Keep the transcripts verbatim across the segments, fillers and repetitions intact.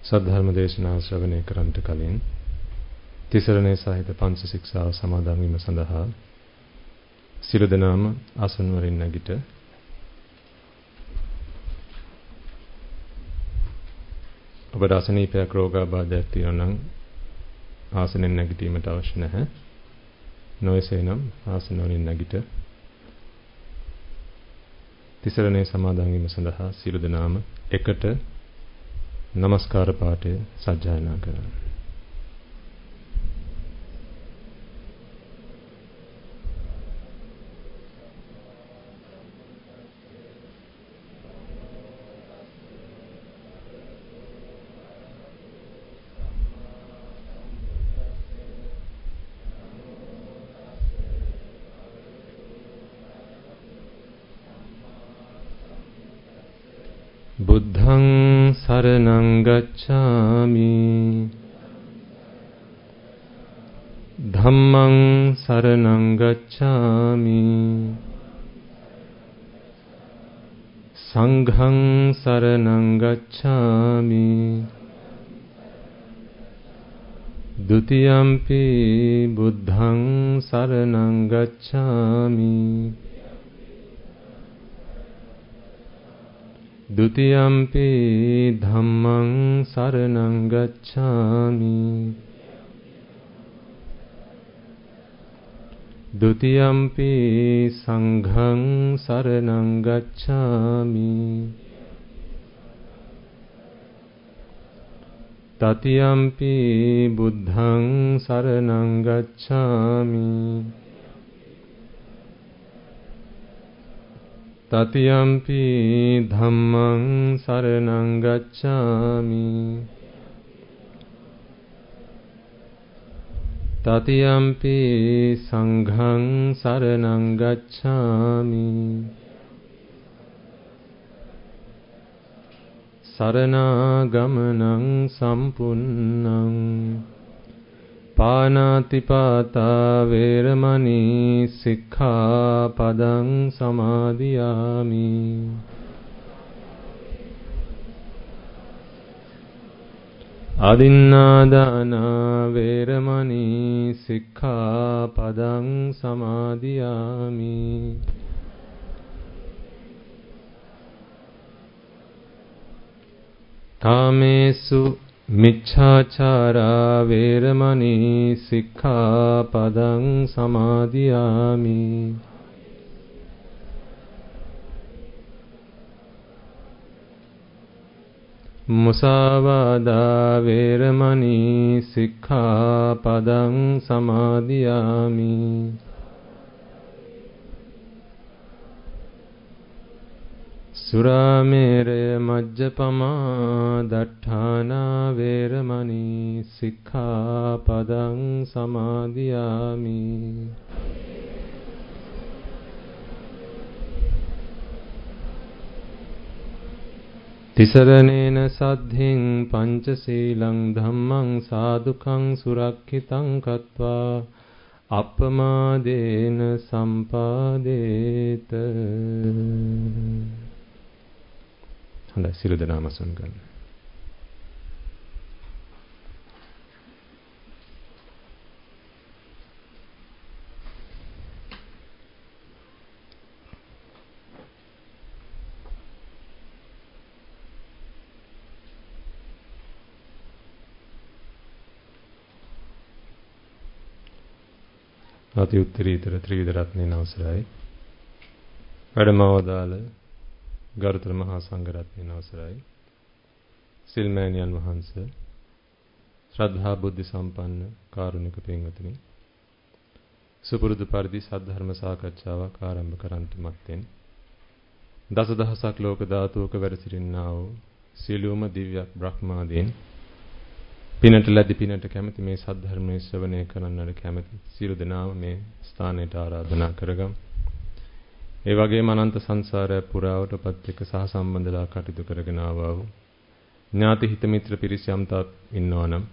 සද්ධර්ම දේශනාව ශ්‍රවණය කරන්නට කලින් තිසරණේ සහිත පංච ශික්ෂාව සමාදන් වීම සඳහා සියලු දෙනාම ආසන වලින් නැගිට ඔබට අසනීපයක් රෝගාබාධයක් තියෙනවා නම් ආසනෙන් නැගිටීමට අවශ්‍ය නැහැ. නොයසේනම් ආසන වලින් නැගිට තිසරණේ සමාදන් වීම සඳහා සියලු දෙනාම එකට නමස්කාර පාඨය සජ්ජායනා කරන්න. බුද්ධං සරණං ගච්ඡාමි ධම්මං සරණං ගච්ඡාමි සංඝං සරණං ගච්ඡාමි ဒ ුතියම්පි බුද්ධං සරණං ගච්ඡාමි ဒ ුතියම්පි ධම්මං සරණං ගච්ඡාමි ဒ ුතියම්පි සංඝං සරණං ගච්ඡාමි တတိယံ පි බුද්ධං සරණං ගච්ඡාමි တတိယံ පි ධම්මං සරණං ගච්ඡාමි တတိယံ පි සංඝං සරණං ගච්ඡාමි สรณากมนังสัมปุณนังปานาติปาตาเวรมณีสิกขาปดังสมาธิยามิอาดินนาดานาเวรมณีสิกขาปดังสมาธิยามิกาเมสุมิจฉาจาราเวรมณีสิกขาปดังสมาธิยามิมุสาวาดาเวรมณีสิกขาปดังสมาธิยามิสุราเมรยมัจจปมาดัฏฐานาเวรมณีสิกขาปดังสมาธิยามิติสรเนนะสัทธิงปัญจศีลังธัมมังสาธุขังสุรักขิตังคัตวาอัปปมาเดนะสัมปาเดตහොඳයි සියලු දෙනාම අසුන් ගන්න. අති උත්තරීතර ත්‍රිවිධ රත්නයේ අවසරයි. වැඩමවදාළ ගරුතර මහා සංඝරත්නයේ අවසරයි. සිල්මෑණියන් වහන්සේ ශ්‍රද්ධා බුද්ධ සම්පන්න කාරුණික පින්වතුනි සුපුරුදු පරිදි සද්ධර්ම සාකච්ඡාවක් ආරම්භ කරන්නට මත්තෙන් දසදහසක් ලෝක ධාතුවක වැඩ සිටින්නා වූ සියලුම දිව්‍ය බ්‍රහ්මාදීන් පිනට ලැබි පිනට කැමැති මේ සද්ධර්මයේ ශ්‍රවණය කරන්නට කැමැති සියලු දෙනාම මේ ස්ථානයට ආරාධනා කරගම්. ඒ වගේම අනන්ත සංසාරය පුරාවට ඔබත් එක්ක සහ සම්බන්ධලා කටයුතු කරගෙන ආවා වූ ඥාති හිත මිත්‍ර පිරිස යම්තාක් ඉන්නවා නම්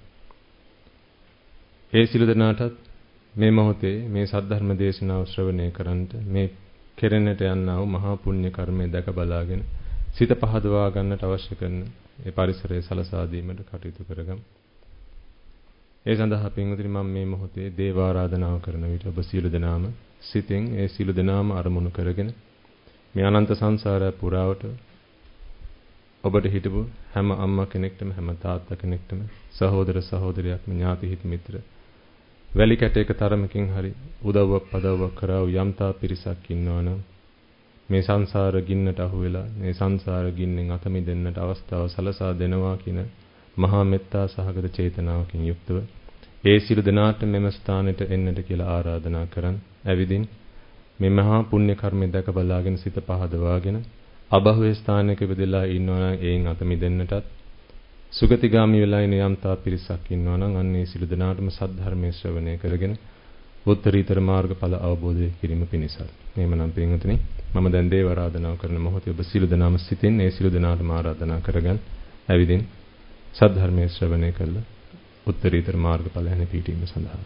ඒ සියලු දෙනාටත් මේ මොහොතේ මේ සද්ධර්ම දේශනාව ශ්‍රවණය කරන්නට මේ කෙරෙන්නට යන්නා වූ මහා පුණ්‍ය කර්මය දැක බලාගෙන සිත පහදවා ගන්නට අවශ්‍ය කරන ඒ පරිසරය සලසා දීමට කටයුතු කරගමු. ඒ සඳහා පින්වතුනි මම මේ මොහොතේ දේව ආරාධනාව කරන විට ඔබ සියලු දෙනාම සිතින් ඒ සියලු දෙනාම අරමුණු කරගෙන මේ අනන්ත සංසාරය පුරාවට ඔබට හිටපු හැම අම්මා කෙනෙක්ටම හැම තාත්තා කෙනෙක්ටම සහෝදර සහෝදරියක්ම ඥාති හිත මිත්‍ර වැලි කැටයක තරමකින් හරි උදව්වක් පදව්වක් කරව යම්තා පිරිසක් ඉන්නවනම් මේ සංසාර ගින්නට අහු වෙලා මේ සංසාර ගින්නෙන් අත මිදෙන්නට අවස්ථාව සලසා දෙනවා කියන මහා මෙත්තා සහගත චේතනාවකින් යුක්තව ඒ සිළු දනාට මෙම ස්ථානෙට එන්නට කියලා ආරාධනා කරන් ඇවිදින් මේ මහා පුණ්‍ය කර්මය දැක බලාගෙන සිත පහදවාගෙන අබහුවේ ස්ථානයක ඉපදලා ඉන්නවා නම් ඒන් අත මිදෙන්නටත් සුගතිගාමි වෙලා ඉන යම්තා පිරිසක් ඉන්නවා නම් අන්න ඒ සිළු දනාටම සද්ධර්මයේ ශ්‍රවණය කරගෙන උත්තරීතර මාර්ගඵල අවබෝධ කිරීම පිණිසත්. එහෙමනම් පින්වතුනි මම දැන් දේව ආරාධනාව කරන මොහොතේ ඔබ සිළු දනාම සිතින් ඒ සිළු දනාටම ආරාධනා කරගන්න ඇවිදින් සද්ධර්මයේ ශ්‍රවණය කළ උත්තරීතර මාර්ගඵල හැන පිටීම සඳහා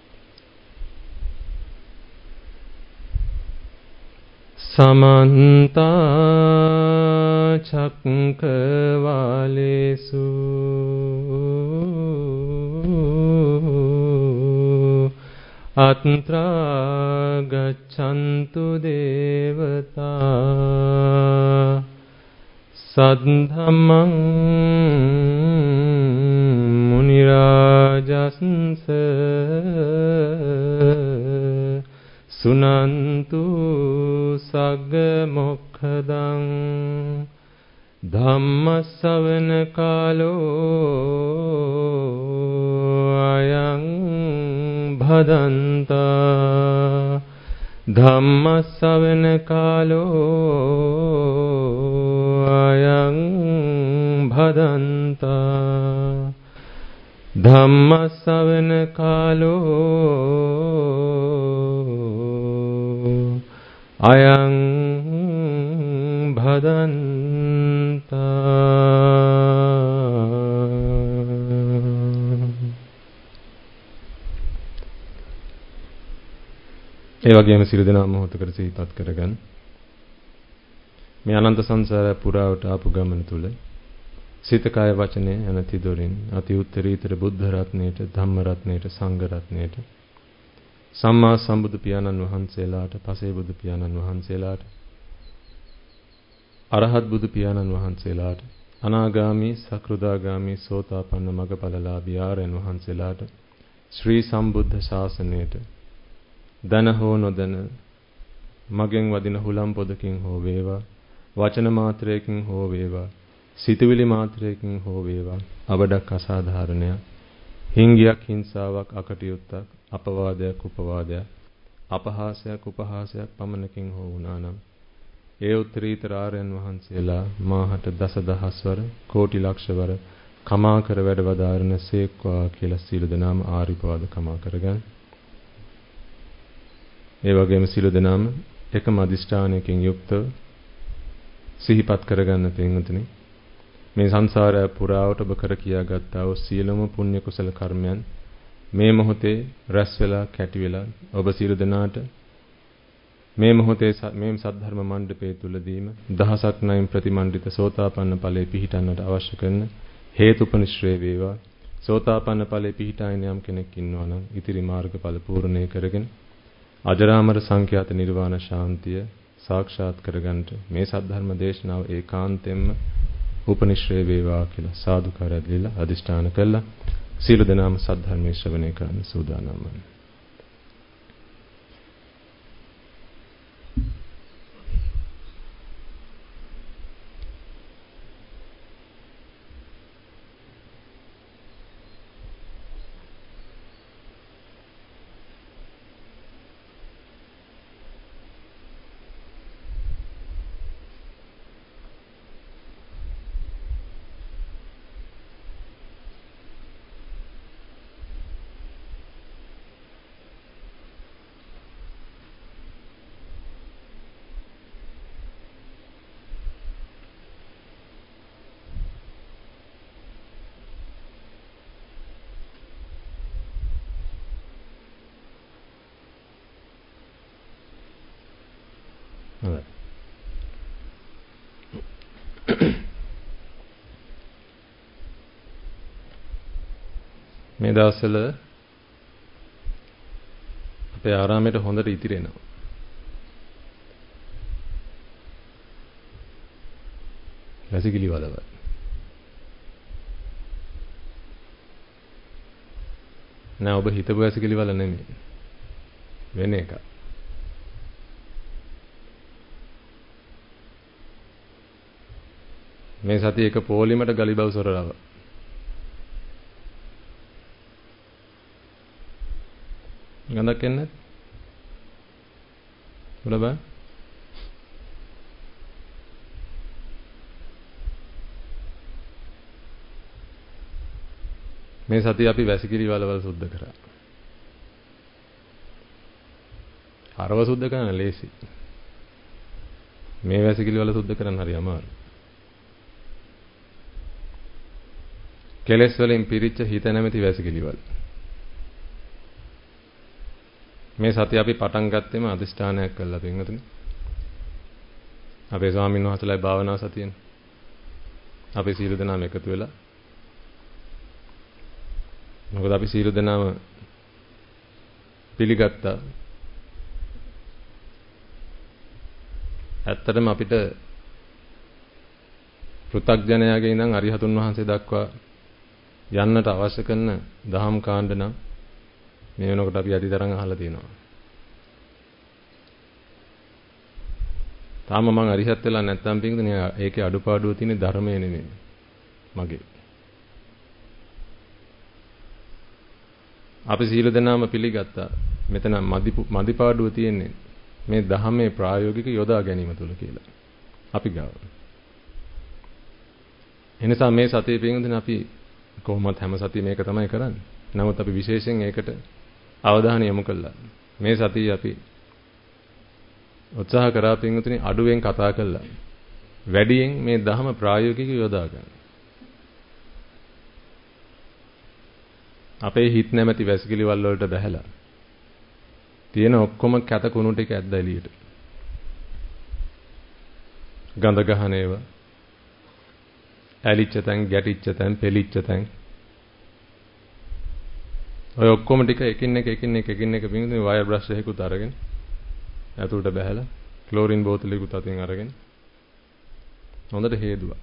සමන්ත චක්කවාලේසු අත්‍රා ගච්ඡන්තු දේවතා සද්ධම්මං මුනි රාජස්ස සුනන්තු සග්ග මොක්ඛදං ධම්ම ශ්‍රවණ කාලෝ අයං භදන්තා ධම්ම ශ්‍රවණ කාලෝ අයං භදන්තා ධම්ම ශ්‍රවණ කාලෝ අයං භදන්තා. ඒ වගේම සියලු දෙනා මොහොතකට සිහිපත් කරගන්න. මේ අනන්ත සංසාරය පුරාවට ආපු ගමන තුල සිත කය වචනේ යන තිදොරින් අති උත්තරීතර බුද්ධ රත්නයේට ධම්ම රත්නයේට සංඝ රත්නයේට සම්මා සම්බුදු පියාණන් වහන්සේලාට පසේ බුදු පියාණන් වහන්සේලාට අරහත් බුදු පියාණන් වහන්සේලාට අනාගාමි සකෘදාගාමි සෝතාපන්න මග්ගඵලලාභී ආර්යයන් වහන්සේලාට ශ්‍රී සම්බුද්ධ ශාසනයට දන හෝ නොදන මගෙන් වදින හුලම් පොදකින් හෝ වේවා වචන මාත්‍රයකින් හෝ වේවා සිතුවිලි මාත්‍රයකින් හෝ වේවා අවඩක් අසාධාරණයක් හිංගියක් හිංසාවක් අකටයුත්තක් අපවාදයක් උපවාදයක් අපහාසයක් උපහාසයක් පමණකින් හෝ වුණා නම් ඒ උත්තරීතර ආර්යයන් වහන්සේලා මාහට දසදහස්වර කෝටි ලක්ෂවර කමා කර වැඩ වදාරන සේක්වා කියලා සීල දනාම ආරිපවාද කමා කරගන්න. ඒ වගේම සීල දනාම එකම අදිෂ්ඨානයකින් යුක්තව සිහිපත් කරගන්න තෙන්තුනි මේ සංසාරය පුරාවට ඔබ කර කියාගත්තා වූ සීලම පුණ්‍ය කුසල කර්මයන් මේ මොහොතේ රැස් වෙලා කැටි වෙලා ඔබ සීල දනාට මේ මොහොතේ මේ සද්ධර්ම මණ්ඩපයේ තුලදීම දහසක් නයින් ප්‍රතිමන්විත සෝතාපන්න ඵලයේ පිහිටන්නට අවශ්‍ය කරන හේතුපනිශ්‍රේ වේවා. සෝතාපන්න ඵලයේ පිහිටාගෙන යම් කෙනෙක් ඉන්නවා නම් ඉතිරි මාර්ගඵල පූර්ණේ කරගෙන අජරාමර සංඛ්‍යාත නිර්වාණ ශාන්තිය සාක්ෂාත් කරගන්නට මේ සද්ධර්ම දේශනාව ඒකාන්තයෙන්ම උපනිශ්‍රේ වේවා කියලා සාදුකාරය දීලා අදිෂ්ඨාන කළා. සීල දනාම සද්ධර්මයේ ශ්‍රවණය කරන්න සූදානම් වන්න. මේ දවස්වල අපේ ආරාමයට හොඳට ඉතිරෙනවා. වැසිකිලි වලව. නෑ ඔබ හිතපු වැසිකිලි වල නෙමෙයි. වෙන එකක්. මේ සතිය එක පොලිමට ගලිබව් සොරලව. ගඳක් එන්නේ? බලබා. මේ සතිය අපි වැසිකිලි වලවල් සුද්ධ කරා. හරව සුද්ධ කරන්න ලේසි. මේ වැසිකිලි වල සුද්ධ කරන්න හරි අමාරුයි. කෙලෙස් වලින් පිරිච්ච හිත නැමැති වැසිකිලි වල. මේ සතිය අපි පටන් ගත්තෙම අදිෂ්ඨානයක් කළා පින්වතුනි. අපේ ස්වාමීන් වහන්සේලාගේ භාවනා සතියෙන් අපි සීල දනාම එකතු වෙලා මොකද අපි සීල දනාම පිළිගත්තා. ඇත්තටම අපිට පෘථග්ජනයාගේ ඉඳන් අරිහතුන් වහන්සේ දක්වා යන්නට අවශ්‍ය කරන දහම් කාණ්ඩ නම් මේ වෙනකොට අපි අදිතරන් අහලා තියෙනවා. තාම මම අරිහත් වෙලා නැත්නම් පින්දුනේ ඒකේ අඩුපාඩුව තියෙන්නේ ධර්මයේ නෙමෙයි. මගේ. අපි සීල දනාම පිළිගත්තා. මෙතන මදිපාඩුව තියෙන්නේ මේ ධහමේ ප්‍රායෝගික යොදා ගැනීම තුල කියලා. අපි ගාව. එනිසා මේ සතියේ පින්දුනේ අපි කොහොමද හැම සතියෙම මේක තමයි කරන්නේ. නමුත් අපි විශේෂයෙන් ඒකට අවධානය යොමු කළා. මේ සතියේ අපි උත්සාහ කරා පින්වතුනි අඩුවෙන් කතා කළා. වැඩියෙන් මේ ධහම ප්‍රායෝගිකව යොදා ගන්න. අපේ හිත නැමැති වැසිකිලි වල වලට බැහැලා තියෙන ඔක්කොම කැත කුණු ටික ඇද්ද එළියට. ගඳ ගහන ඒවා, ඇලිච්ච තැන්, ගැටිච්ච තැන්, පෙලිච්ච තැන්. ඔය ඔක්කොම ටික එකින් එක එකින් එක එකින් එක පින්වතුනි වයර් බ්‍රෂ් එකකුත් අරගෙන ඇතුළට බැහැලා ක්ලෝරින් බෝතලයකුත් අතින් අරගෙන හොඳට හේදුවා.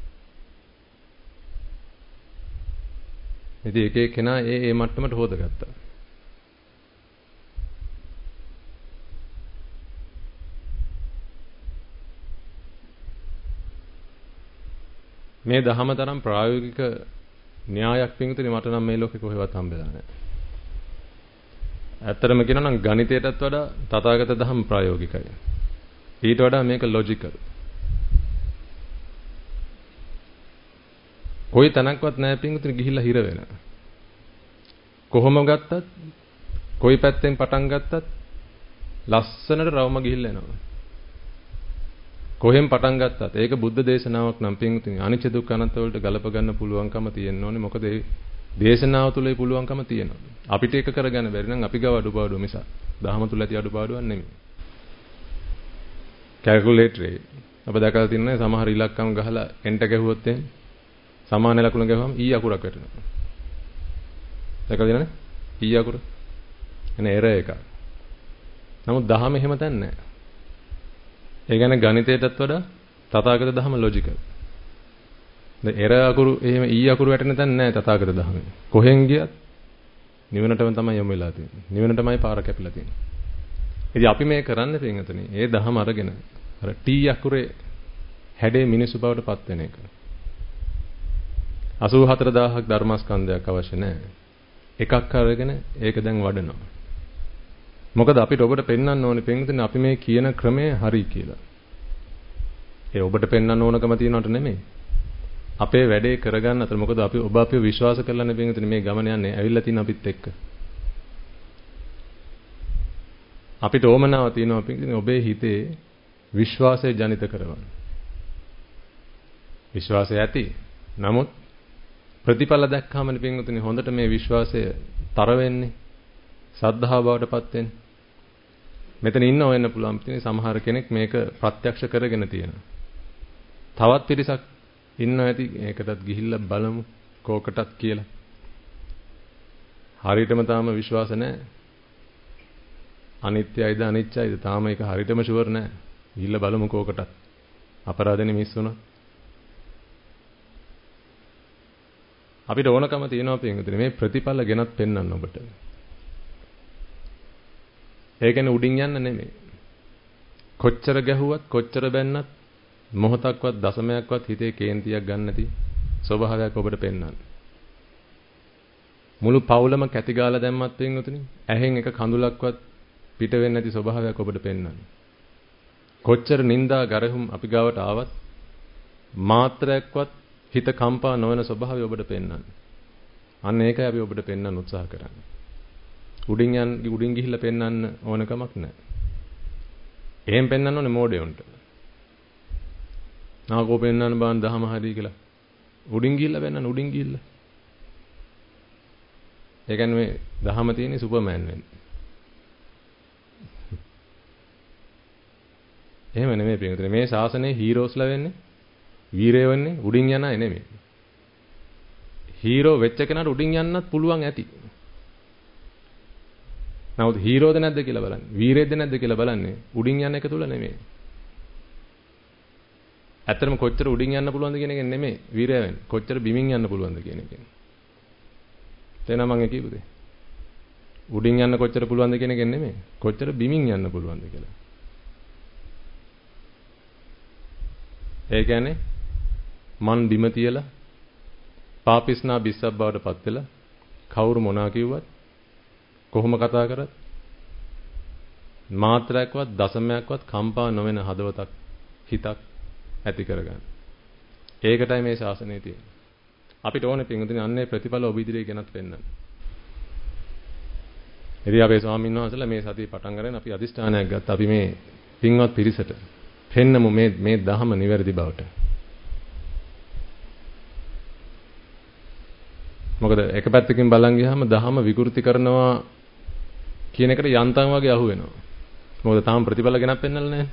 ඉතින් එක එක කෙනා ඒ ඒ මට්ටමට හොදගත්තා. මේ දහම තරම් ප්‍රායෝගික න්‍යායක් පින්විතනේ මට නම් මේ ලෝකේ කොහෙවත් හම්බෙලා නැහැ. ඇත්තටම කියනවා නම් ගණිතයටත් වඩා තථාගත දහම ප්‍රායෝගිකයි. ඊට වඩා මේක ලොජිකල්. කොයි තැනක්වත් නැහැ පින්විතනේ ගිහිල්ලා හිර වෙන. කොහොම ගත්තත් කොයි පැත්තෙන් පටන් ගත්තත් ලස්සනට රවුම ගිහිල්ලා එනවා. කොහෙන් පටන් ගත්තත් ඒක බුද්ධ දේශනාවක් නම් පින්විතනේ අනිච්ච දුක්ඛ අනාත්ම වලට ගලප ගන්න පුළුවන්කම තියෙන්න ඕනේ. මොකද ඒ දේශනාව තුලේ පුළුවන්කම තියෙනවා. අපිට ඒක කරගන්න බැරි නම් අපි ගාව අඩුපාඩුව මිස දහම තුල ඇති අඩුපාඩුවක් නෙමෙයි. කැල්කියුලේටරේ අප දැකලා තින්නේ සමහර ඉලක්කම් ගහලා එන්ට ගැහුවොත් එහෙනම් සමාන ලකුණ ගැහුවම ඊ අකුරක් වැටෙනවා. දැකලා තියෙනවනේ? ඊ අකුර. එන එරර් එකක්. නමුත් දහම එහෙම තැන් නැහැ. ඒ කියන්නේ ගණිතයටත් වඩා තථාගත දහම ලොජිකල්. දැන් එරර් අකුරු එහෙම ඊ අකුරු වැටෙන තැන් නැහැ තථාගත දහමේ. කොහෙන් ගියත් නිවනටම තමයි යොමු වෙලා තියෙන්නේ. නිවනටමයි පාර කැපිලා තියෙන්නේ. ඉතින් අපි මේ කරන්නේ පින්වතුනි, ඒ දහම අරගෙන අර ටී අකුරේ හැඩේ මිනිසු බවට පත් වෙන එක. අසූ හතර දහසක් ධර්මස්කන්ධයක් අවශ්‍ය නැහැ. එකක් අරගෙන ඒක දැන් වඩනවා. මොකද අපිට ඔබට පෙන්වන්න ඕනේ පින්වතුනි අපි මේ කියන ක්‍රමය හරි කියලා. ඒ ඔබට පෙන්වන්න ඕනකම තියනවට නෙමෙයි. අපේ වැඩේ කරගන්න අතර මොකද අපි ඔබ අපිව විශ්වාස කරලානේ පින්වතුනි මේ ගමන යන්නේ ඇවිල්ලා තියෙන අපිත් එක්ක. අපිට ඕමනාව තියෙනවා පින්වතුනි ඔබේ හිතේ විශ්වාසය ජනිත කරවන්න. විශ්වාසය ඇති. නමුත් ප්‍රතිඵල දැක්කම පින්වතුනි හොඳට මේ විශ්වාසය තර වෙන්නේ සද්ධාව බවට පත් වෙන්නේ. මෙතන ඉන්නව වෙන්න පුළුවන් පිටින් සමහර කෙනෙක් මේක ප්‍රත්‍යක්ෂ කරගෙන තියෙනවා. තවත් පිරිසක් ඉන්නවා ඇති ඒකටත් ගිහිල්ලා බලමු කෝකටත් කියලා. හරියටම තාම විශ්වාස නැහැ. අනිත්‍යයිද අනිච්චයිද තාම ඒක හරියටම ෂුවර් නැහැ. ගිහිල්ලා බලමු කෝකටත්. අපරාධෙනේ මිස් වුණා. අපිට ඕනකම තියෙනවා පින්වතුනි මේ ප්‍රතිඵල ගෙනත් පෙන්වන්න ඔබට. ඒ කියන්නේ උඩින් යන්න නෙමෙයි. කොච්චර ගැහුවත් කොච්චර බැන්නත් මොහොතක්වත් දශමයක්වත් හිතේ කේන්තියක් ගන්න නැති ස්වභාවයක් ඔබට පෙන්වන්න. මුළු පවුලම කැටි ගාලා දැම්මත් පින්වතුනි ඇහෙන් එක කඳුලක්වත් පිට වෙන්නේ නැති ස්වභාවයක් ඔබට පෙන්වන්න. කොච්චර නිന്ദා ගරහුම් අපි ගාවට ආවත් මාත්‍රයක්වත් හිත කම්පා නොවන ස්වභාවය ඔබට පෙන්වන්න. අන්න ඒකයි අපි ඔබට පෙන්වන්න උත්සාහ කරන්නේ. උඩින් යන් උඩින් ගිහිල්ලා පෙන්වන්න ඕන කමක් නැහැ. එහෙම පෙන්වන්න ඕනේ මෝඩයොන්ට. නාකෝ පෙන්වන්න බාන දහම හරි කියලා. උඩින් ගිහිල්ලා පෙන්වන්න උඩින් ගිහිල්ලා. ඒ කියන්නේ මේ දහම තියෙන්නේ සුපර්මෑන් වෙන්නේ. එහෙම නෙමෙයි පිටුනේ මේ ශාසනයේ හීරෝස්ලා වෙන්නේ වීරයෝ වෙන්නේ උඩින් යන අය නෙමෙයි. හීරෝ වෙච්ච කෙනාට උඩින් යන්නත් පුළුවන් ඇති. නමුත් හීරෝද නැද්ද කියලා බලන්න. වීරයෙක්ද නැද්ද කියලා බලන්නේ උඩින් යන එක තුල නෙමෙයි. ඇත්තටම කොච්චර උඩින් යන්න පුළුවන්ද කියන එක නෙමෙයි වීරය වෙන්නේ. කොච්චර බිමින් යන්න පුළුවන්ද කියන එක. තේනවා මම කියපුවේ. උඩින් යන්න කොච්චර පුළුවන්ද කියන එක නෙමෙයි. කොච්චර බිමින් යන්න පුළුවන්ද කියලා. ඒ කියන්නේ මන් බිම තියලා පාපිස්නා බිස්සක් බවට පත් වෙලා කවුරු මොනා කිව්වත් කොහොම කතා කරත් මාත්‍රයක්වත් දශමයක්වත් කම්පා නොවන හදවතක් හිතක් ඇති කරගන්න. ඒකටයි මේ ශාසනය තියෙන්නේ. අපිට ඕනේ පින්වතුනි අන්නේ ප්‍රතිඵල ඔබ ඉදිරියේ ගෙනත් පෙන්නන්න. ඉතින් අපේ ස්වාමීන් වහන්සේලා මේ සතිය පටන් ගන්න අපි අදිෂ්ඨානයක් ගත්තා. අපි මේ පින්වත් පිරිසට පෙන්නමු මේ මේ ධහම නිවැරදි බවට. මොකද එක පැත්තකින් බලන් ගියාම ධහම විකෘති කරනවා කියන එකට යන්තම් වගේ අහු වෙනවා. මොකද තාම ප්‍රතිඵල ගෙනත් පෙන්නලා නැහැ.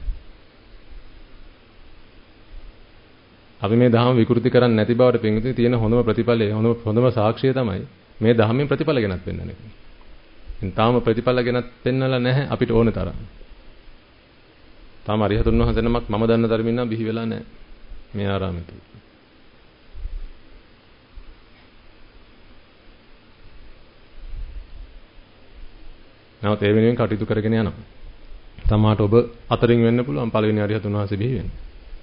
අපි මේ ධහම විකෘති කරන්නේ නැති බවට පින්විතේ තියෙන හොඳම ප්‍රතිඵලය හොඳම හොඳම සාක්ෂිය තමයි මේ ධහමෙන් ප්‍රතිඵල ගෙනත් පෙන්නන එක. ඉතින් තාම ප්‍රතිඵල ගෙනත් පෙන්නලා නැහැ අපිට ඕන තරම්. තාම අරිහතුන් වහන්සේ නමක් මම දන්න තරමින් නම් බිහි වෙලා නැහැ මේ ආරාමෙට. නැවත ඒ වෙනුවෙන් කටයුතු කරගෙන යනවා. තමාට ඔබ අතරින් වෙන්න පුළුවන් පළවෙනි අරිහතුන් වහන්සේ බිහි වෙන්න.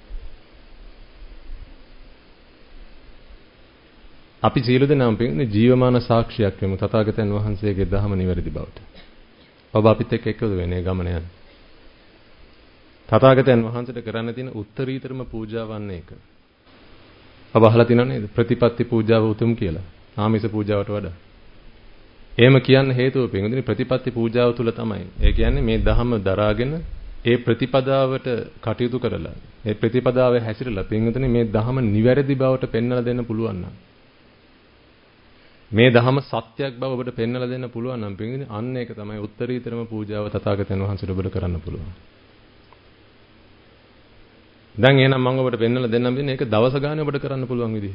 අපි සීල දෙනාම පින්නේ ජීවමාන සාක්ෂියක් වෙමු තථාගතයන් වහන්සේගේ ධහම නිවැරදි බවට. ඔබ අපිත් එක්ක එකතු වෙන්නේ ගමන යන. තථාගතයන් වහන්සේට කරන්න තියෙන උත්තරීතරම පූජාවන් එක. ඔබ අහලා තියෙනව නේද? ප්‍රතිපත්ති පූජාව උතුම් කියලා. ආමිස පූජාවට වඩා. එහෙම කියන්න හේතුව පින්වතුනි ප්‍රතිපත්ති පූජාව තුල තමයි. ඒ කියන්නේ මේ ධහම දරාගෙන ඒ ප්‍රතිපදාවට කටයුතු කරලා ඒ ප්‍රතිපදාවේ හැසිරලා පින්වතුනි මේ ධහම නිවැරදි බවට පෙන්වලා දෙන්න පුළුවන් නම් මේ ධහම සත්‍යයක් බව ඔබට පෙන්වලා දෙන්න පුළුවන් නම් පින්වතුනි අන්න ඒක තමයි උත්තරීතරම පූජාව තථාගතයන් වහන්සේට ඔබට කරන්න පුළුවන්. දැන් එහෙනම් මම ඔබට පෙන්වලා දෙන්නම් දෙන්නේ ඒක දවස ගානේ ඔබට කරන්න පුළුවන් විදිහ.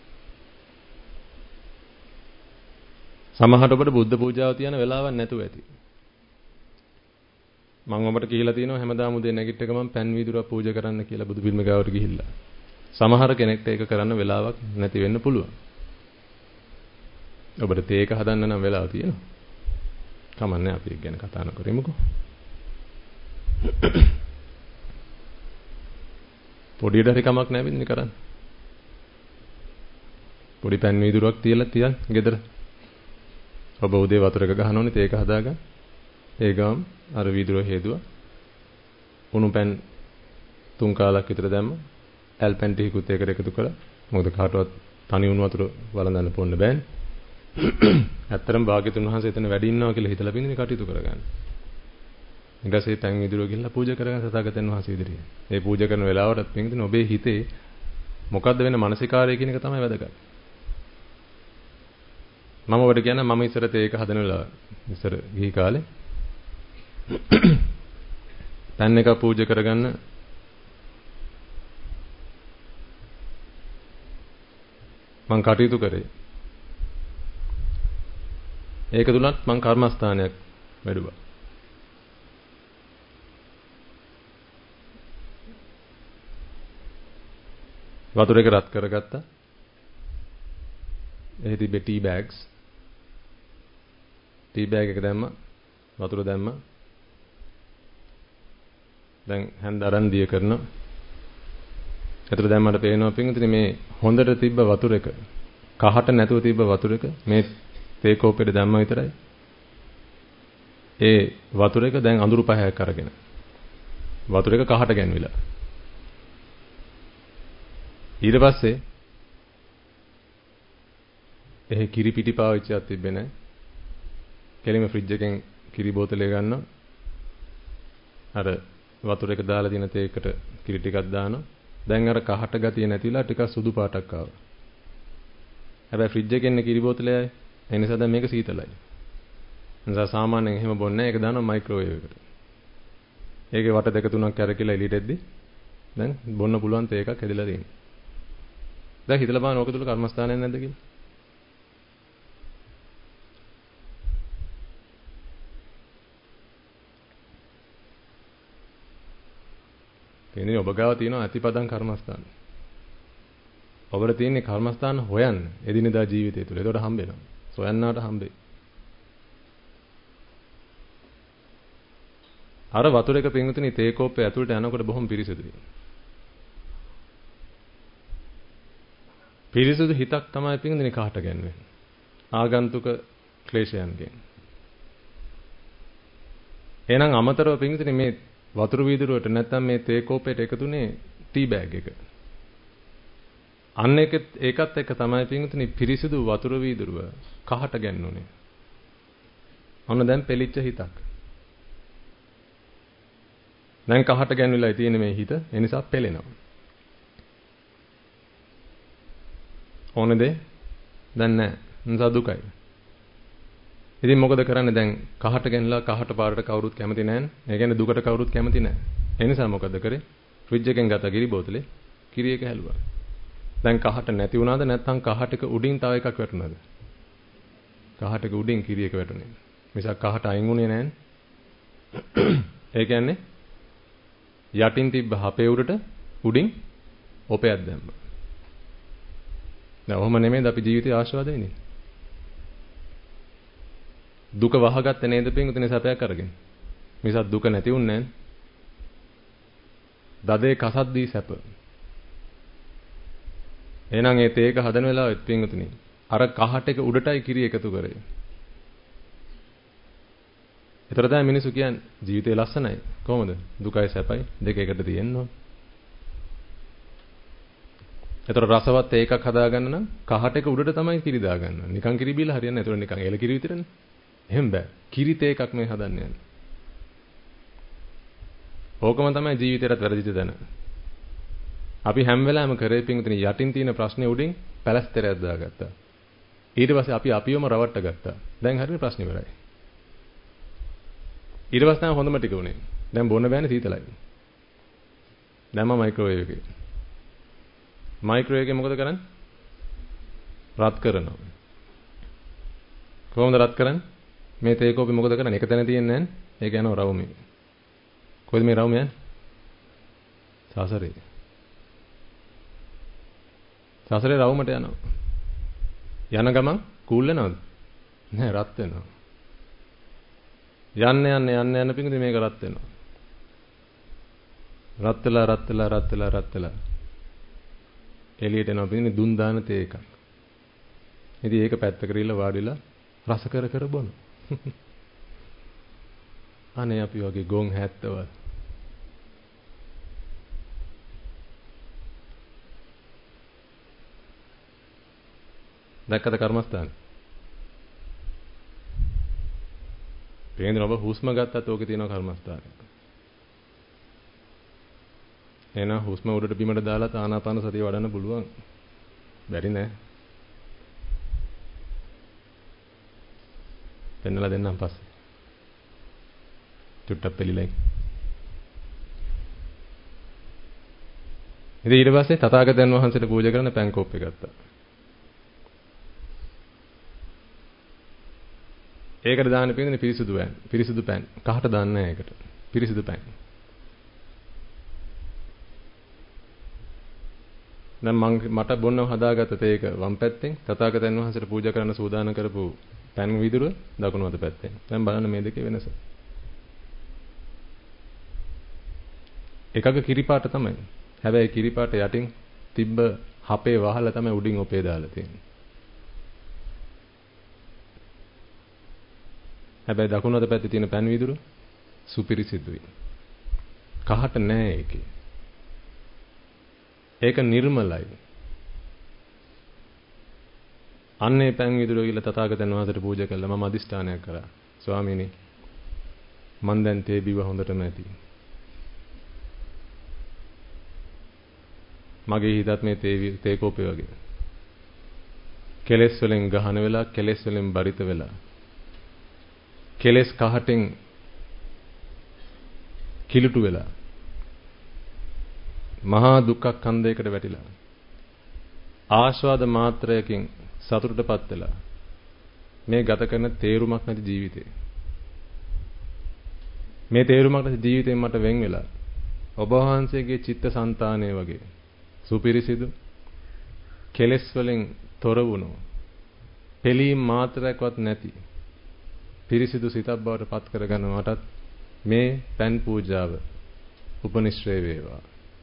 සමහරට ඔබට බුද්ධ පූජාව තියන වෙලාවක් නැතුව ඇති. මම ඔබට කියලා තියෙනවා හැමදාම උදේ නැගිට ගමන් පෑන් වීදුරුවක් පූජා කරන්න කියලා බුදු පිළිම ගාවට ගිහිල්ලා. සමහර කෙනෙක්ට ඒක කරන්න වෙලාවක් නැති වෙන්න පුළුවන්. ඔබට තේක හදන්න නම් වෙලාව තියෙනවා. කමන්නේ අපි ඒක ගැන කතා නොකරමුකෝ. පොඩියට හරි කමක් නැහැ වෙන්නේ කරන්න. පොඩි පෑන් වීදුරුවක් තියලා තියන් ගෙදර. ඔබ උදේ වතුර එක ගහන ඕනේ තේක හදාගන්න. ඒ ගාම් අර වීදුරුව හේදුවා. උණු පෑන් තුන් කාලක් විතර දැම්ම. ඇල් පෑන් ටිකකුත් ඒකට එකතු කළා. මොකද කාටවත් තනි උණු වතුර වළඳන්න පොන්න බෑනේ. ඇත්තරම භාග්‍යතුන් වහන්සේ එතන වැඩි ඉන්නවා කියලා හිතලා බින්දනේ කටයුතු කරගන්න. ඊටසේ පෑන් වීදුරුව ගිහලා පූජා කරගන්න තථාගතයන් වහන්සේ ඉදිරියේ. ඒ පූජා කරන වෙලාවටත් පින්දින ඔබේ හිතේ මොකද්ද වෙන මානසිකාරය කියන එක තමයි වැදගත්. මම ඔබට කියන මම ඉස්සර තේක හදන වෙලාව ඉස්සර ගිහි කාලේ පෑන් එක පූජා කරගන්න මම කටයුතු කරේ. ඒක තුලත් මං කර්මස්ථානයක් වැඩුවා. වතුර එක රත් කරගත්තා. එහි තිබ්බේ ටී බෑග්ස්. ටී බෑග් එක දැම්මා. වතුර දැම්මා. දැන් හැන්ද අරන් දිය කරනවා. ඒතර දැන් මට පේනවා පින්විතනේ මේ හොඳට තිබ්බ වතුර එක කහට නැතුව තිබ්බ වතුර එක මේ තේ කෝප්පෙට දැම්මා විතරයි. ඒ වතුර එක දැන් අඳුරු පහයක් අරගෙන. වතුර එක කහට ගැන්විලා. ඊට පස්සේ එහේ කිරි පිටි පාවිච්චියක් තිබ්බේ නැහැ. කෙලිම ෆ්‍රිජ් එකෙන් කිරි බෝතලේ ගන්නවා. අර වතුර එක දාලා තියෙන තේ එකට කිරි ටිකක් දානවා. දැන් අර කහට ගතිය නැතිලා ටිකක් සුදු පාටක් ආවා. හැබැයි ෆ්‍රිජ් එකේ ඉන්න කිරි බෝතලයයි ඒ නිසා දැන් මේක සීතලයි. නිසා සාමාන්‍යයෙන් එහෙම බොන්නේ නැහැ. ඒක දානවා මයික්‍රෝවේව් එකට. ඒකේ වට දෙක තුනක් කැරකිලා එළියට එද්දි දැන් බොන්න පුළුවන් තේ එකක් හැදිලා තියෙනවා. දැන් හිතලා බලන්න ඕක තුල කර්මස්ථානයක් නැද්ද කියලා. කියන්නේ ඔබ ගාව තියෙන අතිපදං කර්මස්ථාන. ඔබට තියෙන්නේ කර්මස්ථාන හොයන්න එදිනෙදා ජීවිතය තුළ. ඒකට හම්බ වෙනවා. සොයන්නාට හම්බෙයි. අර වතුර එක පින්විතනි තේ කෝප්පේ ඇතුළට යනකොට බොහොම පිරිසිදුයි. පිරිසිදු හිතක් තමයි පින්විතනි කහට ගැන්වෙන්නේ. ආගන්තුක ක්ලේශයන්ගෙන්. එහෙනම් අමතරව පින්විතනි මේ වතුර වීදුරුවට නැත්තම් මේ තේ කෝප්පේට එකතුනේ ටී බෑග් එක. අන්න එක ඒකත් එක්ක තමයි පින්විතනි පිරිසිදු වතුර වීදුරුව කහට ගැන්නුනේ. ඔන්න දැන් පෙලිච්ච හිතක්. දැන් කහට ගැන්විලා තියෙන මේ හිත ඒ නිසා පෙලෙනවා. ඕනේද? දැන් නැහැ. නිසා දුකයි. ඉතින් මොකද කරන්නේ දැන් කහට ගැන්ලා කහට පාරට කවුරුත් කැමති නැහැනේ. ඒ කියන්නේ දුකට කවුරුත් කැමති නැහැ. ඒ නිසා මොකද කරේ? ෆ්‍රිජ් එකෙන් ගත්ත කිරි බෝතලේ කිරි එක හැලුවා. දැන් කහට නැති වුණාද නැත්නම් කහට එක උඩින් තව එකක් වැටුණාද? කහට එක උඩින් කිරි එක වැටුනේ. මිසක් කහට අයින් වුණේ නැහැනේ. ඒ කියන්නේ යටින් තිබ්බ හපේ උඩට උඩින් ඔපයක් දැම්මා. දැන් ඔහොම නෙමෙයිද අපි ජීවිතේ ආශාවද වෙන්නේ? දුක වහගත්තේ නේද පින්විතනේ සැපයක් අරගෙන. මිසක් දුක නැති වුන්නේ නැහැ. දදේ කසද්දී සැප. එහෙනම් ඒ තේක හදන වෙලාවෙත් පින්විතනේ අර කහට එක උඩටයි කිරි එකතු කරේ. ඒතර තමයි මිනිස්සු කියන්නේ ජීවිතේ ලස්සනයි. කොහොමද? දුකයි සැපයි දෙක එකට තියෙන්න ඕන. ඒතර රසවත් ඒකක් හදාගන්න නම් කහට එක උඩට තමයි කිරි දාගන්න. නිකන් කිරි බීලා හරියන්නේ නැහැ. ඒතර නිකන් එල කිරි විතරනේ. එහෙම බෑ. කිරි තේ එකක් මේ හදන්න යන්නේ. ඕකම තමයි ජීවිතේට වැරදිච්ච තැන. අපි හැම වෙලාවෙම කරේ පින්විතනි යටින් තියෙන ප්‍රශ්නේ උඩින් පැලස්තරයක් දාගත්තා. ඊට පස්සේ අපි අපිවම රවට්ට ගත්තා. දැන් හරියට ප්‍රශ්නේ ඉවරයි. ඊට පස්සේ තමයි හොඳම ටික උනේ. දැන් බොන්න බෑනේ සීතලයි. දැම්ම මයික්‍රෝවේව් එකේ. මයික්‍රෝවේව් එකේ මොකද කරන්නේ? රත් කරනවා. කොහොමද රත් කරන්නේ? මේ තේ කෝපේ මොකද කරන්නේ? එක තැන තියෙන්නේ නැහැ. ඒක යනවා රවුමේ. කොයිද මේ රවුම යන්නේ? සාසරේ. සාසරේ රවුමට යනවා. යන ගමන් කූල් වෙනවද? නෑ රත් වෙනවා. යන්න යන්න යන්න යන්න පිටින් මේක රත් වෙනවා. රත් වෙලා රත් වෙලා රත් වෙලා රත් වෙලා එළියට එනවා පිටින් දුන් දාන තේ එකක්. ඉතින් ඒක පැත්තකට ඉල්ල වාඩිලා රස කර කර බොන. අනේ අපි වගේ ගොන් හැත්තවල්. දැක්කද කර්මස්ථාන? පේන්නේ ඔබ හුස්ම ගත්තත් ඕකේ තියෙන කර්මස්ථානයක්. එහෙනම් හුස්ම උඩට බිමට දාලා ආනාපාන සතිය වඩන්න පුළුවන්. බැරි නෑ. පෙන්නලා දෙන්නම් පස්සේ. චුට්ටක් පෙළිලයි. ඉතින් ඊට පස්සේ තථාගතයන් වහන්සේට පූජා කරන පැන් කෝප්පේ ගත්තා. ඒකට දාන්න පිළිඳින පිරිසුදු පෑන්. පිරිසුදු පෑන්. කහට දාන්නේ නැහැ ඒකට. පිරිසුදු පෑන්. දැන් මම මට බොන්න හදාගත්ත තේක වම් පැත්තෙන් තථාගතයන් වහන්සේට පූජා කරන්න සූදානම් කරපු පෑන් විදුරුව දකුණු අත පැත්තෙන්. දැන් බලන්න මේ දෙකේ වෙනස. එකක කිරිපාට තමයි. හැබැයි කිරිපාට යටින් තිබ්බ හපේ වහලා තමයි උඩින් ඔපේ දාලා තියෙන්නේ. හැබැයි දකුණු අත පැත්තේ තියෙන පෑන් විදුරුව සුපිරිසිදුයි. කහට නෑ ඒකේ. ඒක නිර්මලයි. අන්නේ පෑන් විදුරුව කියලා තථාගතයන් වහන්සේට පූජා කළා. මම අදිෂ්ඨානයක් කරා. ස්වාමීනි මන් දැන් තේ බිව හොඳටම ඇති. මගේ හිතත් මේ තේ තේ කෝපේ වගේ. කෙලෙස් වලින් ගහන වෙලා කෙලෙස් වලින් බරිත වෙලා. කෙලෙස් කහටෙන් කිලුටු වෙලා. මහා දුක්ඛ කන්දයකට වැටිලා. ආස්වාද මාත්‍රයකින් සතුටටපත් වෙලා. මේ ගත කරන තේරුමක් නැති ජීවිතේ. මේ තේරුමක් නැති ජීවිතෙන් මට වෙන් වෙලා ඔබ වහන්සේගේ චිත්තසංතානය වගේ සුපිරිසිදු කෙලෙස් වලින් තොර වුණු පිළීම් මාත්‍රයක්වත් නැති පිරිසිදු සිතක් බවට පත් කරගන්න මටත් මේ පෑන් පූජාව උපනිශ්‍රේ වේවා.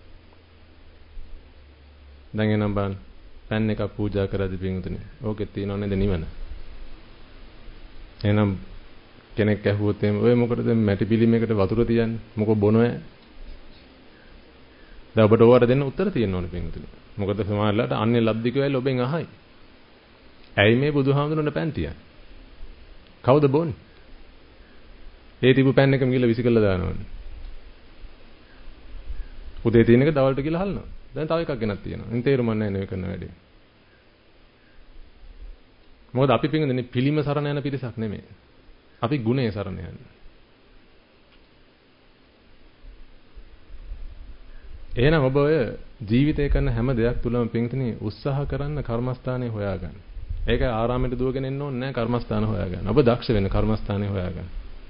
දැන් එනම් බන් පෑන් එකක් පූජා කරද්දී පින්තුනේ ඕකේ තියෙනව නේද නිවන. එහෙනම් කෙනෙක් ඇහුවොත් එimhe ඔය මොකටද මැටි පිළිමයකට වතුර තියන්නේ? මොකෝ බොනොය? දැන් ඔබට ඕවට දෙන්න උත්තර තියෙන්න ඕනේ පින්තුනේ. මොකද සමහරලාට අන්නේ ලබ්ධිකෝ ඇවිල්ලා ඔබෙන් අහයි. ඇයි මේ බුදුහාමුදුරනේ පෑන් තියන්නේ? කවුද බොන්නේ? ඒ තිබු පෑන් එකම ගිහලා විසි කළා දානවනේ. උදේ තියෙන එක දවල්ට ගිහලා හලනවා. දැන් තව එකක් ගෙනත් තියෙනවා. ඉතින් තේරුම් නැහැ නේ කරන වැඩේ. මොකද අපි පින්ගන්නේ පිළිම සරණ යන පිරිසක් නෙමෙයි. අපි ගුණේ සරණ යන්නේ. එහෙනම් ඔබ ඔය ජීවිතේ කරන හැම දෙයක් තුලම පින්තුනේ උත්සාහ කරන්න කර්මස්ථානේ හොයාගන්න. ඒක ආරාමයට දුවගෙන එන්න ඕනේ නැහැ කර්මස්ථාන හොයාගන්න. ඔබ දක්ෂ වෙන්න කර්මස්ථානේ හොයාගන්න.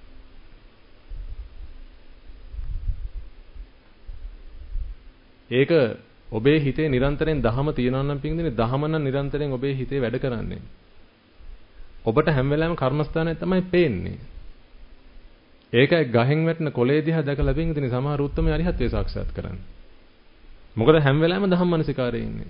ඒක ඔබේ හිතේ නිරන්තරයෙන් දහම තියනවා නම් පින්දිනේ දහම නම් නිරන්තරයෙන් ඔබේ හිතේ වැඩ කරන්නේ. ඔබට හැම වෙලාවෙම කර්මස්ථානය තමයි පේන්නේ. ඒකයි ගහෙන් වැටෙන කොළේ දිහා දැකලා පින්දිනේ සමහර උත්තරම අරිහත්ත්වේ සාක්ෂාත් කරන්නේ. මොකද හැම වෙලාවෙම දහම් මනසිකාරයේ ඉන්නේ.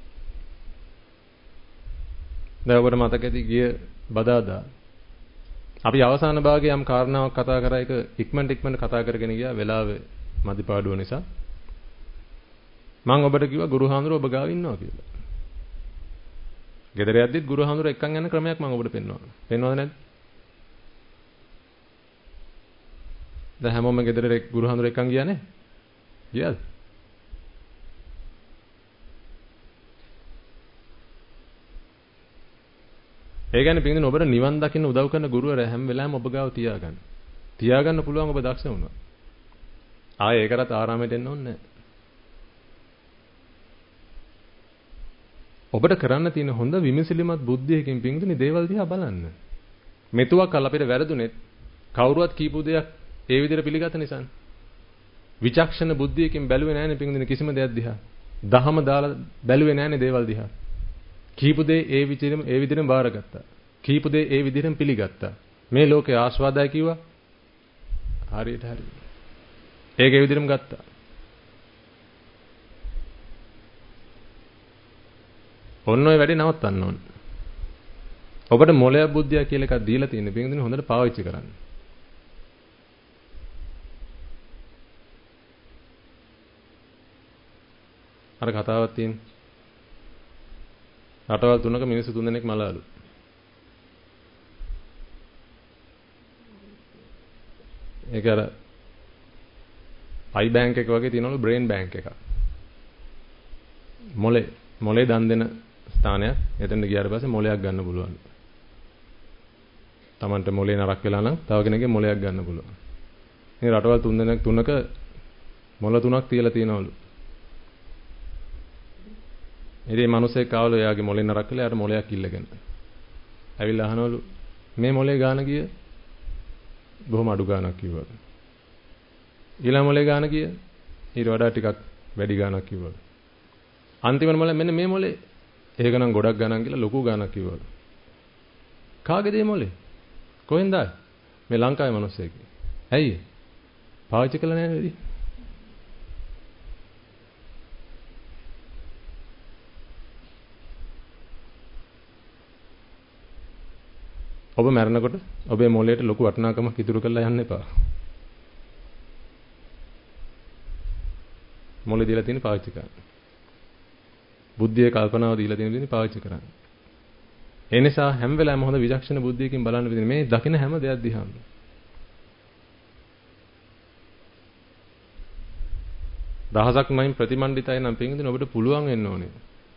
දැන් ඔබට මතක ඇති ගිය බදාදා අපි අවසාන භාගයේ යම් කාරණාවක් කතා කරා ඒක ඉක්මනට ඉක්මනට කතා කරගෙන ගියා වෙලාවේ මදිපාඩුව නිසා. මම ඔබට කිව්වා ගුරුහාඳුර ඔබ ගාව ඉන්නවා කියලා. ගෙදර යද්දිත් ගුරුහාඳුර එක්කන් යන ක්‍රමයක් මම ඔබට පෙන්වනවා. පෙන්වනවද නැද්ද? දැන් හැමෝම ගෙදර ගුරුහාඳුර එක්කන් ගියා නේ? ගියාද? ඒ කියන්නේ පිටින් ඔබට නිවන් දකින්න උදව් කරන ගුරුවරයා හැම වෙලාවෙම ඔබ ගාව තියාගන්න. තියාගන්න පුළුවන් ඔබ දක්ෂ වුණා. ආයේ ඒකටත් ආරාමයට එන්න ඕනේ නැහැ. ඔබට කරන්න තියෙන හොඳ විමසිලිමත් බුද්ධියකින් පිටින් දේවල් දිහා බලන්න. මෙතුවක් කල් අපිට වැරදුනෙත් කවුරුවත් කියපු දෙයක් ඒ විදිහට පිළිගත නිසානේ. විචක්ෂණ බුද්ධියකින් බැලුවේ නැහැනේ පිටින් කිසිම දෙයක් දිහා. දහම දාලා බැලුවේ නැහැනේ දේවල් දිහා. කීපු දේ ඒ විදිහටම ඒ විදිහටම බාරගත්තා. කීපු දේ ඒ විදිහටම පිළිගත්තා. මේ ලෝකේ ආස්වාදයි කිව්වා. හරියට හරි. ඒක ඒ විදිහටම ගත්තා. ඔන්න ඔය වැඩේ නවත්තන්න ඕන. ඔබට මොළය බුද්ධිය කියලා එකක් දීලා තියෙන බින්දුනේ හොඳට පාවිච්චි කරන්න. අර කතාවක් තියෙන. රටවල් තුනක මිනිස්සු තුන්දෙනෙක් මලාලු. ඒක අර අයි බැංක් එක වගේ තියෙනවලු බ්‍රේන් බැංක් එකක්. මොලේ මොලේ දන් දෙන ස්ථානයක්. එතෙන්ට ගියාට පස්සේ මොලයක් ගන්න පුළුවන්. Tamanට මොලේ නරක් වෙලා නම් තව කෙනෙක්ගේ මොලයක් ගන්න පුළුවන්. මේ රටවල් තුන්දෙනෙක් තුනක මොල තුනක් තියලා තියෙනවලු. ඉතින් මේ මිනිස්සෙක් ආවලු එයාගේ මොලේ නරක් වෙලා එයාට මොලයක් ඉල්ලගෙන. ඇවිල්ලා අහනවලු මේ මොලේ ගාන ගිය බොහොම අඩු ගානක් කිව්වා. ඊළඟ මොලේ ගාන ගිය ඊට වඩා ටිකක් වැඩි ගානක් කිව්වා. අන්තිම මොලේ මෙන්න මේ මොලේ ඒක නම් ගොඩක් ගානක් කියලා ලොකු ගානක් කිව්වා. කාගේද මේ මොලේ? කොහෙන්ද ආවේ? මේ ලංකාවේ මිනිස්සෙක්. ඇයි? පාවිච්චි කළා නෑ නේද? ඔබ මැරෙනකොට ඔබේ මොළයට ලොකු වටිනාකමක් ඉතුරු කරලා යන්න එපා. මොළේ දීලා තියෙන පාවිච්චි කරන්න. බුද්ධියේ කල්පනාව දීලා තියෙන දේ පාවිච්චි කරන්න. ඒ නිසා හැම වෙලාවෙම හොඳ විචක්ෂණ බුද්ධියකින් බලන්න වෙන්නේ මේ දකින හැම දෙයක් දිහාම. දහසක් මයින් ප්‍රතිමන්විතයි නම් පින්දින ඔබට පුළුවන් වෙන්න ඕනේ.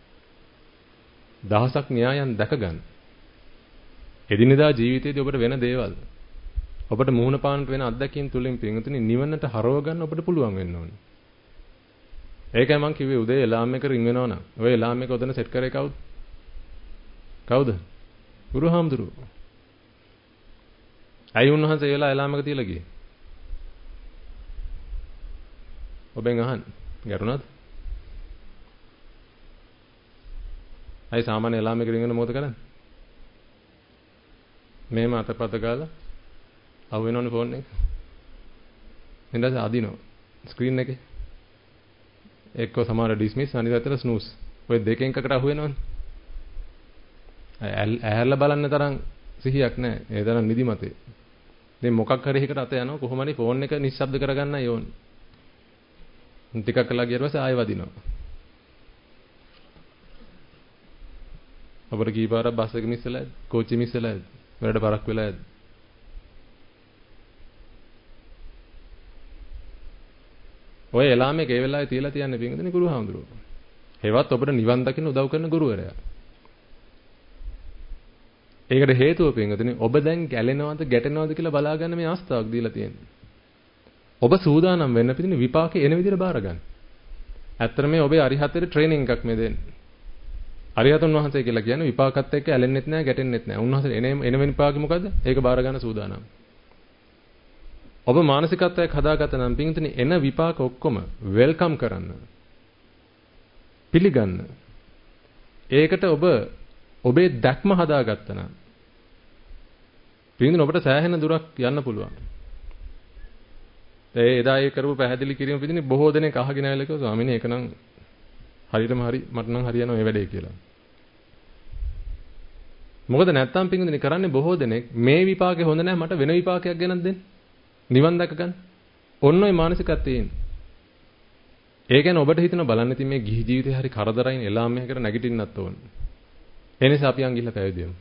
දහසක් න්‍යායන් දැක ගන්න. එදිනෙදා ජීවිතයේදී ඔබට වෙන දේවල් ඔබට මුහුණ පාන්නට වෙන අත්දැකීම් තුලින් පින්තුනි නිවනට හරව ගන්න ඔබට පුළුවන් වෙන්න ඕනේ. ඒකයි මම කිව්වේ උදේ එලාම් එක රින් වෙනවා නම් ඔය එලාම් එක ඔතන සෙට් කරේ කවුද? කවුද? ගුරුහාමුදුරුවෝ. ඇයි උන්වහන්සේ ඒ වෙලාව එලාම් එක තියලා ගියේ? ඔබෙන් අහන්න. ගැටුණාද? ඇයි සාමාන්‍ය එලාම් එක රින් වෙන මොකද කරන්නේ? මේම අතපත ගාලා අහු වෙනවනේ ෆෝන් එක. ඊට පස්සේ අදිනවා ස්ක්‍රීන් එකේ. එක්ක සමහර ඩිස්මිස් අනිත් පැත්තට ස්නූස්. ඔය දෙකෙන් එකකට අහු වෙනවනේ. ඇහැරලා බලන්න තරම් සිහියක් නැහැ. ඒ තරම් නිදිමතේ. දැන් මොකක් හරි එකකට අත යනවා කොහොම හරි ෆෝන් එක නිශ්ශබ්ද කරගන්නයි ඕනේ. ටිකක් කළා ගියට පස්සේ ආයෙ වදිනවා. අපර කීපාරක් බස් එක මිස් වෙලාද? කෝච්චි මිස් වෙලාද? වැඩ පරක් වෙලාද? ඔය එලාම් එක ඒ වෙලාවේ තියලා තියන්නේ පින්වතුනි ගුරුහාමුදුරුවෝ. හේවත් ඔබට නිවන් දකින්න උදව් කරන ගුරුවරයා. ඒකට හේතුව පින්වතුනි ඔබ දැන් ගැලෙනවද ගැටෙනවද කියලා බලාගන්න මේ අවස්ථාවක් දීලා තියෙනවා. ඔබ සූදානම් වෙන්න පිටින් විපාකේ එන විදිහට බාර ගන්න. ඇත්තට මේ ඔබේ අරිහතේ ට්‍රේනින් එකක් මේ දෙන්නේ. අරිහතුන් වහන්සේ කියලා කියන්නේ විපාකත් එක්ක ඇලෙන්නෙත් නැහැ ගැටෙන්නෙත් නැහැ. උන්වහන්සේ එන එන වෙන විපාකෙ මොකද්ද? ඒක බාර ගන්න සූදානම්. ඔබ මානසිකත්වයක් හදාගත්ත නම් පින්තුනි එන විපාක ඔක්කොම වෙල්කම් කරන්න. පිළිගන්න. ඒකට ඔබ ඔබේ දැක්ම හදාගත්තා නම් පින්තුනි ඔබට සෑහෙන දුරක් යන්න පුළුවන්. ඒ එදා ඒ කරපු පැහැදිලි කිරීම පිටින් බොහෝ දෙනෙක් අහගෙන ආවිල කිව්වා ස්වාමීනි ඒක නම් හරියටම හරි මට නම් හරියනවා මේ වැඩේ කියලා. මොකද නැත්තම් පිටින් කරන්නේ බොහෝ දෙනෙක් මේ විපාකේ හොඳ නැහැ මට වෙන විපාකයක් ගෙනත් දෙන්න. නිවන් දැක ගන්න. ඔන්න ඔය මානසිකත්වයෙන්. ඒ කියන්නේ ඔබට හිතන බලන්න ඉතින් මේ ගිහි ජීවිතේ හරි කරදරයින් එලාම් එකකට නැගිටින්නත් ඕන. ඒ නිසා අපි යන් ගිහලා පැවිදියමු.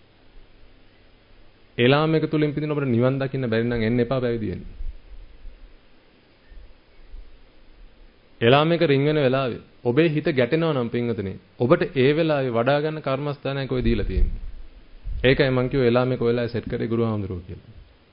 එලාම් එක තුලින් පිටින් ඔබට නිවන් දකින්න බැරි නම් එන්න එපා පැවිදි වෙන්න. එලාම් එක රින් වෙන වෙලාවේ ඔබේ හිත ගැටෙනවා නම් පින්වතුනි ඔබට ඒ වෙලාවේ වඩා ගන්න කර්මස්ථානයක් ඔය දීලා තියෙන්නේ. ඒකයි මම කිව්වේ එලාම් එක ඔය වෙලාවේ සෙට් කරේ ගුරුහාමුදුරුවෝ කියලා.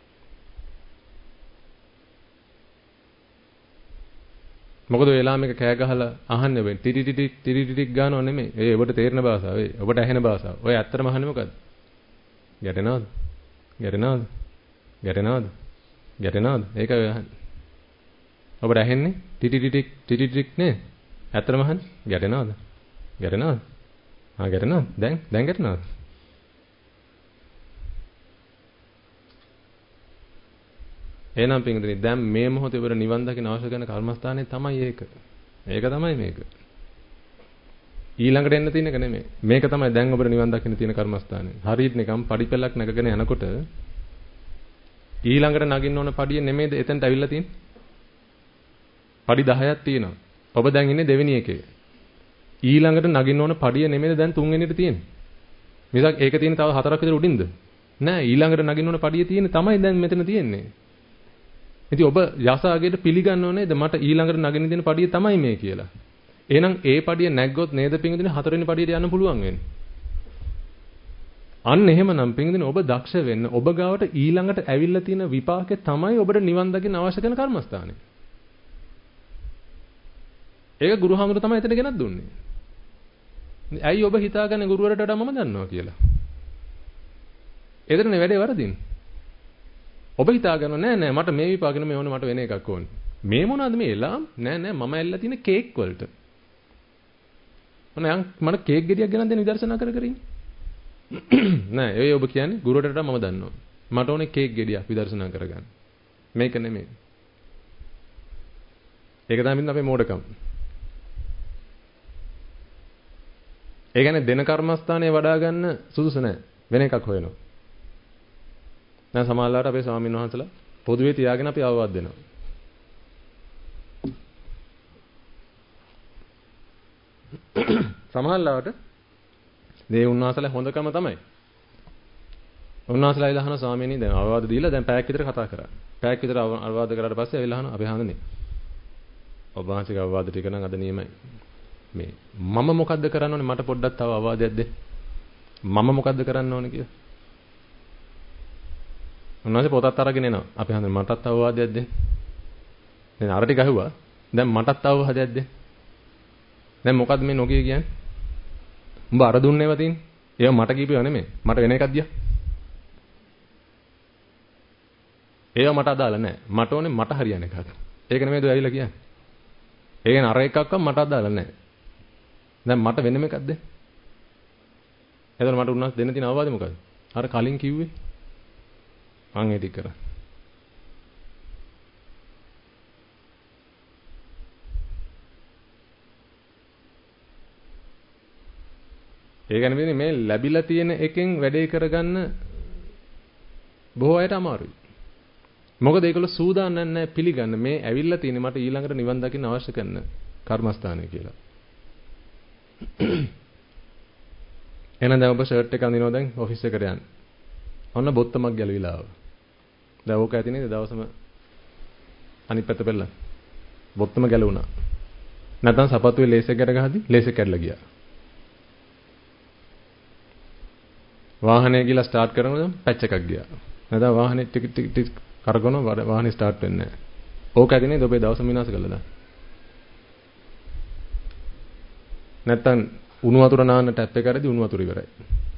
මොකද ඔය එලාම් එක කෑ ගහලා අහන්නේ වෙන්නේ ටිටි ටිටි ටිටි ටිටි ගානව නෙමෙයි. ඒ ඔබට තේරෙන භාෂාව. ඒ ඔබට ඇහෙන භාෂාව. ඔය ඇත්තටම අහන්නේ මොකද්ද? ගැටෙනවද? ගැටෙනවද? ගැටෙනවද? ගැටෙනවද? ඒකයි ඔය අහන්නේ. ඔබට ඇහෙන්නේ ටිටි ටිටි ටිටි ටිටි නේ? ඇත්තටම අහන්නේ ගැටෙනවද? ගැටෙනවද? ආ ගැටෙනවද? දැන් දැන් ගැටෙනවද? එහෙනම් පින්වතුනි දැන් මේ මොහොතේ ඔබට නිවන් දකින්න අවශ්‍ය කරන කර්මස්ථානේ තමයි ඒක. ඒක තමයි මේක. ඊළඟට එන්න තියෙන එක නෙමෙයි. මේක තමයි දැන් ඔබට නිවන් දකින්න තියෙන කර්මස්ථානේ. හරියට නිකම් පඩිපෙළක් නැගගෙන යනකොට ඊළඟට නගින්න ඕන පඩිය නෙමෙයිද එතනට ඇවිල්ලා තියෙන්නේ? පඩි දහයක් තියෙනවා. ඔබ දැන් ඉන්නේ දෙවෙනි එකේ. ඊළඟට නගින්න ඕන පඩිය නෙමෙයිද දැන් තුන්වෙනියට තියෙන්නේ? මිසක් ඒක තියෙන තව හතරක් විතර උඩින්ද? නෑ ඊළඟට නගින්න ඕන පඩිය තියෙන්නේ තමයි දැන් මෙතන තියෙන්නේ. ඉතින් ඔබ යසාගේට පිළිගන්නව නේද මට ඊළඟට නගින්න දෙන පඩිය තමයි මේ කියලා. එහෙනම් ඒ පඩිය නැග්ගොත් නේද පින්විතනේ හතරවෙනි පඩියට යන්න පුළුවන් වෙන්නේ. අන්න එහෙමනම් පින්විතනේ ඔබ දක්ෂ වෙන්න ඔබ ගාවට ඊළඟට ඇවිල්ලා තියෙන විපාකේ තමයි ඔබට නිවන් දකින්න අවශ්‍ය කරන කර්මස්ථානේ. ඒක ගුරුහාමුදුර තමයි එතන ගෙනත් දුන්නේ. ඇයි ඔබ හිතාගන්නේ ගුරුවරට වඩා මම දන්නවා කියලා? එතනනේ වැඩේ වරදින්නේ. ඔබ හිතාගෙන නෑ නෑ මට මේ විපාකෙන මේ ඕනේ මට වෙන එකක් ඕනේ. මේ මොනවද මේ එලාම්? නෑ නෑ මම ඇල්ලලා තියෙන කේක් වලට. මොන මට කේක් ගෙඩියක් ගෙනත් දෙන්න විදර්ශනා කර කර ඉන්නේ. නෑ ඒ ඔබ කියන්නේ ගුරුවරට මම දන්නවා. මට ඕනේ කේක් ගෙඩියක් විදර්ශනා කරගන්න. මේක නෙමෙයි. ඒක තමයි අපේ මෝඩකම. ඒ කියන්නේ දෙන කර්මස්ථානයේ වඩා ගන්න සුදුසු නෑ. වෙන එකක් හොයනවා. දැන් සමහරවිට අපේ ස්වාමීන් වහන්සේලා පොදුවේ තියාගෙන අපි අවවාද දෙනවා. සමහරවිට මේ උන්වහන්සේලා හොඳකම තමයි. උන්වහන්සේලා ඉලහන ස්වාමීනි දැන් අවවාද දීලා දැන් පැයක් විතර කතා කරා. පැයක් විතර අවවාද කරාට පස්සේ ඇවිල්ලා අහන අපි හඳනේ. ඔබ වහන්සේගේ අවවාද ටික නම් අද නියමයි. මේ මම මොකද්ද කරන්න ඕනේ මට පොඩ්ඩක් තව අවවාදයක් දෙන්න. මම මොකද්ද කරන්න ඕනේ කියලා. උන්වහන්සේ පොතත් අරගෙන එනවා. අපි හඳනේ මටත් අවවාදයක් දෙන්න. දැන් අර ටික අහුවා. දැන් මටත් අවවාදයක් දෙන්න. දැන් මොකද්ද මේ නොකිය කියන්නේ? උඹ අර දුන්නේව තියෙන්නේ. ඒව මට කියපේව නෙමෙයි. මට වෙන එකක් දියා. ඒව මට අදාළ නැහැ. මට ඕනේ මට හරියන එකක්. ඒක නෙමෙයිද ඔය ඇවිල්ලා කියන්නේ. ඒ කියන්නේ අර එකක්වත් මට අදාළ නැහැ. දැන් මට වෙනම එකක් දෙන්න. එතකොට මට උන්වහන්සේ දෙන්න තියෙන අවවාදය මොකද්ද? අර කලින් කිව්වේ. මං ඒ ටික කරා. ඒ කියන්නේ මේ ලැබිලා තියෙන එකෙන් වැඩේ කරගන්න බොහෝ අයට අමාරුයි. මොකද ඒකවල සූදානම් නැහැ පිළිගන්න මේ ඇවිල්ලා තියෙන්නේ මට ඊළඟට නිවන් දකින්න අවශ්‍ය කරන කර්මස්ථානය කියලා. එහෙනම් දැන් ඔබ ෂර්ට් එක අඳිනවා දැන් ඔෆිස් එකට යන්න. ඔන්න බොත්තමක් ගැලවිලා ආවා. දැන් ඕක ඇති නේද දවසම අනිත් පැත්ත පෙරලා. බොත්තම ගැලවුණා. නැත්නම් සපත්තුවේ ලේස් එක ගැට ගහද්දි ලේස් එක කැඩලා ගියා. වාහනේ ගිහලා ස්ටාර්ට් කරනකොට පැච් එකක් ගියා. නැත්නම් වාහනේ ටික ටික ටික කරගනවා වාහනේ ස්ටාර්ට් වෙන්නේ නැහැ. ඕක ඇති නේද ඔබේ දවසම විනාශ කළා දාන්න. නැත්නම් උණු වතුර නාන්න ටැප් එක කරද්දී උණු වතුර ඉවරයි.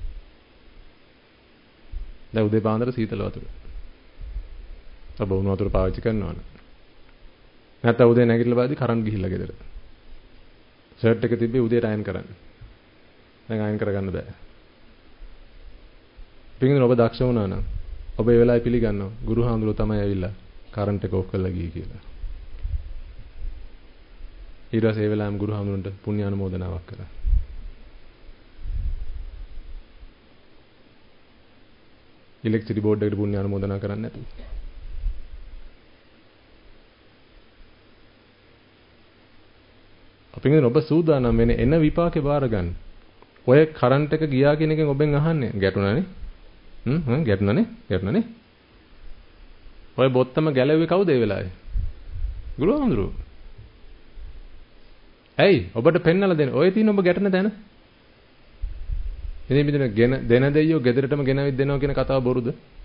දැන් උදේ පාන්දර සීතල වතුර. ඔබ උණු වතුර පාවිච්චි කරනවද? නැත්නම් උදේ නැගිටලා බලද්දී කරන්ට් ගිහිල්ලා ගෙදර. ෂර්ට් එක තිබ්බේ උදේට අයන් කරන්න. දැන් අයන් කරගන්න බෑ. පිටින් ඔබ දක්ෂ වුණා නම් ඔබ ඒ වෙලාවේ පිළිගන්නවා ගුරු හාමුදුරුවෝ තමයි ඇවිල්ලා කරන්ට් එක ඔෆ් කරලා ගියේ කියලා. ඊට පස්සේ ඒ වෙලාවෙම ගුරු හාමුදුරන්ට පුණ්‍ය අනුමෝදනාවක් කරා. ඉලෙක්ට්‍රික් බෝඩ් එකට පුණ්‍ය අනුමෝදනා කරන්නේ නැතුව. අපින් ඔබ සූදානම් වෙන්නේ එන විපාකේ බාර ගන්න. ඔය කරන්ට් එක ගියා කියන එකෙන් ඔබෙන් අහන්නේ ගැටුණානේ. හ්ම් හ්ම් ගැටුණානේ ගැටුණානේ. ඔය බොත්තම ගැලෙව්වේ කවුද ඒ වෙලාවේ? ගුරු හාමුදුරුවෝ. ඇයි ඔබට පෙන්නලා දෙන්න. ඔය තියෙන ඔබ ගැටෙන තැන. ඉතින් මෙතන ගෙන දෙන දෙයියෝ ගෙදරටම ගෙනවිත් දෙනවා කියන කතාව බොරුද?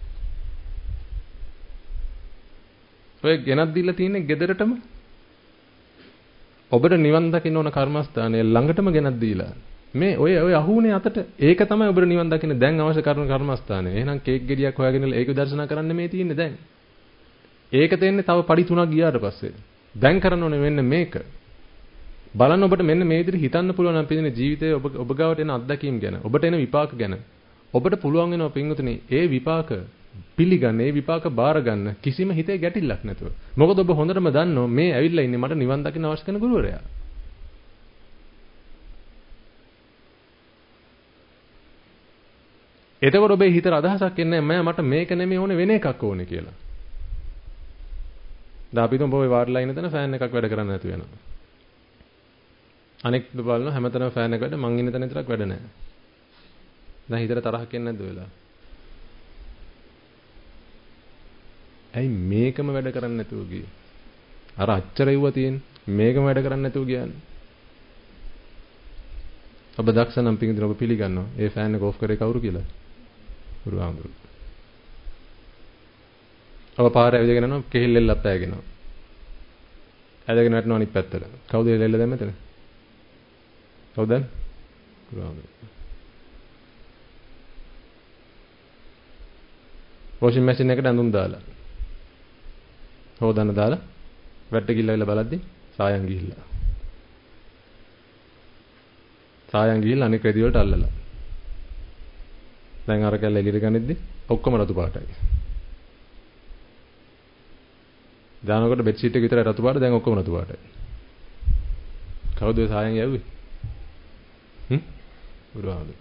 ඔය ගෙනත් දීලා තියෙන්නේ ගෙදරටම. ඔබට නිවන් දකින්න ඕන කර්මස්ථානය ළඟටම ගෙනත් දීලා. මේ ඔය ඔය අහුනේ අතට ඒක තමයි ඔබට නිවන් දකින්න දැන් අවශ්‍ය කරන කර්මස්ථානය. එහෙනම් කේක් ගෙඩියක් හොයාගෙන ඒක විදර්ශනා කරන්න මේ තියෙන්නේ දැන්. ඒක තෙන්නේ තව පඩි තුනක් ගියාට පස්සේ. දැන් කරන්න ඕනේ මෙන්න මේක. බලන්න ඔබට මෙන්න මේ විදිහට හිතන්න පුළුවන් නම් පිටින් ජීවිතයේ ඔබ ඔබ ගාවට එන අත්දැකීම් ගැන ඔබට එන විපාක ගැන ඔබට පුළුවන් වෙනවා පින්වතුනි ඒ විපාක පිළිගන්න ඒ විපාක බාර ගන්න කිසිම හිතේ ගැටිල්ලක් නැතුව. මොකද ඔබ හොඳටම දන්නවා මේ ඇවිල්ලා ඉන්නේ මට නිවන් දකින්න අවශ්‍ය කරන ගුරුවරයා. එතකොට ඔබේ හිතට අදහසක් එන්නේ නැහැ මට මේක නෙමෙයි ඕනේ වෙන එකක් ඕනේ කියලා. දැන් අපි තුන් බොයි වාඩිලා ඉන්න තැන ෆෑන් එකක් වැඩ කරන්නේ නැතු වෙනවා. අනෙක් බලන හැමතැනම ෆෑන් එක වැඩ මං ඉන්න තැන විතරක් වැඩ නැහැ. දැන් හිතට තරහක් එන්නේ නැද්ද වෙලා? ඇයි මේකම වැඩ කරන්නේ නැතුව ගියේ? අර අච්චර ඉවුවා තියෙන මේකම වැඩ කරන්නේ නැතුව ගියානේ. ඔබ දක්ෂ නම් පිටින් ඔබ පිළිගන්නවා. ඒ ෆෑන් එක ඕෆ් කරේ කවුරු කියලා? ගුරු හාමුදුරුවෝ. ඔබ පාරේ ඇවිදගෙන යනවා කෙහිල්ලෙල්ලක් පෑගෙනවා. ඇදගෙන වැටෙනවා අනිත් පැත්තට. කවුද එල්ලෙල්ල දැම්ම මෙතන? කවුද? ගුරු හාමුදුරුවෝ. වොෂින් මැෂින් එකට ඇඳුම් දාලා. හොදන්න දාලා වැට්ට ගිල්ලවිලා බලද්දි සායන් ගිහිල්ලා. සායන් ගිහිල්ලා අනික රෙදි වලට අල්ලලා. දැන් අර කැල්ල එළියට ගනිද්දි ඔක්කොම රතු පාටයි. දානකොට බෙඩ් ෂීට් එක විතරයි රතු පාට දැන් ඔක්කොම රතු පාටයි. කවුද ඒ සායන් යව්වේ? හ්ම්? බුදුහාමුදුරුවෝ.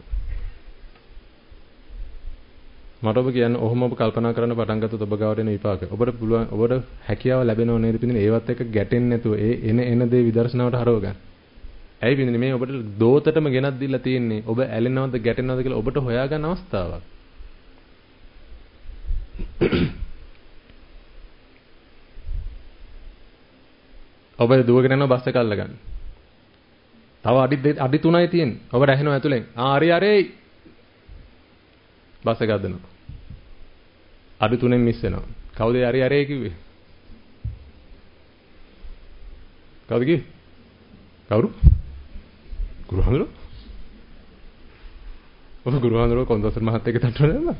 මට ඔබ කියන්නේ ඔහොම ඔබ කල්පනා කරන්න පටන් ගත්තොත් ඔබ ගාවට එන විපාක. ඔබට පුළුවන් ඔබට හැකියාව ලැබෙනව නේද පිටින් ඒවත් එක්ක ගැටෙන්නේ නැතුව ඒ එන එන දේ විදර්ශනාවට හරව ගන්න. ඇයි පිටින් මේ ඔබට දෝතටම ගෙනත් දීලා තියෙන්නේ ඔබ ඇලෙනවද ගැටෙනවද කියලා ඔබට හොයාගන්න අවස්ථාවක්. ඔබ දුවගෙන යනවා බස් එක අල්ලගන්න. තව අඩි අඩි තුනයි තියෙන්නේ. ඔබට ඇහෙනවා ඇතුලෙන්. ආ හරි හරි. බස් එක අදනවා. අඩි තුනෙන් මිස් වෙනවා. කවුද හරි හරි කිව්වේ? කවුද කිව්වේ? කවුරු? ගුරුහාමුදුරුවෝ? ඔබ ගුරුහාමුදුරුවෝ කොන්දසර් මහත්තයා එක්ක තට්ටුවද නැද්ද?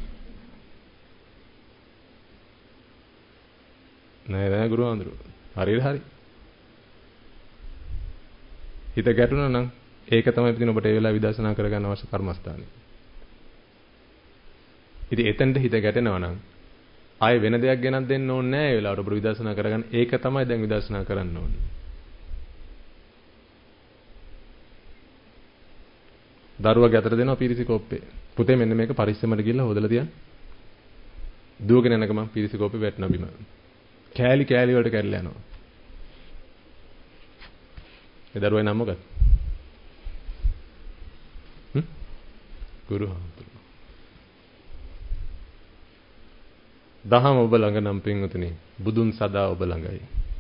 නෑ නෑ ගුරුහාමුදුරුවෝ. හරියට හරි. හිත ගැටුණා නම් ඒක තමයි පිටින් ඔබට ඒ වෙලාව විදර්ශනා කරගන්න අවශ්‍ය කර්මස්ථානේ. ඉතින් එතෙන්ද හිත ගැටෙනවා නම් ආයේ වෙන දෙයක් ගෙනත් දෙන්න ඕනේ නෑ ඒ වෙලාවට ඔබට විදර්ශනා කරගන්න. ඒක තමයි දැන් විදර්ශනා කරන්න ඕනේ. දරුවා ගැතර දෙනවා පීරිසි කෝප්පේ. පුතේ මෙන්න මේක පරිස්සමට ගිහලා හොදලා තියන්න. දුවගෙන යන ගමන් පීරිසි කෝප්පේ වැටෙනවා බිම. කෑලි කෑලි වලට කැඩලා යනවා. ඒ දරුවා නම මොකක්ද? හ්ම්? ගුරුහාමුදුරුවෝ. දහම ඔබ ළඟ නම් පින්වතුනි බුදුන් සදා ඔබ ළඟයි.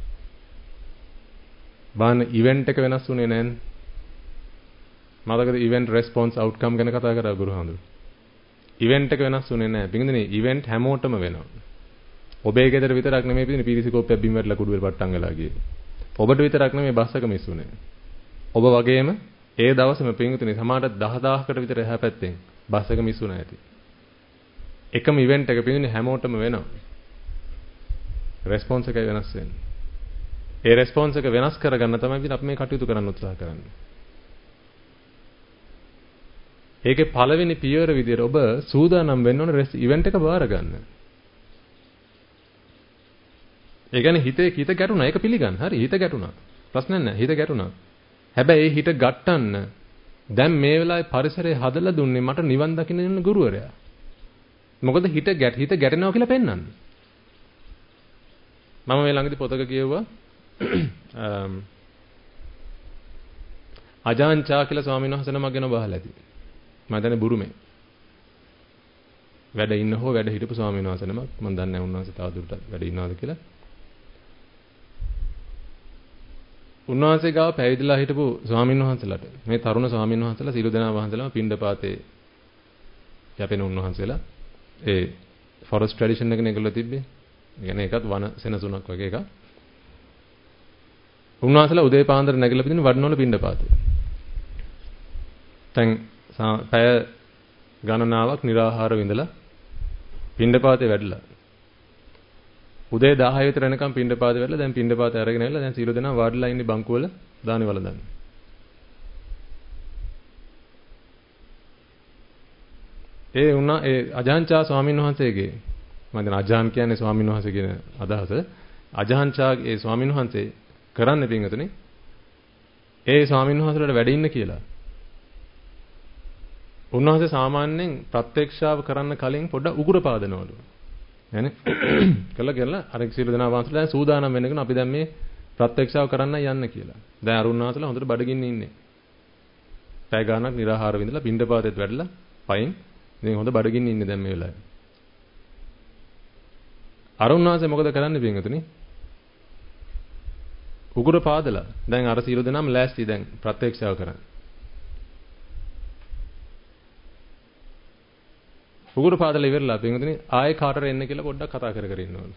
බාන ඉවෙන්ට් එක වෙනස් වුණේ නැන්නේ. මතකද ඉවෙන්ට් රෙස්පොන්ස් අවුට්කම් ගැන කතා කරා ගුරුහාමුදුරුවෝ. ඉවෙන්ට් එක වෙනස් වුණේ නැහැ. පින්වතුනි ඉවෙන්ට් හැමෝටම වෙනවා. ඔබේ ගෙදර විතරක් නෙමෙයි පිටින් පීරිසි කෝප්පයක් බිම් වැටලා කුඩු වල පට්ටම් වෙලා ගියේ. ඔබට විතරක් නෙමෙයි බස් එක මිස් වුණේ. ඔබ වගේම ඒ දවසේම පින්වතුනි සමහරට දහදාහකට විතර එහා පැත්තෙන් බස් එක මිස් වුණා ඇති. එකම ඉවෙන්ට් එක පින්වතුනි හැමෝටම වෙනවා. රෙස්පොන්ස් එකයි වෙනස් වෙන්නේ. ඒ රෙස්පොන්ස් එක වෙනස් කරගන්න තමයි ඉතින් අපි මේ කටයුතු කරන්න උත්සාහ කරන්නේ. ඒකේ පළවෙනි පියවර විදියට ඔබ සූදානම් වෙන්න ඕනේ ඉවෙන්ට් එක බාර ගන්න. ඒ කියන්නේ හිතේ හිත ගැටුණා. ඒක පිළිගන්න. හරි හිත ගැටුණා. ප්‍රශ්නයක් නැහැ. හිත ගැටුණා. හැබැයි ඒ හිත ගට්ටන්න දැන් මේ වෙලාවේ පරිසරය හදලා දුන්නේ මට නිවන් දකින්න යන ගුරුවරයා. මොකද හිත ගැට හිත ගැටෙනවා කියලා පෙන්වන්න. මම මේ ළඟදී පොතක කියුවා අජාන්චා කියලා ස්වාමීන් වහන්සේ නමක් ගැන බහලා ඇති. මම දැන් බුරුමේ. වැඩ ඉන්න හෝ වැඩ හිටපු ස්වාමීන් වහන්සේ නමක්. මම දන්නේ නැහැ උන්වහන්සේ තවදුරටත් වැඩ ඉන්නවද කියලා. උන්වහන්සේ ගාව පැවිදිලා හිටපු ස්වාමීන් වහන්සේලාට මේ තරුණ ස්වාමීන් වහන්සේලා සියලු දෙනා වහන්සේලාම පින්ඩපාතේ යැපෙන උන්වහන්සේලා ඒ ෆොරස්ට් ට්‍රැඩිෂන් එකනේ ඒගොල්ලෝ තිබ්බේ. ඒ කියන්නේ ඒකත් වන සෙනසුණක් වගේ එකක්. උන්වහන්සේලා උදේ පාන්දර නැගිලා පිටින් වඩනවල පින්ඩපාතේ. දැන් පැය ගණනාවක් निराහාර විඳලා පින්ඩපාතේ වැඩලා උදේ දහය විතර වෙනකම් පින්ඩපාතේ වැඩලා දැන් පින්ඩපාතේ අරගෙන ඇවිල්ලා දැන් සීල දෙනා වාඩිලා ඉන්නේ බංකුවල දානි වලඳන්. ඒ උනා ඒ අජාන්චා ස්වාමීන් වහන්සේගේ මම දැන් අජාන් කියන්නේ ස්වාමීන් වහන්සේ කියන අදහස අජාන්චා ඒ ස්වාමීන් වහන්සේ කරන්නේ පින්වතුනි ඒ ස්වාමීන් වහන්සේලාට වැඩ ඉන්න කියලා. උන්වහන්සේ සාමාන්‍යයෙන් ප්‍රත්‍යක්ෂාව කරන්න කලින් පොඩ්ඩක් උගුර පාදනවලු. يعني කළා කියලා අර සියලු දෙනා වහන්සේලා දැන් සූදානම් වෙන්නගෙන අපි දැන් මේ ප්‍රත්‍යක්ෂාව කරන්න යන්න කියලා. දැන් අරුණ වහන්සේලා හොඳට බඩගින්න ඉන්නේ. පැය ගාණක් निराහාර විඳලා පින්ඩපාතෙත් වැඩලා පයින් ඉතින් හොඳ බඩගින්න ඉන්නේ දැන් මේ වෙලාවේ. අරුණ වහන්සේ මොකද කරන්නේ පින්වතුනි? උගුර පාදලා දැන් අර සියලු දෙනාම ලෑස්ති දැන් ප්‍රත්‍යක්ෂාව කරන්න. උගුර පාදලා ඉවරලා පින්වතුනි ආයේ කාටර එන්න කියලා පොඩ්ඩක් කතා කර කර ඉන්නවලු.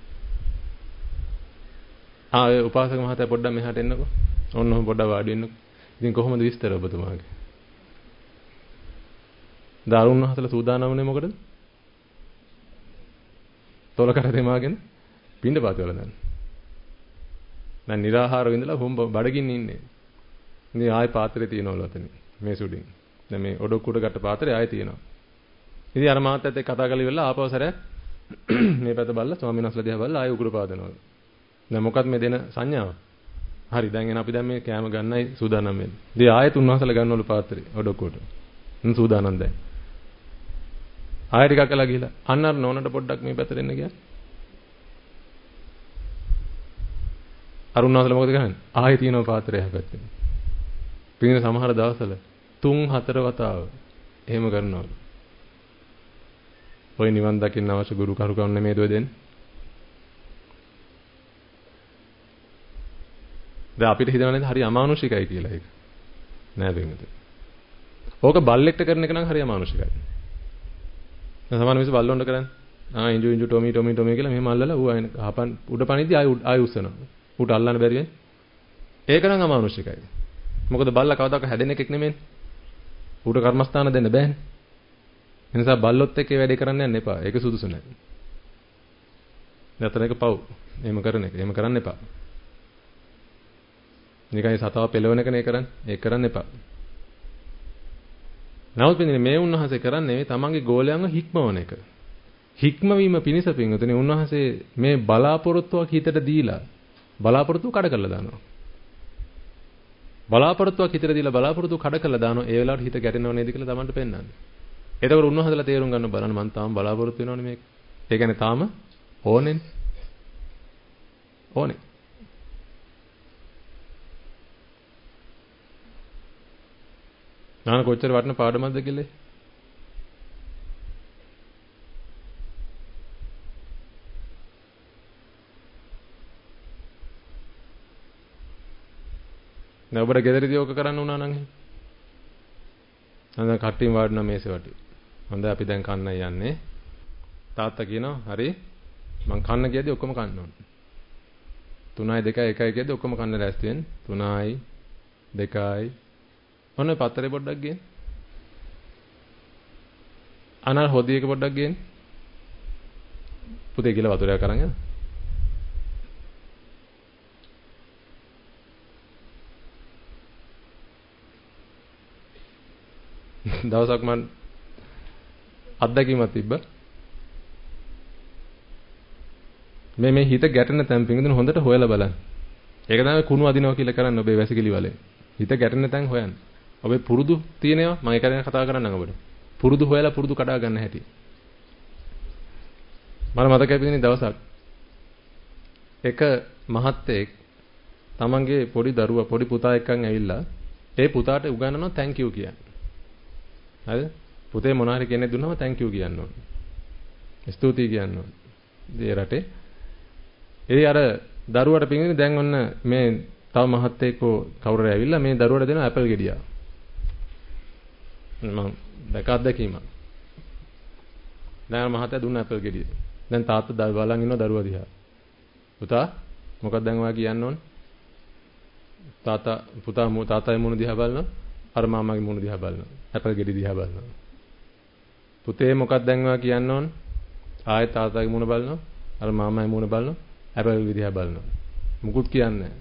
ආ ඒ උපාසක මහත්තයා පොඩ්ඩක් මෙහාට එන්නකෝ. ඔන්න ඔහොම පොඩ්ඩක් වාඩි වෙන්නකෝ. ඉතින් කොහොමද විස්තර ඔබතුමාගේ? දාරුණ හතල සූදානම් වුණේ මොකටද? තොලකට දෙමාගෙන පින්ඳ පාත වල දාන්න. දැන් निराහාරව ඉඳලා හොම් බඩගින්න ඉන්නේ. ඉතින් ආයෙ පාත්‍රේ තියනවලු අතන. මේ සුඩින්. දැන් මේ ඔඩොක්කුවට ගත්ත පාත්‍රේ ආයෙ තියෙනවා. ඉතින් අර මාත්‍යත් එක්ක කතා කරලා ඉවරලා ආපහු සැරයක් මේ පැත්ත බලලා ස්වාමීන් වහන්සේලා දිහා බලලා ආයෙ උගුර පාදනවලු. දැන් මොකක්ද මේ දෙන සංඥාව? හරි දැන් එන අපි දැන් මේ කෑම ගන්නයි සූදානම් වෙන්නේ. ඉතින් ආයෙත් උන්වහන්සේලා ගන්නවලු පාත්‍රේ ඔඩොක්කුවට. මම සූදානම් දැන්. ආයෙ ටිකක් කළා ගිහලා අන්න අර නෝනට පොඩ්ඩක් මේ පැත්තට එන්න ගියා. අර උන්වහන්සේලා මොකද කරන්නේ? ආයෙ තියෙනවා පාත්‍රය හැපැත්තේ. පිටින් සමහර දවස්වල තුන් හතර වතාව එහෙම කරනවා. ඔය නිවන් දකින්න අවශ්‍ය ගුරු කරුකම් නෙමෙයිද ඔය දෙන්නේ? දැන් අපිට හිතනවානේ හරි අමානුෂිකයි කියලා ඒක. නෑ බෙන්ගත. ඕක බල්ලෙක්ට කරන එක නම් හරි අමානුෂිකයි. දැන් සමහර මිනිස්සු බල්ලොන්ට කරන්නේ. ආ ඉන්ජු ඉන්ජු ටොමි ටොමි ටොමි කියලා මෙහෙම අල්ලලා ඌ ආයෙ ගහපන් උඩ පනිද්දි ආයෙ ආයෙ උස්සනවා. ඌට අල්ලන්න බැරි වෙන්නේ. ඒක නම් අමානුෂිකයි. මොකද බල්ලා කවදාක හැදෙන එකෙක් නෙමෙයි. ඌට කර්මස්ථාන දෙන්න බෑනේ. ඒ නිසා බල්ලොත් එක්ක වැඩේ කරන්න යන්න එපා. ඒක සුදුසු නෑ. නැත්නම් ඒක පව්. එහෙම කරන එක. එහෙම කරන්න එපා. නිකන් සතාව පෙලවන එකනේ කරන්නේ. ඒක කරන්න එපා. නමුත් මේ උන්වහන්සේ කරන්නේ මේ තමන්ගේ ගෝලයන්ව හික්මවන එක. හික්මවීම පිණිස පින්වතුනි උන්වහන්සේ මේ බලාපොරොත්තුවක් හිතට දීලා බලාපොරොත්තු කඩ කරලා දානවා. බලාපොරොත්තුවක් හිතට දීලා බලාපොරොත්තු කඩ කරලා දානවා. ඒ වෙලාවට හිත ගැටෙනව නේද කියලා තමන්ට පෙන්වන්නේ. එතකොට උන්වහන්සේලා තේරුම් ගන්න බලන්න මම තාම බලාපොරොත්තු වෙනවනේ මේක. ඒ කියන්නේ තාම ඕනේ. ඕනේ. නාන කොච්චර වටින පාඩමක්ද කියලා. දැන් ඔබට ගෙදරදී ඕක කරන්න උනා නම් එහෙනම්. දැන් කට්ටියම වාඩිනා මේසෙ වටේ. හොඳයි අපි දැන් කන්නයි යන්නේ. තාත්තා කියනවා හරි මං කන්න කියද්දි ඔක්කොම කන්න ඕන. තුනයි දෙකයි එකයි කියද්දි ඔක්කොම කන්න ලෑස්ති වෙන්න. තුනයි දෙකයි ඔන්න පත්තරේ පොඩ්ඩක් ගේන්න. අනල් හොදි එක පොඩ්ඩක් ගේන්න. පුතේ කියලා වතුරයක් අරන් යන්න. දවසක් මම අත්දැකීමක් තිබ්බා. මේ මේ හිත ගැටෙන තැන් පිටින් හොඳට හොයලා බලන්න. ඒක තමයි කුණු අදිනවා කියලා කරන්නේ ඔබේ වැසිකිලි වලේ. හිත ගැටෙන තැන් හොයන්න. ඔබේ පුරුදු තියෙනවා මම ඒක ගැන කතා කරන්නම් ඔබට. පුරුදු හොයලා පුරුදු කඩා ගන්න හැටි. මම මතකයි පිටින් දවසක් එක මහත්තයෙක් තමන්ගේ පොඩි දරුවා පොඩි පුතා එක්කන් ඇවිල්ලා ඒ පුතාට උගන්වනවා thank you කියන්නේ. හරිද? පුතේ මොනවා හරි කෙනෙක් දුන්නාම thank you කියන්න ඕනේ. ස්තුතියි කියන්න ඕනේ. ඒ රටේ ඒ අර දරුවට පිටින් දැන් ඔන්න මේ තව මහත්තයෙක්ව කවුරුරි ඇවිල්ලා මේ දරුවට දෙන ඇපල් ගෙඩියක්. මම දැකත් දැකීම. දැන් මහත්තයා දුන්න ඇපල් ගෙඩිය. දැන් තාත්තා බලන් ඉන්නවා දරුවා දිහා. පුතා මොකක්ද දැන් ඔයා කියන්න ඕන? තාත්තා පුතා මු තාත්තගේ මුණ දිහා බලනවා. අර මාමාගේ මුණ දිහා බලනවා. ඇපල් ගෙඩිය දිහා බලනවා. පුතේ මොකක්ද දැන් ඔයා කියන්න ඕන? ආයෙත් තාත්තාගේ මුණ බලනවා. අර මාමාගේ මුණ බලනවා. ඇපල් ගෙඩිය දිහා බලනවා. මුකුත් කියන්නේ නැහැ.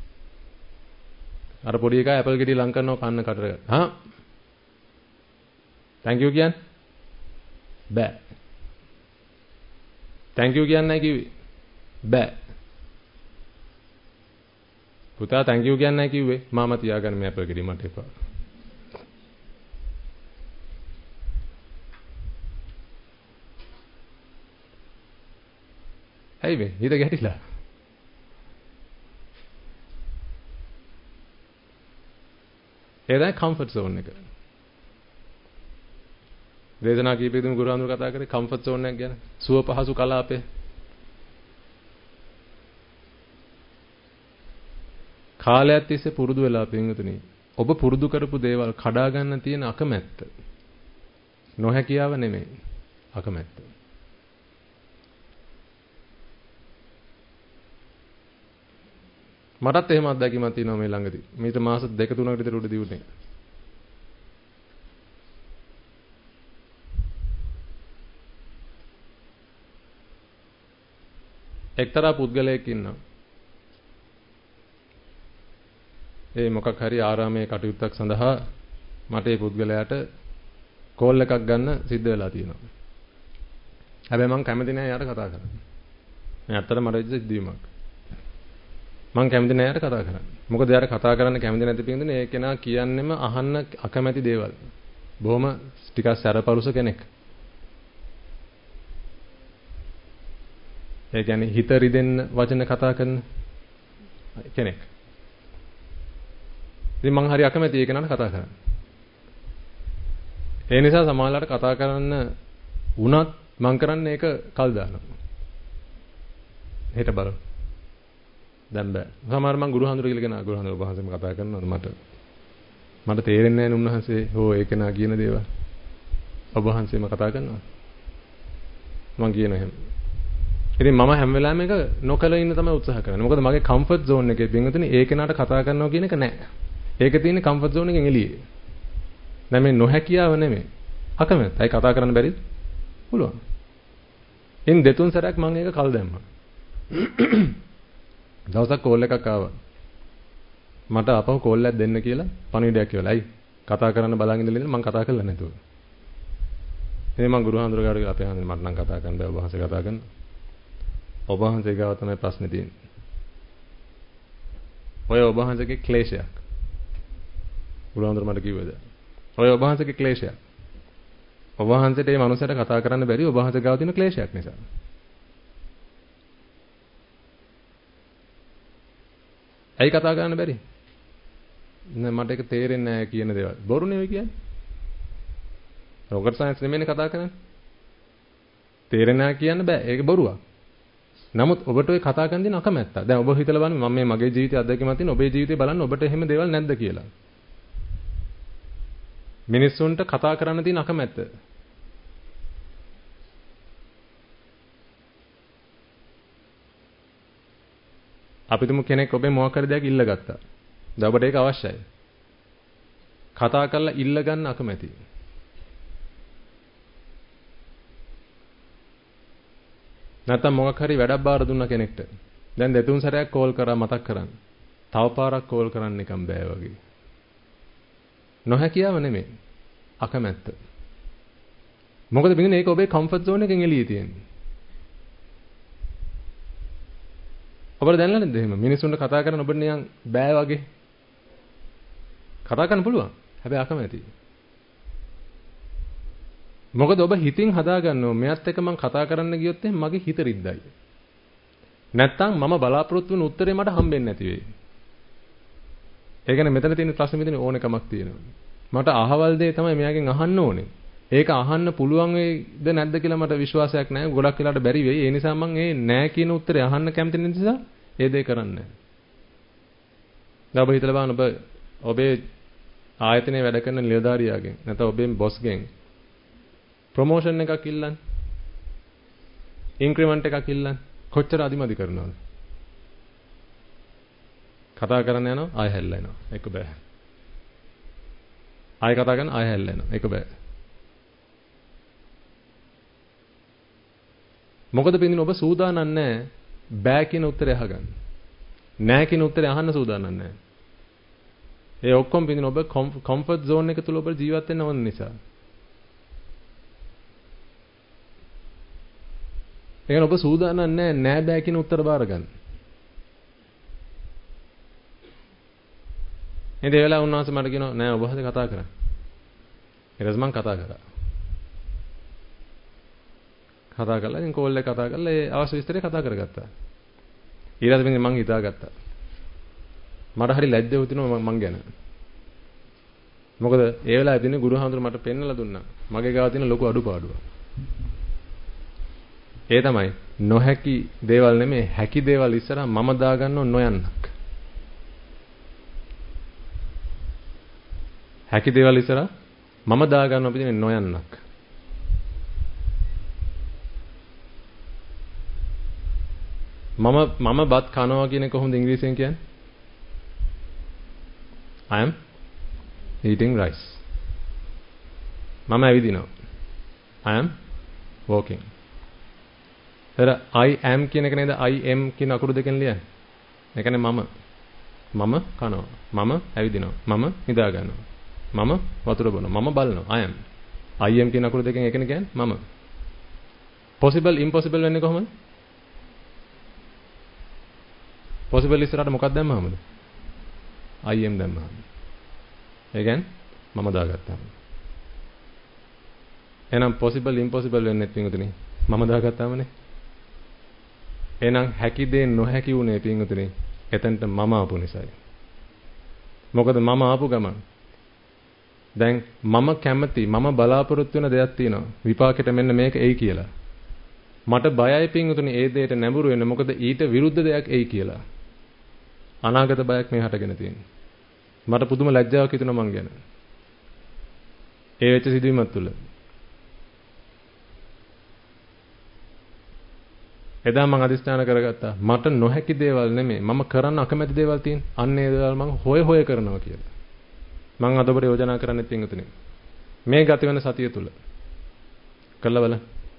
අර පොඩි එකා ඇපල් ගෙඩිය ලං කරනවා කන්න කටට. හා thank you කියන්නේ බෑ. thank you කියන්නේ නැහැ කිව්වේ. බෑ. පුතා thank you කියන්නේ නැහැ කිව්වේ. මාමා තියාගන්න මේ ඇපල් ගෙඩිය මට එපා. ඇයි මේ හිත ගැටිලා? ඒ තමයි කම්ෆර්ට් සෝන් එක. දේශනා කීපෙකදීම ගුරු හඳුර කතා කරේ කම්ෆර්ට් සෝන් එක ගැන. සුව පහසු කලාපේ. කාලයක් තිස්සේ පුරුදු වෙලා පින්වතුනි. ඔබ පුරුදු කරපු දේවල් කඩා ගන්න තියෙන අකමැත්ත. නොහැකියාව නෙමෙයි. අකමැත්ත. මටත් එහෙම අත්දැකීමක් තියෙනවා මේ ළඟදී. මීට මාස දෙක තුනකට විතර උඩ දියුනේ. එක්තරා පුද්ගලයෙක් ඉන්නවා. ඒ මොකක් හරි ආරාමයේ කටයුත්තක් සඳහා මට ඒ පුද්ගලයාට කෝල් එකක් ගන්න සිද්ධ වෙලා තියෙනවා. හැබැයි මම කැමති නෑ යාට කතා කරන්න. මේ ඇත්තට මට වෙච්ච සිද්ධියක්. මම කැමති නෑ යාට කතා කරන්න. මොකද යාට කතා කරන්න කැමති නැති පින්දුනේ ඒ කෙනා කියන්නෙම අහන්න අකමැති දේවල්. බොහොම ටිකක් සැරපරුස කෙනෙක්. ඒ කියන්නේ හිත රිදෙන්න වචන කතා කරන කෙනෙක්. ඉතින් මං හරි අකමැති ඒ කෙනාට කතා කරන්න. ඒ නිසා සමහරවිට කතා කරන්න වුණත් මං කරන්නේ ඒක කල් දානවා. හෙට බලමු. දැන් බෑ. සමහර මං ගුරුහඳුර කියලා කෙනා ගුරුහඳුර වහන්සේම කතා කරනවා මට. මට තේරෙන්නේ නැහැ උන්වහන්සේ හෝ ඒ කෙනා කියන දේවල්. ඔබ වහන්සේම කතා කරනවා. මං කියනවා එහෙම. ඉතින් මම හැම වෙලාවෙම ඒක නොකල ඉන්න තමයි උත්සාහ කරන්නේ. මොකද මගේ කම්ෆර්ට් zone එකේ පින්වතුනි ඒ කෙනාට කතා කරනවා කියන එක නෑ. ඒක තියෙන්නේ කම්ෆර්ට් zone එකෙන් එළියේ. දැන් මේ නොහැකියාව නෙමෙයි. අකමැත්තයි කතා කරන්න බැරිද? පුළුවන්. ඉන් දෙතුන් සැරයක් මම ඒක කල් දැම්මා. දවසක් කෝල් එකක් ආවා. මට ආපහු කෝල් එකක් දෙන්න කියලා පණිවිඩයක් කියලා. අයි කතා කරන්න බලන් ඉඳලා ඉඳලා මම කතා කළා නැතුව. ඉතින් මම ගුරුහාඳුර ගාවට ගිහලා අපේ හන්දේ මට නම් කතා කරන්න බෑ ඔබ වහන්සේ කතා කරන්න. ඔබ වහන්සේ ගාව තමයි ප්‍රශ්නේ තියෙන්නේ. ඔය ඔබ වහන්සේගේ ක්ලේශයක්. ගුරුහාඳුර මට කිව්වද? ඔය ඔබ වහන්සේගේ ක්ලේශයක්. ඔබ වහන්සේට මේ මනුස්සයට කතා කරන්න බැරි ඔබ වහන්සේ ගාව තියෙන ක්ලේශයක් නිසා. ඇයි කතා කරන්න බැරි? නෑ මට ඒක තේරෙන්නේ නැහැ කියන දේවල්. බොරුනේ ඔය කියන්නේ. රොකට් සයන්ස් නෙමෙයිනේ කතා කරන්නේ. තේරෙන්නේ නැහැ කියන්න බෑ. ඒක බොරුවක්. නමුත් ඔබට ඔය කතා කරන දේ අකමැත්ත. දැන් ඔබ හිතලා බලන්න මම මේ මගේ ජීවිතය අත්දැකීමක් තියෙන ඔබේ ජීවිතේ බලන්න ඔබට එහෙම දේවල් නැද්ද කියලා. මිනිස්සුන්ට කතා කරන්න තියෙන අකමැත්ත. අපිටම කෙනෙක් ඔබේ මොකක් හරි දෙයක් ඉල්ලගත්තා. දැන් ඔබට ඒක අවශ්‍යයි. කතා කරලා ඉල්ල ගන්න අකමැති. නැත්නම් මොකක් හරි වැඩක් බාර දුන්නා කෙනෙක්ට. දැන් දෙතුන් සැරයක් කෝල් කරා මතක් කරන්. තව පාරක් කෝල් කරන්න නිකන් බෑ වගේ. නොහැකියාව නෙමෙයි. අකමැත්ත. මොකද බින්දුනේ ඒක ඔබේ කම්ෆර්ට් zone එකෙන් එළියේ තියෙන්නේ. ඔබට දැනලා නැද්ද එහෙම මිනිස්සුන්ට කතා කරන්න ඔබට නිකන් බෑ වගේ. කතා කරන්න පුළුවන්. හැබැයි අකමැති. මොකද ඔබ හිතින් හදාගන්නවා මෙයත් එක්ක මම කතා කරන්න ගියොත් එහෙනම් මගේ හිත රිද්දයි. නැත්තම් මම බලාපොරොත්තු වෙන උත්තරේ මට හම්බෙන්නේ නැති වෙයි. ඒ කියන්නේ මෙතන තියෙන ප්‍රශ්නේ මෙතන ඕනකමක් තියෙනවා. මට අහවල් දේ තමයි මෙයාගෙන් අහන්න ඕනේ. ඒක අහන්න පුළුවන් වෙයිද නැද්ද කියලා මට විශ්වාසයක් නැහැ. ගොඩක් වෙලාවට බැරි වෙයි. ඒ නිසා මම ඒ නෑ කියන උත්තරේ අහන්න කැමති නිසා ඒ දේ කරන්නේ නැහැ. දැන් ඔබ හිතලා බලන්න ඔබ ඔබේ ආයතනයේ වැඩ කරන නිලධාරියාගෙන් නැත්නම් ඔබේ බොස්ගෙන් ප්‍රොමෝෂන් එකක් ඉල්ලන්න. ඉන්ක්‍රිමන්ට් එකක් ඉල්ලන්න. කොච්චර අදිමදි කරනවද? කතා කරන්න යනවා ආය හැල්ලා එනවා. ඒක බෑ. ආය කතා කරන ආය හැල්ලා එනවා. ඒක බෑ. මොකද පින්දින ඔබ සූදානම් නැහැ බෑ කියන උත්තරය අහගන්න. නෑ කියන උත්තරය අහන්න සූදානම් නැහැ. ඒ ඔක්කොම පින්දින ඔබ කම්ෆර්ට් zone එක තුල ඔබ ජීවත් වෙන්න ඕන නිසා. ඒ කියන්නේ ඔබ සූදානම් නැහැ නෑ බෑ කියන උත්තර බාර ගන්න. ඉතින් ඒ වෙලාව උන්වහන්සේ මට කියනවා නෑ ඔබ හද කතා කරා. ඊට පස්සේ මම කතා කරා. කතා කරලා ඉතින් කෝල් එක කතා කරලා ඒ අවශ්‍ය විස්තරේ කතා කරගත්තා. ඊට පස්සේ මම හිතාගත්තා. මට හරි ලැජ්ජ වුණා මං ගැන. මොකද ඒ වෙලාවේ තියෙන ගුරුහාමුදුර මට පෙන්නලා දුන්නා. මගේ ගාව තියෙන ලොකු අඩුපාඩුව. ඒ තමයි නොහැකි දේවල් නෙමෙයි හැකි දේවල් ඉස්සරහා මම දාගන්නව නොයන්නක්. හැකි දේවල් ඉස්සරහා මම දාගන්නව පිටින් නොයන්නක්. මම මම බත් කනවා කියන එක කොහොමද ඉංග්‍රීසියෙන් කියන්නේ? I am eating rice. මම ඇවිදිනවා. I am walking. එතන I am කියන එක නේද I am කියන අකුරු දෙකෙන් ලියන්නේ. ඒ කියන්නේ මම. මම කනවා. මම ඇවිදිනවා. මම නිදා ගන්නවා. මම වතුර බොනවා. මම බලනවා. I am. I am කියන අකුරු දෙකෙන් එකනේ කියන්නේ මම. possible impossible වෙන්නේ කොහොමද? possible ඉස්සරහට මොකක්ද දැම්මහමද? I am දැම්මහම. ඒ කියන්නේ මම දාගත්තාම. එහෙනම් possible impossible වෙන්නේ පින්වතුනි මම දාගත්තාමනේ. එහෙනම් හැකි දේ නොහැකි උනේ පින්වතුනි එතනට මම ආපු නිසායි. මොකද මම ආපු ගමන් දැන් මම කැමති මම බලාපොරොත්තු වෙන දෙයක් තියෙනවා විපාකෙට මෙන්න මේක එයි කියලා. මට බයයි පින්වතුනි ඒ දෙයට නැඹුරු වෙන්න මොකද ඊට විරුද්ධ දෙයක් එයි කියලා. අනාගත බයක් මේ හටගෙන තියෙනවා. මට පුදුම ලැජ්ජාවක් හිතුණා මං ගැන. ඒ වෙච්ච සිදුවීමක් තුළ. එදා මං අදිස්ථාන කරගත්තා මට නොහැකි දේවල් නෙමෙයි මම කරන්න අකමැති දේවල් තියෙන. අන්න ඒ දේවල් මං හොය හොය කරනවා කියලා. මං අද ඔබට යෝජනා කරන්නෙත් පින්වතුනි. මේ ගත වෙන සතිය තුළ. කළා බලන්න.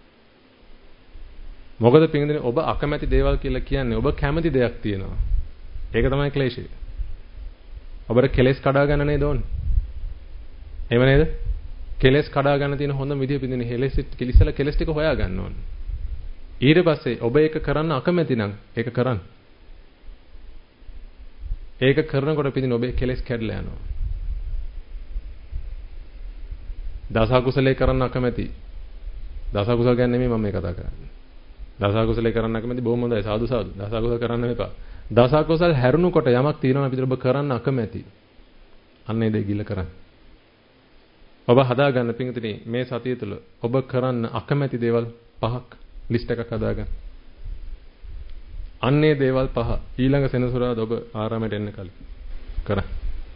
මොකද පින්වතුනි ඔබ අකමැති දේවල් කියලා කියන්නේ ඔබ කැමති දෙයක් තියෙනවා. ඒක තමයි ක්ලේශය. ඔබට කෙලෙස් කඩා ගන්න නේද ඕනේ? එහෙම නේද? කෙලෙස් කඩා ගන්න තියෙන හොඳම විදිය පින්වතුනි කෙලෙස් කිලිසල කෙලෙස් ටික හොයා ගන්න ඕනේ. ඊට පස්සේ ඔබ ඒක කරන්න අකමැති නම් ඒක කරන්න. ඒක කරනකොට පිටින් ඔබේ කෙලෙස් කැඩලා යනවා. දස කුසලයේ කරන්න අකමැති. දස කුසල ගැන නෙමෙයි මම මේ කතා කරන්නේ. දස කුසලයේ කරන්න අකමැති බොහොම හොඳයි සාදු සාදු. දස කුසල කරන්න එපා. දස කුසල හැරුණුකොට යමක් තියෙනවා පිටින් ඔබ කරන්න අකමැති. අන්න ඒ දේ ගිල කරන්න. ඔබ හදා ගන්න පිටින් මේ සතිය තුළ ඔබ කරන්න අකමැති දේවල් පහක් ලිස්ට් එකක් හදාගන්න. අන්නේ දේවල් පහ ඊළඟ සෙනසුරාදා ඔබ ආරාමයට එන්න කලින් කරන්න.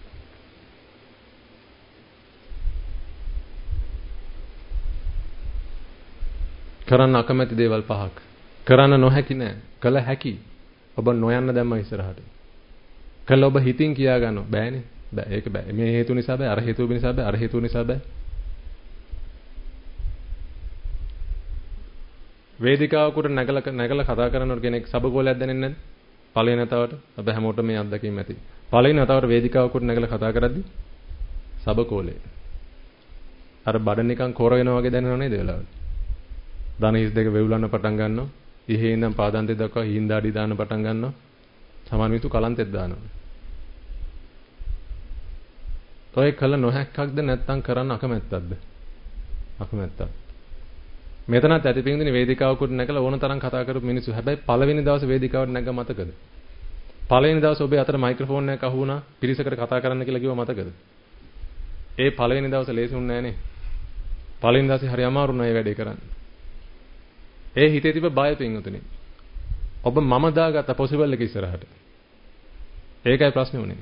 කරන්න අකමැති දේවල් පහක්. කරන්න නොහැකි නෑ. කළ හැකි. ඔබ නොයන්න දැම්ම ඉස්සරහට. කළ ඔබ හිතින් කියා ගන්නවා. බෑනේ. බෑ ඒක බෑ. මේ හේතු නිසා බෑ. අර හේතුව නිසා බෑ. අර හේතුව නිසා බෑ. වේදිකාවකට නැගලා නැගලා කතා කරනකොට කෙනෙක් සබකෝලයක් දැනෙන්නේ නැද්ද? පළවෙනි නතාවට අප හැමෝටම මේ අත්දැකීම ඇති. පළවෙනි නතාවට වේදිකාවකට නැගලා කතා කරද්දි සබකෝලේ. අර බඩ නිකන් කොර වෙනවා වගේ දැනෙනව නේද වෙලාවට? දන හිස් දෙක වෙවුලන්න පටන් ගන්නවා. ඉහේ ඉඳන් පාදන්තේ දක්වා හිඳාඩි දාන්න පටන් ගන්නවා. සමහර මිනිස්සු කලන්තෙත් දානවා. ඔය කල නොහැක්කක්ද නැත්නම් කරන්න අකමැත්තක්ද? අකමැත්තක්. මෙතනත් ඇති පින්දිනේ වේදිකාවකට නැගලා ඕන තරම් කතා කරපු මිනිස්සු. හැබැයි පළවෙනි දවසේ වේදිකාවට නැගග මතකද? පළවෙනි දවසේ ඔබේ අතට මයික්‍රොෆෝන් එකක් අහුණා පිරිසකට කතා කරන්න කියලා කිව්ව මතකද? ඒ පළවෙනි දවසේ ලේසුන් නෑනේ. පළවෙනි දවසේ හරි අමාරු නෑ වැඩේ කරන්න. ඒ හිතේ තිබ්බ බය පින්වතුනි. ඔබ මම දාගත්ත පොසිබල් එක ඉස්සරහට. ඒකයි ප්‍රශ්නේ උනේ.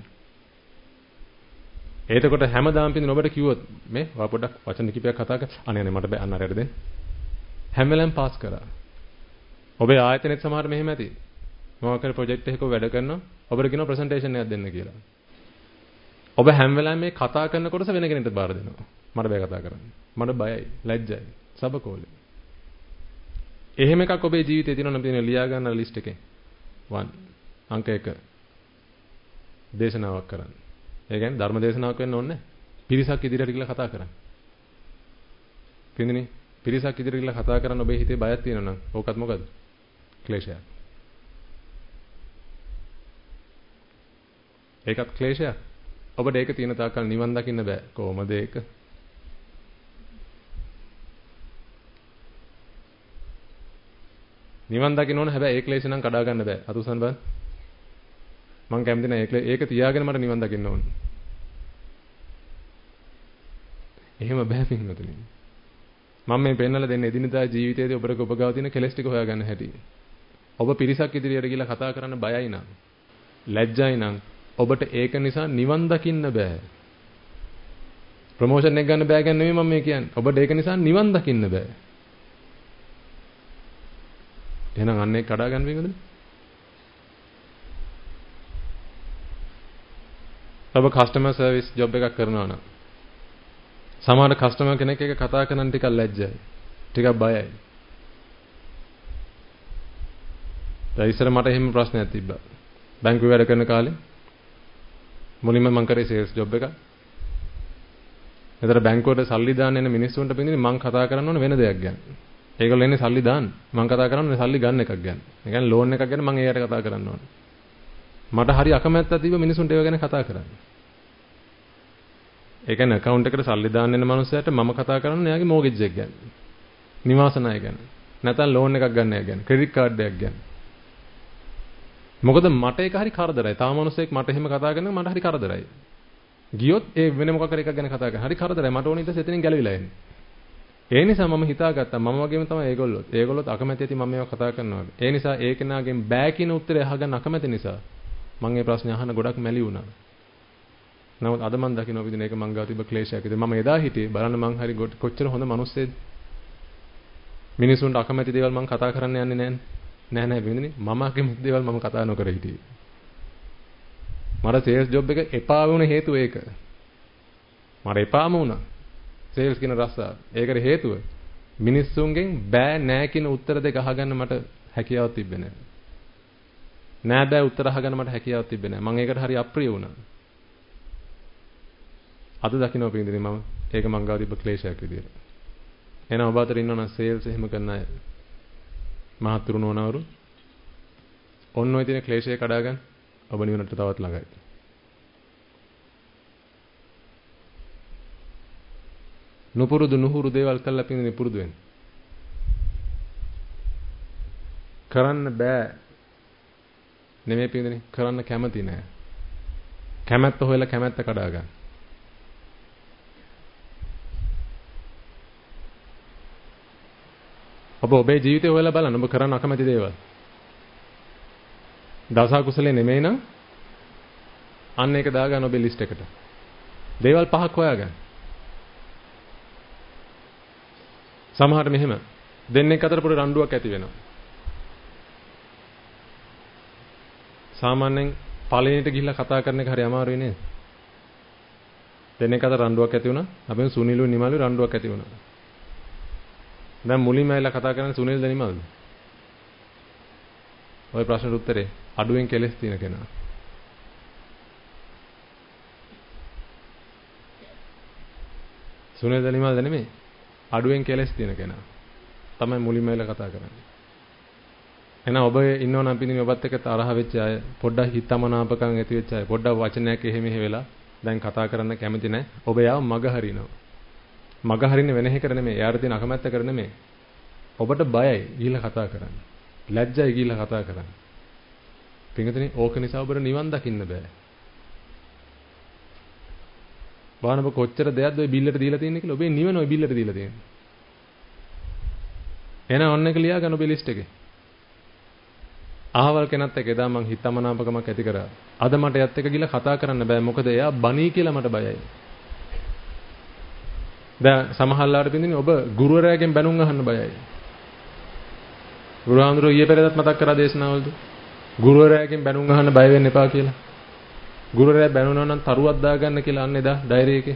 එතකොට හැමදාම පින්දින ඔබට කිව්වොත් මේ වා පොඩ්ඩක් වචන කිපයක් කතා කර අනේ අනේ මට බෑ අන්න අරයට දෙන්න. හැම වෙලාවෙම පාස් කරා. ඔබේ ආයතනෙත් සමහර මෙහෙම ඇති. මොකක් හරි ප්‍රොජෙක්ට් එකක වැඩ කරනවා. ඔබට කියනවා ප්‍රසන්ටේෂන් එකක් දෙන්න කියලා. ඔබ හැම වෙලාවෙම මේ කතා කරනකොට වෙන කෙනෙක්ට බාර දෙනවා. මට බෑ කතා කරන්න. මට බයයි, ලැජ්ජයි, සබකෝලේ. එහෙම එකක් ඔබේ ජීවිතේ තියෙනවා නම් ලියා ගන්න ලිස්ට් එකේ. one අංක එක. දේශනාවක් කරන්න. ඒ කියන්නේ ධර්ම දේශනාවක් වෙන්න ඕනේ. පිරිසක් ඉදිරියට ගිහලා කතා කරන්න. පින්දිනේ පිරිසක් ඉදිරියට ගිහලා කතා කරන්න ඔබේ හිතේ බයක් තියෙනවා නම් ඕකත් මොකද? ක්ලේශයක්. ඒකත් ක්ලේශයක්. ඔබට ඒක තියෙන තාක්කල් නිවන් දකින්න බෑ. කොහොමද ඒක? නිවන් දකින්න ඕන හැබැයි ඒ ක්ලේශ නම් කඩා ගන්න බෑ. අතුසන් බෑ. මං කැමති නෑ ඒක තියාගෙන මට නිවන් දකින්න ඕන. එහෙම බෑ පින්වතුනි. මම මේ පෙන්නලා දෙන්නේ එදිනදා ජීවිතයේදී ඔබට ඔබ ගාව තියෙන කෙලස් ටික හොයාගන්න හැටි. ඔබ පිරිසක් ඉදිරියට ගිහලා කතා කරන්න බයයි නම්, ලැජ්ජයි නම් ඔබට ඒක නිසා නිවන් දකින්න බෑ. ප්‍රොමෝෂන් එක ගන්න බෑ කියන්නේ නෙමෙයි මම මේ කියන්නේ. ඔබට ඒක නිසා නිවන් දකින්න බෑ. එහෙනම් අන්නේ කඩා ගන්න වෙනවද? ඔබ කස්ටමර් සර්විස් ජොබ් එකක් කරනවා නම් සමහර කස්ටමර් කෙනෙක් එක්ක කතා කරන්න ටිකක් ලැජ්ජයි. ටිකක් බයයි. දැන් ඉස්සර මට එහෙම ප්‍රශ්නයක් තිබ්බා. බැංකුවේ වැඩ කරන කාලේ මුලින්ම මම කරේ සේල්ස් ජොබ් එකක්. එතන බැංකුවට සල්ලි දාන්න එන මිනිස්සුන්ට පිටින් මම කතා කරන්න ඕන වෙන දෙයක් ගැන. ඒගොල්ලෝ එන්නේ සල්ලි දාන්න. මම කතා කරන්නේ සල්ලි ගන්න එකක් ගැන. ඒ කියන්නේ ලෝන් එකක් ගැන මම එයාට කතා කරන්න ඕන. මට හරි අකමැත්තක් තිබ්බ මිනිස්සුන්ට ඒව ගැන කතා කරන්න. ඒ කියන්නේ account එකට සල්ලි දාන්න එන මනුස්සයට මම කතා කරන්නේ එයාගේ mortgage එක ගැන. නිවාස ණය ගැන. නැත්නම් ලෝන් එකක් ගන්න එක ගැන. ක්‍රෙඩිට් කාඩ් එකක් ගැන. මොකද මට ඒක හරි කරදරයි. තාම මිනිස්සෙක් මට එහෙම කතා කරනවා මට හරි කරදරයි. ගියොත් ඒ වෙන මොකක් හරි එකක් ගැන කතා කරන. හරි කරදරයි. මට ඕනේ ඊට පස්සේ එතනින් ගැලවිලා එන්න. ඒ නිසා මම හිතාගත්තා මම වගේම තමයි ඒගොල්ලොත්. ඒගොල්ලොත් අකමැති ඇති මම මේවා කතා කරනවා. ඒ නිසා ඒ කෙනාගෙන් බෑ කියන උත්තරය අහගන්න අකමැති නිසා මම මේ ප්‍රශ්නේ අහන ගොඩක් මැලි වුණා. නමුත් අද මම දකින්න විදිහ මේක මං ගාව තිබ්බ ක්ලේශයක්. ඉතින් මම එදා හිටියේ බලන්න මං හරි කොච්චර හොඳ මිනිස්සෙක්ද. මිනිසුන්ට අකමැති දේවල් මං කතා කරන්න යන්නේ නැහැ. නෑ නෑ බින්දනේ මම අකමැති දේවල් මම කතා නොකර හිටියේ. මට සේල්ස් ජොබ් එක එපා වුණ හේතුව ඒක. මට එපාම වුණා. සේල්ස් කියන රස්සාව. ඒකට හේතුව මිනිස්සුන්ගෙන් බෑ නෑ කියන උත්තර දෙක අහගන්න මට හැකියාවක් තිබ්බේ නෑ. නෑ බෑ උත්තර අහගන්න මට හැකියාවක් තිබ්බේ නෑ. මම ඒකට හරි අප්‍රිය වුණා. අද දකින්න පින්දිනේ මම ඒක මං ගාව තිබ්බ ක්ලේශයක් විදියට. එහෙනම් ඔබ අතර ඉන්නවනම් සේල්ස් එහෙම කරන අය මහත්තුරු නෝනවරු ඔන්න ඔය තියෙන ක්ලේශය කඩා ගන්න ඔබ නිවනට තවත් ළඟයි. නුපුරුදු නුහුරු දේවල් කළා පින්දිනේ පුරුදු වෙන්න. කරන්න බෑ නෙමෙයි පින්දිනේ කරන්න කැමති නෑ. කැමැත්ත හොයලා කැමැත්ත කඩා ගන්න. ඔබ ඔබේ ජීවිතය හොයලා බලන්න ඔබ කරන්න අකමැති දේවල්. දස කුසලේ නෙමෙයි නම් අන්න ඒක දාගන්න ඔබේ ලිස්ට් එකට. දේවල් පහක් හොයාගන්න. සමහරට මෙහෙම දෙන්නෙක් අතර පොඩි රණ්ඩුවක් ඇති වෙනවා. සාමාන්‍යයෙන් පළවෙනිට ගිහිල්ලා කතා කරන එක හරි අමාරුයි නේද? දෙන්නෙක් අතර රණ්ඩුවක් ඇති වුණා. අපි සුනිලු නිමලු රණ්ඩුවක් ඇති වුණා. දැන් මුලින්ම ඇවිල්ලා කතා කරන්නේ සුනිල්ද නිමල්ද? ඔය ප්‍රශ්නෙට උත්තරේ අඩුවෙන් කෙලස් තියෙන කෙනා. සුනිල්ද නිමල්ද නෙමෙයි. අඩුවෙන් කෙලස් තියෙන කෙනා. තමයි මුලින්ම ඇවිල්ලා කතා කරන්නේ. එහෙනම් ඔබ ඉන්නවනම් පිටින් ඔබත් එක්ක තරහ වෙච්ච අය, පොඩ්ඩක් හිතමනාපකම් ඇති වෙච්ච අය, පොඩ්ඩක් වචනයක් එහෙ මෙහෙ වෙලා දැන් කතා කරන්න කැමති නැහැ. ඔබ යාව මග හරිනවා. මග හරින්නේ වෙන එකකට නෙමෙයි. එයාට තියෙන අකමැත්ත කර නෙමෙයි. ඔබට බයයි ගිහිල්ලා කතා කරන්න. ලැජ්ජයි ගිහිල්ලා කතා කරන්න. පින්විතනේ ඕක නිසා ඔබට නිවන් දකින්න බෑ. බලන්න ඔබ කොච්චර දෙයක්ද ඔය බිල්ලට දීලා තියෙන්නේ කියලා. ඔබේ නිවන ඔය බිල්ලට දීලා තියෙන්නේ. එහෙනම් ඔන්න එක ලියා ගන්න ඔබේ ලිස්ට් එකේ. අහවල් කෙනත් එක්ක එදා මං හිතමනාපකමක් ඇති කරා. අද මට එයත් එක්ක ගිහිල්ලා කතා කරන්න බෑ. මොකද එයා බනී කියලා මට බයයි. දැන් සමහරලාට පින්දිනේ ඔබ ගුරුවරයාගෙන් බැනුම් අහන්න බයයි. ගුරුහාමුදුරුවෝ ඊයේ පෙරේදත් මතක් කරා දේශනාවලදී. ගුරුවරයාගෙන් බැනුම් අහන්න බය වෙන්න එපා කියලා. ගුරුවරයා බැනුණා නම් තරුවක් දාගන්න කියලා අන්න එදා ඩයරි එකේ.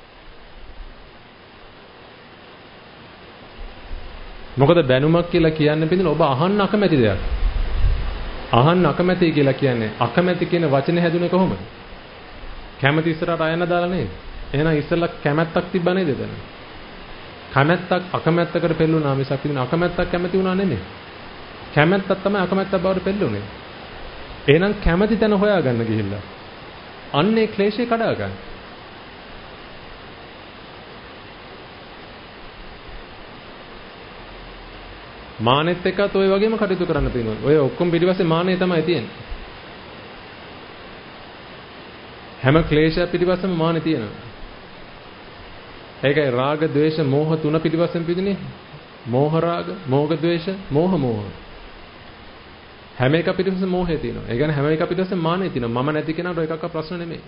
මොකද බැනුමක් කියලා කියන්නේ පින්දිනේ ඔබ අහන්න අකමැති දෙයක්. අහන්න අකමැති කියලා කියන්නේ අකමැති කියන වචනේ හැදුනේ කොහොමද? කැමැති ඉස්සරහට අයන්න දාලා නේද? එහෙනම් ඉස්සෙල්ලා කැමැත්තක් තිබ්බ නේද එතන? කැමැත්තක් අකමැත්තකට පෙළුණා මිසක් ඉතින් අකමැත්තක් කැමැති වුණා නෙමෙයි. කැමැත්තක් තමයි අකමැත්තක් බවට පෙළුනේ. එහෙනම් කැමැති තැන හොයාගන්න ගිහිල්ලා. අන්නේ ක්ලේශේ කඩා ගන්න. මානෙත් එක්කත් ඔය වගේම කටයුතු කරන්න තියෙනවා. ඔය ඔක්කොම පිටිපස්සේ මානෙ තමයි තියෙන්නේ. හැම ක්ලේශයක් පිටිපස්සෙම මානෙ තියෙනවා. ඒකයි රාග, ద్వේෂ, මෝහ තුන පිටිපස්සෙන් පිටිනේ. මෝහ රාග, මෝහ ద్వේෂ, මෝහ මෝහ. හැම එක පිටිපස්සෙ මෝහය තියෙනවා. ඒ කියන්නේ හැම එක පිටිපස්සෙ මානෙ තියෙනවා. මම නැති කෙනාට ඔය එකක්ක ප්‍රශ්න නෙමෙයි.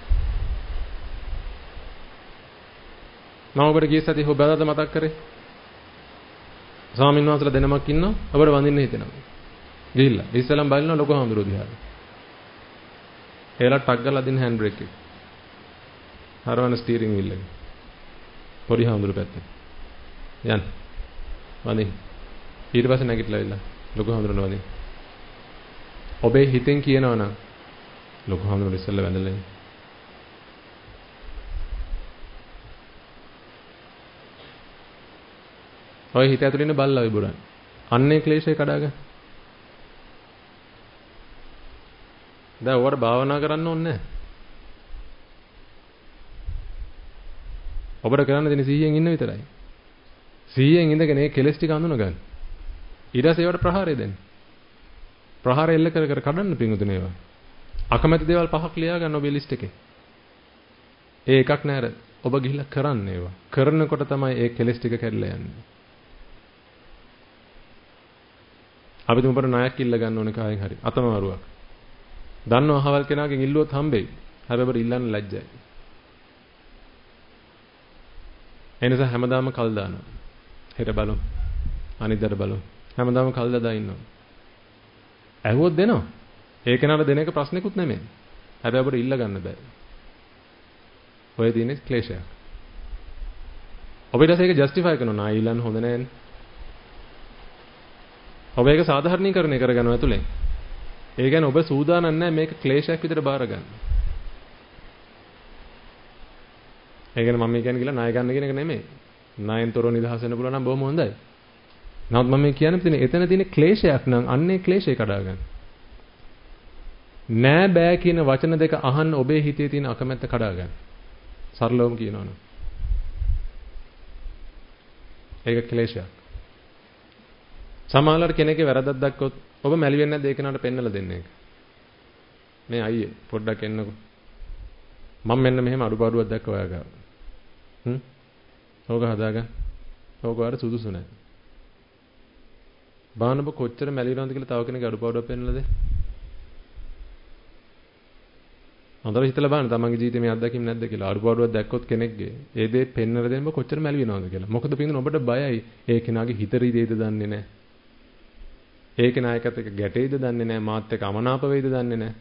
මම ඔබට ගිය සතියේ ඔබට මතක් කරේ. ස්වාමීන් වහන්සේලා දෙනමක් ඉන්නවා. ඔබට වඳින්න හිතෙනවා. ගිහිල්ලා ඉස්සලම් බලනවා ලොකු හාමුදුරුවෝ දිහා. එයාලා ටක් ගාලා දින හෑන්ඩ් බ්‍රේක් එක. හරවන ස්ටියරින් වීල් එක. පොඩි හාමුදුරුවෝ පැත්තේ. යන්න. වඳින්න. ඊට පස්සේ නැගිටලා ඉල්ල. ලොකු හාමුදුරුවෝ වඳින්න. ඔබේ හිතෙන් කියනවා නම් ලොකු හාමුදුරුවෝ ඉස්සෙල්ලා වැඳලා ඉන්න. ඔය හිත ඇතුළේ ඉන්න බල්ලා විබුරන්නේ. අන්නේ ක්ලේශය කඩාගන්න. දැන් ඔයාලට භාවනා කරන්න ඕනේ නැහැ. ඔබට කරන්න දෙන්නේ සීයෙන් ඉන්න විතරයි. සීයෙන් ඉඳගෙන ඒ කෙලස් ටික අඳුන ගන්න. ඊට පස්සේ ඒවට ප්‍රහාරය දෙන්න. ප්‍රහාරය එල්ල කර කර කඩන්න පිඟුතුනේ ඒවා. අකමැති දේවල් පහක් ලියා ගන්න ඔබේ ලිස්ට් එකේ. ඒ එකක් නෑර ඔබ ගිහිල්ලා කරන්න ඒවා. කරනකොට තමයි ඒ කෙලස් ටික කැඩලා යන්නේ. අපි තුඹට ණයක් ඉල්ල ගන්න ඕනේ කායෙන් හරි. අතමාරුවක්. දන්නව අහවල් කෙනාගෙන් ඉල්ලුවොත් හම්බෙයි. හැබැයි ඔබට ඉල්ලන්න ලැජ්ජයි. එනිසා හැමදාම කල් දානවා. හෙට බලමු. අනිද්දාට බලමු. හැමදාම කල් දදා ඉන්නවා. ඇහුවොත් දෙනවා. ඒක නට දෙන එක ප්‍රශ්නෙකුත් නෙමෙයි. හැබැයි ඔබට ඉල්ල ගන්න බෑ. ඔය දිනේ ක්ලේශයක්. ඔබ ඊට පස්සේ ඒක ජස්ටිෆයි කරනවා. නා ඊළඟ හොඳ නෑනේ. ඔබ ඒක සාධාරණීකරණය කරගන්නවා ඇතුලේ. ඒ කියන්නේ ඔබ සූදානම් නැහැ මේක ක්ලේශයක් විදිහට බාර ගන්න. ඒ කියන්නේ මම කියන්නේ කියලා ණය ගන්න කියන එක නෙමෙයි. ණයෙන්තරෝ නිදහස් වෙන්න පුළුවන් නම් බොහොම හොඳයි. නමුත් මම කියන්නේ තියෙන එතන තියෙන ක්ලේශයක් නම් අන්නේ ක්ලේශය කඩා ගන්න. නෑ බෑ කියන වචන දෙක අහන්න ඔබේ හිතේ තියෙන අකමැත්ත කඩා ගන්න. සරලවම කියනවනම්. ඒක ක්ලේශයක්. සමහරවල් කෙනෙක්ගේ වැරද්දක් දැක්කොත් ඔබ මැලි වෙන්නේ නැද්ද ඒ කෙනාට පෙන්නලා දෙන්න එක. මේ අයියේ පොඩ්ඩක් එන්නකෝ. මම මෙන්න මෙහෙම අඩුපාඩුවක් දැක්ක ඔයා ගාව. හ්ම්. ඕක හදාගන්න. ඕක ඔයාලට සුදුසු නැහැ. බාන ඔබ කොච්චර මැලි වෙනවද කියලා තව කෙනෙක්ගේ අඩුපාඩුවක් පෙන්නලා දෙන්න. හොඳට හිතලා බලන්න තමන්ගේ ජීවිතේ මේ අත්දැකීම් නැද්ද කියලා. අඩුපාඩුවක් දැක්කොත් කෙනෙක්ගේ ඒ දේ පෙන්නලා දෙන්න ඔබ කොච්චර මැලි වෙනවද කියලා. මොකද පින්දුන ඔබට බයයි ඒ කෙනාගේ හිත රිදෙයිද දන්නේ නැහැ. ඒ කෙනායකත් එක්ක ගැටෙයිද දන්නේ නැහැ. මාත් එක්ක අමනාප වෙයිද දන්නේ නැහැ.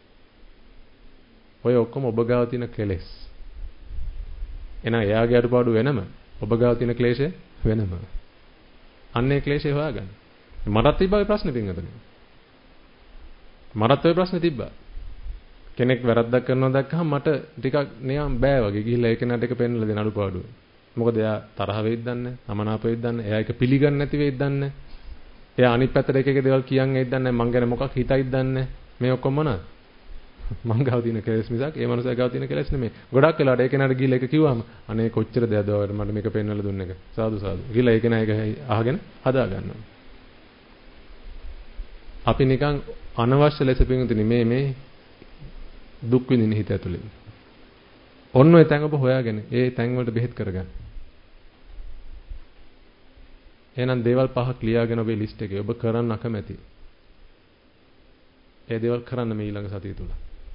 ඔය ඔක්කොම ඔබ ගාව තියෙන කෙලෙස්. එහෙනම් එයාගේ අඩුපාඩු වෙනම ඔබ ගාව තියෙන ක්ලේශය වෙනම. අන්නේ ක්ලේශය හොයාගන්න. මටත් තිබ්බා ඔය ප්‍රශ්නේ පින්වතුනි. මටත් ඔය ප්‍රශ්නේ තිබ්බා. කෙනෙක් වැරද්දක් කරනවා දැක්කහම මට ටිකක් නිකන් බෑ වගේ ගිහිල්ලා ඒ කෙනාට එක පෙන්නලා දෙන අඩුපාඩුව. මොකද එයා තරහ වෙයිද දන්නේ, අමනාප වෙයිද දන්නේ, එයා ඒක පිළිගන්නේ නැති වෙයිද දන්නේ. එයා අනිත් පැත්තට එක එක දේවල් කියන්නේ නැද්ද දන්නේ, මං ගැන මොකක් හිතයිද දන්නේ. මේ ඔක්කොම මොනවාද? මං ගාව තියෙන කෙලෙස් මිසක් ඒ මනුස්සයා ගාව තියෙන කෙලෙස් නෙමෙයි. ගොඩක් වෙලාවට ඒ කෙනාට ගිහිල්ලා ඒක කිව්වම අනේ කොච්චර දෙයක්ද ඔයාලට මට මේක පෙන්වලා දුන්න එක. සාදු සාදු. ගිහිල්ලා ඒ කෙනා ඒක අහගෙන හදා ගන්නවා. අපි නිකන් අනවශ්‍ය ලෙස පින්තුනි මේ මේ දුක් විඳින හිත ඇතුලේ. ඔන්න ඔය තැන් ඔබ හොයාගෙන ඒ තැන් වලට බෙහෙත් කරගන්න. එහෙනම් දේවල් පහක් ලියාගෙන ඔබේ ලිස්ට් එකේ ඔබ කරන්න අකමැති. ඒ දේවල් කරන්න මේ ඊළඟ සතිය තුල.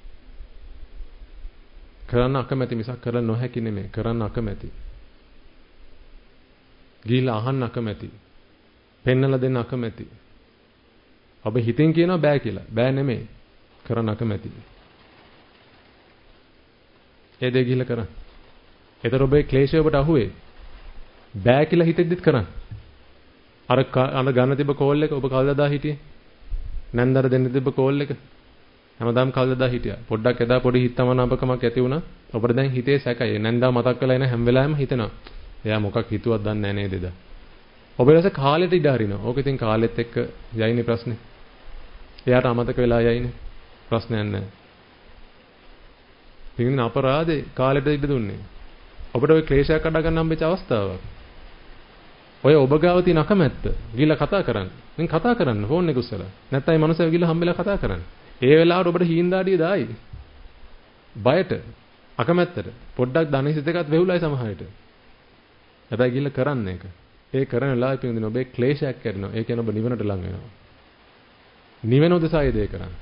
කරන්න අකමැති මිසක් කරන්න නොහැකි නෙමෙයි. කරන්න අකමැති. ගිහිල්ලා අහන්න අකමැති. පෙන්නලා දෙන්න අකමැති. ඔබ හිතින් කියනවා බෑ කියලා. බෑ නෙමෙයි. කරන්න අකමැති. ඒ දේ ගිහිල්ලා කරන්න. ඒතර ඔබේ ක්ලේශය ඔබට අහුවේ. බෑ කියලා හිතෙද්දිත් කරන්න. අර අර ගන්න තිබ්බ කෝල් එක ඔබ කල්දදා හිටියේ. නැන්දර දෙන්න තිබ්බ කෝල් එක. හැමදාම කල්දදා හිටියා. පොඩ්ඩක් එදා පොඩි හිතමනාපකමක් ඇති වුණා. ඔබට දැන් හිතේ සැකයි. නැන්දා මතක් වෙලා එන හැම වෙලාවෙම හිතෙනවා. එයා මොකක් හිතුවක් දන්නේ නැහැ නේද එදා. ඔබ ඊළඟ කාලෙට ඉඩ හරිනවා. ඕක ඉතින් කාලෙත් එක්ක යයිනේ ප්‍රශ්නේ. එයාට අමතක වෙලා යයිනේ. ප්‍රශ්නයක් නැහැ. පිටින් අපරාධේ කාලෙට ඉඩ දුන්නේ. ඔබට ওই ක්ලේශයක් අඩ ගන්න හම්බෙච්ච අවස්ථාවක්. ඔය ඔබ ගාව තියෙන අකමැත්ත ගිහලා කතා කරන්න. මම කතා කරන්න ෆෝන් එක උස්සලා. නැත්නම් මේ මනුස්සයා ගිහලා හම්බෙලා කතා කරන්න. ඒ වෙලාවට ඔබට හීන්දාඩිය දායි. බයට අකමැත්තට පොඩ්ඩක් ධනෙසිත එකත් වෙහුලයි සමහරට. හැබැයි ගිහලා කරන්න ඒක. ඒ කරන වෙලාවෙ පින්දින ඔබේ ක්ලේශයක් කරනවා. ඒ කියන්නේ ඔබ නිවනට ලං වෙනවා. නිවන උදෙසායි දේ කරන්නේ.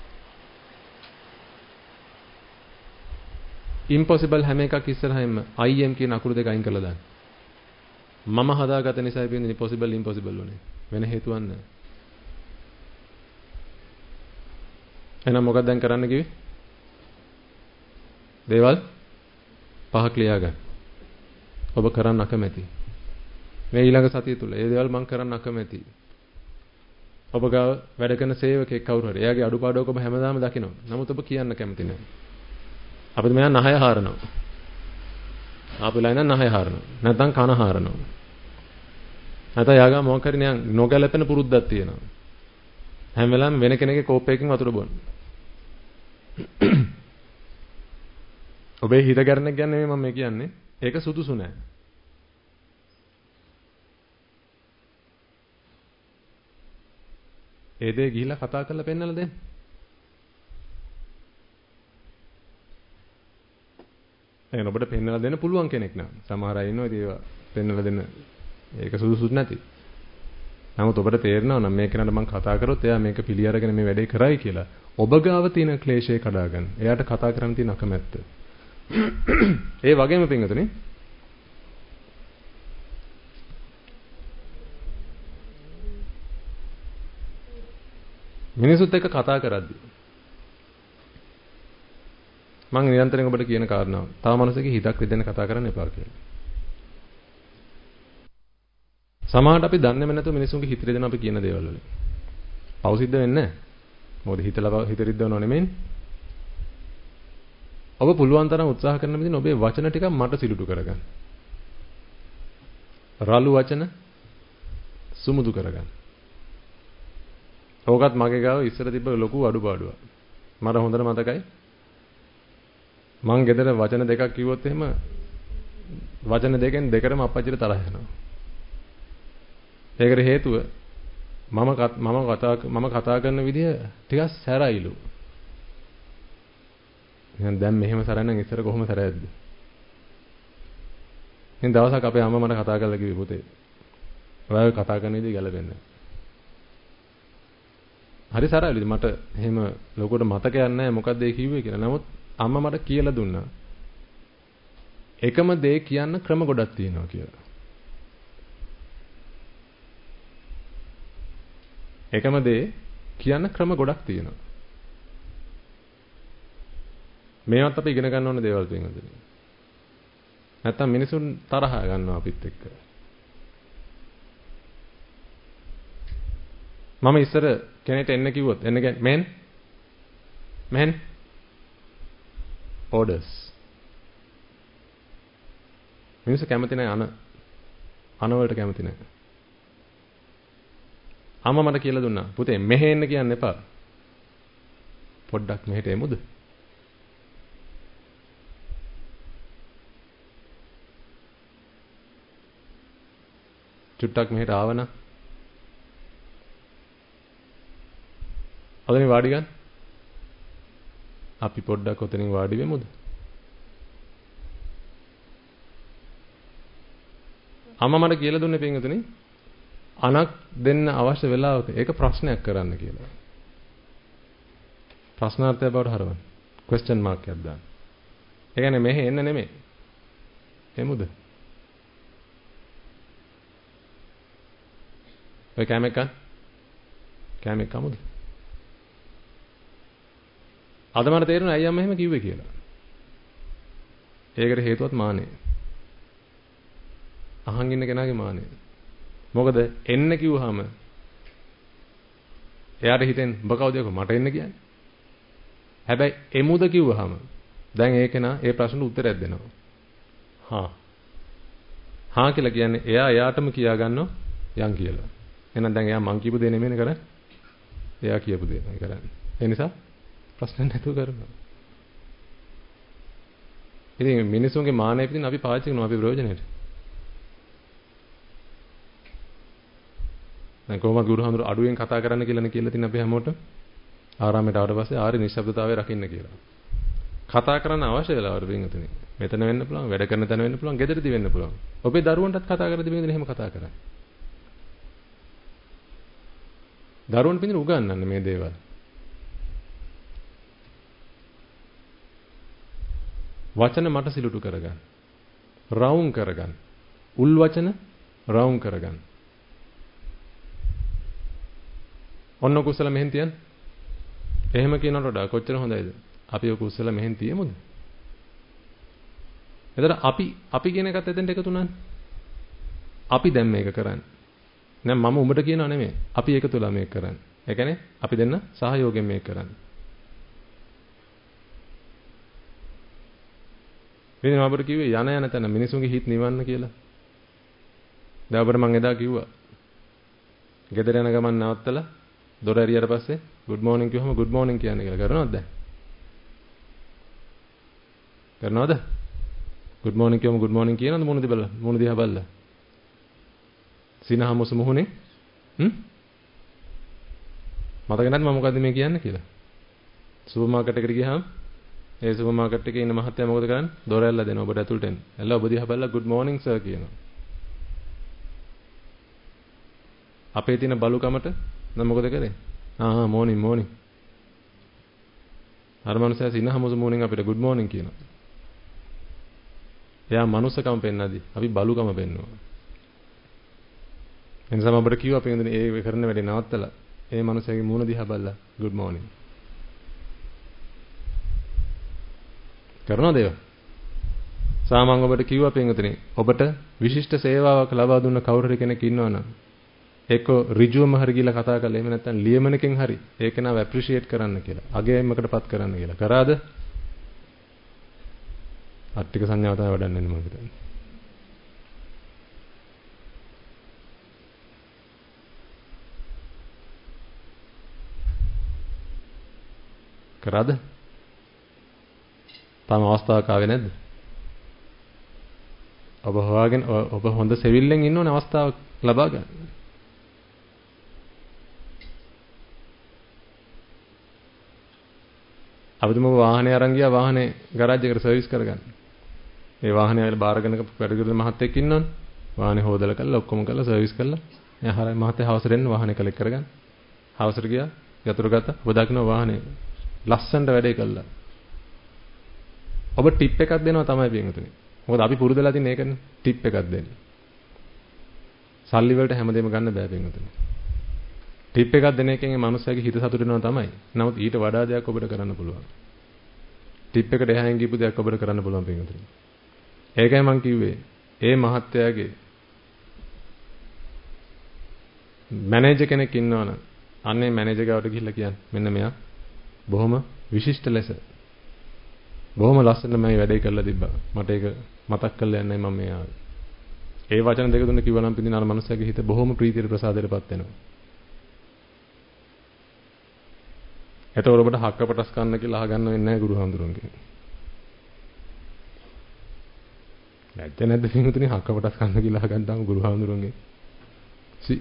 impossible හැම එකක් ඉස්සරහින්ම I am කියන අකුරු දෙක අයින් කරලා දාන්න. මම හදාගත නිසා පින්දින possible impossible උනේ. වෙන හේතුවක් නැහැ. එහෙනම් මොකක්ද දැන් කරන්න කිව්වේ? දේවල් පහක් ලියා ගන්න. ඔබ කරන්න අකමැති. මේ ඊළඟ සතිය තුල ඒ දේවල් මම කරන්න අකමැති. ඔබ ගාව වැඩ කරන සේවකෙක් කවුරු හරි. එයාගේ අඩුපාඩුවක් ඔබ හැමදාම දකිනවා. නමුත් ඔබ කියන්න කැමති නැහැ. අපිට මෙයා නහය හරනවා. ආපුලා ඉන්න නහය හරනවා. නැත්නම් කන හරනවා. නැත්නම් යාගා මොකක් හරි නිකන් නොගැලපෙන පුරුද්දක් තියෙනවා. හැම වෙලාවෙම වෙන කෙනෙක්ගේ කෝප්පයකින් වතුර බොන්න. ඔබේ හිත ගැරණෙක් ගැන නෙමෙයි මම මේ කියන්නේ. ඒක සුදුසු නෑ. ඒ දේ ගිහිලා කතා කරලා පෙන්නලා දෙන්න. එහෙනම් ඔබට පෙන්නලා දෙන්න පුළුවන් කෙනෙක් නෑ. සමහර අය ඉන්නවා ඒවා පෙන්නලා දෙන්න. ඒක සුදුසුත් නැති. නමුත් ඔබට තේරෙනවා නම් මේ කෙනාට මම කතා කරොත් එයා මේක පිළි අරගෙන මේ වැඩේ කරයි කියලා. ඔබ ගාව තියෙන ක්ලේශය කඩා ගන්න. එයාට කතා කරන්න තියෙන අකමැත්ත. ඒ වගේම පින්වතුනි මිනිසුත් එක්ක කතා කරද්දී මම නිරන්තරයෙන් ඔබට කියන කාරණාව. තව මනුස්සයෙක්ගේ හිතක් රිදෙන්න කතා කරන්න එපා කියලා. සමහරට අපි දන්නේම නැතුව මිනිසුන්ගේ හිත රිදෙන අපි කියන දේවල් වලින්. පව් සිද්ධ වෙන්නේ නැහැ. මොකද හිතලා හිත රිද්දවනව නෙමෙයි. ඔබ පුළුවන් තරම් උත්සාහ කරන විදිහින් ඔබේ වචන ටික මට සිලුටු කරගන්න. රළු වචන සුමුදු කරගන්න. ඕකත් මගේ ගාව ඉස්සර තිබ්බ ලොකු අඩුපාඩුවක්. මට හොඳට මතකයි. මං ගෙදර වචන දෙකක් කිව්වොත් එහෙම වචන දෙකෙන් දෙකටම අප්පච්චිට තරහ යනවා. ඒකට හේතුව මම මම කතා මම කතා කරන විදිය ටිකක් සැරයිලු. එහෙනම් දැන් මෙහෙම සැරයි නම් ඉස්සර කොහොම සැරයක්ද? ඉතින් දවසක් අපේ අම්මා මට කතා කරලා කිව්වේ පුතේ. ඔයාලා කතා කරන විදිය ගැලපෙන්නේ නැහැ. හරි සරලයි මට එහෙම ලොකුවට මතකයක් නැහැ මොකක්ද ඒ කිව්වේ කියලා. නමුත් අම්මා මට කියලා දුන්නා. එකම දේ කියන්න ක්‍රම ගොඩක් තියෙනවා කියලා. එකම දේ කියන්න ක්‍රම ගොඩක් තියෙනවා. මේවත් අපි ඉගෙන ගන්න ඕන දේවල් තියෙනවා. නැත්තම් මිනිසුන් තරහ ගන්නවා අපිත් එක්ක. මම ඉස්සර කෙනෙක්ට එන්න කිව්වොත් එන්න කියන්නේ men men orders. මිනිස්සු කැමති නැහැ අන අන වලට කැමති නැහැ. අම්මා මට කියලා දුන්නා පුතේ මෙහෙ එන්න කියන්න එපා. පොඩ්ඩක් මෙහෙට එමුද? චුට්ටක් මෙහෙට ආවනම් අද මේ වාඩි ගන්න. අපි පොඩ්ඩක් ඔතනින් වාඩි වෙමුද? අම්මා මට කියලා දුන්නේ පින්වතුනි අනක් දෙන්න අවශ්‍ය වෙලාවක ඒක ප්‍රශ්නයක් කරන්න කියලා. ප්‍රශ්නාර්ථය බවට හරවන්න. question mark එකක් දාන්න. ඒ කියන්නේ මෙහෙ එන්න නෙමෙයි. එමුද? ඔය කැමෙක් ගන්න. කැමෙක් කමුද? අද මට තේරුණා අයියා මෙහෙම කිව්වේ කියලා. ඒකට හේතුවත් මානෙ. අහන් ඉන්න කෙනාගේ මානෙ. මොකද එන්න කිව්වහම එයාට හිතෙන් ඔබ කවුද මට එන්න කියන්නේ. හැබැයි එමුද කිව්වහම දැන් ඒ කෙනා ඒ ප්‍රශ්නට උත්තරයක් දෙනවා. හා. හා කියලා කියන්නේ එයා එයාටම කියා ගන්නවා යන් කියලා. එහෙනම් දැන් එයා මං කියපු දේ නෙමෙයිනේ කරන්නේ. එයා කියපු දේමයි කරන්නේ. ඒ නිසා ප්‍රශ්න නැතුව කරනවා. ඉතින් මිනිසුන්ගේ මානෙ පිටින් අපි පාවිච්චි කරනවා අපි ප්‍රයෝජනෙට. දැන් කොහොමද ගුරුහඳුර අඩුවෙන් කතා කරන්න කියලානේ කියලා තින් අපි හැමෝටම ආරාමයට ආවට පස්සේ ආරි නිශ්ශබ්දතාවය රකින්න කියලා. කතා කරන්න අවශ්‍ය වෙලාවට වෙනතුනේ. මෙතන වෙන්න පුළුවන්, වැඩ කරන තැන වෙන්න පුළුවන්, ගෙදරදී වෙන්න පුළුවන්. ඔබේ දරුවන්ටත් කතා කරද්දී වෙනදී එහෙම කතා කරන්න. දරුවන් පිටින් උගන්වන්න මේ දේවල්. වචන මට සිලුටු කරගන්න. රවුම් කරගන්න. උල් වචන රවුම් කරගන්න. ඔන්න කුසල මෙහෙන් තියන්න. එහෙම කියනකොට වඩා කොච්චර හොඳයිද? අපි ඔය කුසල මෙහෙන් තියමුද? එතන අපි අපි කියන එකත් එතෙන්ට එකතු වුණානේ. අපි දැන් මේක කරන්නේ. නෑ මම උඹට කියනව නෙමෙයි. අපි එකතුලා මේක කරන්නේ. ඒ කියන්නේ අපි දෙන්න සහයෝගයෙන් මේක කරන්නේ. ඉතින් මම අපිට කිව්වේ යන යන තැන මිනිසුන්ගේ හිත නිවන්න කියලා. දැන් අපිට මම එදා කිව්වා. ගෙදර යන ගමන් නවත්තලා දොර ඇරියට පස්සේ good morning කිව්වම good morning කියන්නේ කියලා කරනවද දැන්? කරනවද? good morning කිව්වම good morning කියනවද මොන දිබල මොන දිහා බලලා? සිනහමුස මොහොනේ හ්ම් මතක නැද්ද මම මොකද්ද මේ කියන්නේ කියලා? සුපර් මාකට් එකට ගියාම ඒ සුපර් මාකට් එකේ ඉන්න මහත්තයා මොකද කරන්නේ? දොර ඇල්ලලා දෙනවා ඔබට ඇතුළට එන්න. ඇල්ලලා ඔබ දිහා බලලා good morning sir කියනවා. අපේ තියෙන බලුකමට නම් මොකද කරේ? ආ morning morning. අර මනුස්සයා සිනහමුස morning අපිට good morning කියනවා. එයා මනුස්සකම පෙන්නදී අපි බලුකම පෙන්නවා. එනිසා අපිට කිව්වා අපි ඒ කරන වැඩේ නවත්තලා ඒ මනුස්සයාගේ මූණ දිහා බලලා good morning. කරනවද ඒක? සාමාන්‍යයෙන් ඔබට කිව්වා පින්වතුනි ඔබට විශිෂ්ට සේවාවක් ලබා දුන්න කවුරු හරි කෙනෙක් ඉන්නවනම් එක්ක ඍජුවම හරි ගිහලා කතා කරලා එහෙම නැත්නම් ලියමනකින් හරි ඒක නව ඇප්‍රීෂিয়েට් කරන්න කියලා. අගයමකටපත් කරන්න කියලා. කරාද? අට්ටික සංඥාව තමයි වඩන්නේ මම හිතන්නේ. කරාද? තාම අවස්ථාවක් ආවේ නැද්ද? ඔබ හොයාගෙන ඔබ හොඳ සෙවිල්ලෙන් ඉන්න ඕනේ අවස්ථාවක් ලබා ගන්න. අපිටම වාහනේ අරන් ගියා වාහනේ ගරාජ් එකට සර්විස් කරගන්න. ඒ වාහනේ ආවිල බාරගෙන වැඩගිරන මහත්තයෙක් ඉන්නවනේ. වාහනේ හොදලා කරලා ඔක්කොම කරලා සර්විස් කරලා එයා හරිය මහත්තයා හවසට එන්න වාහනේ කලෙක්ට් කරගන්න. හවසට ගියා යතුරු ගත්තා. ඔබ දකින්න වාහනේ ලස්සනට වැඩේ කළා. ඔබ ටිප් එකක් දෙනවා තමයි පින්වතුනි. මොකද අපි පුරුදුලා තින්නේ ඒකනේ. ටිප් එකක් දෙන්න. සල්ලි වලට හැමදේම ගන්න බෑ පින්වතුනි. ටිප් එකක් දෙන එකෙන් මේ මනුස්සයාගේ හිත සතුට වෙනවා තමයි. නමුත් ඊට වඩා දෙයක් ඔබට කරන්න පුළුවන්. ටිප් එකට එහායින් ගිහපු දෙයක් ඔබට කරන්න පුළුවන් පින්වතුනි. ඒකයි මම කිව්වේ. ඒ මහත්තයාගේ මැනේජර් කෙනෙක් ඉන්නවනම් අන්නේ මැනේජර් ගාවට ගිහිල්ලා කියන්න. මෙන්න මෙයා බොහොම විශිෂ්ට ලෙස බොහොම ලස්සනට මම වැඩේ කරලා තිබ්බා. මට ඒක මතක් කරලා යන්නයි මම මේ ආවේ. ඒ වචන දෙක තුන කිව්වා නම් පිටින් අර මනුස්සයාගේ හිත බොහොම ප්‍රීතියට ප්‍රසාදයටපත් වෙනවා. එතකොට ඔබට හක්ක පටස් ගන්න කියලා අහගන්න වෙන්නේ නැහැ ගුරු හඳුරුන්ගෙන්. නැද්ද නැද්ද පිටුතුනේ හක්ක පටස් ගන්න කියලා අහගන්නාම ගුරු හඳුරුන්ගෙන්. සි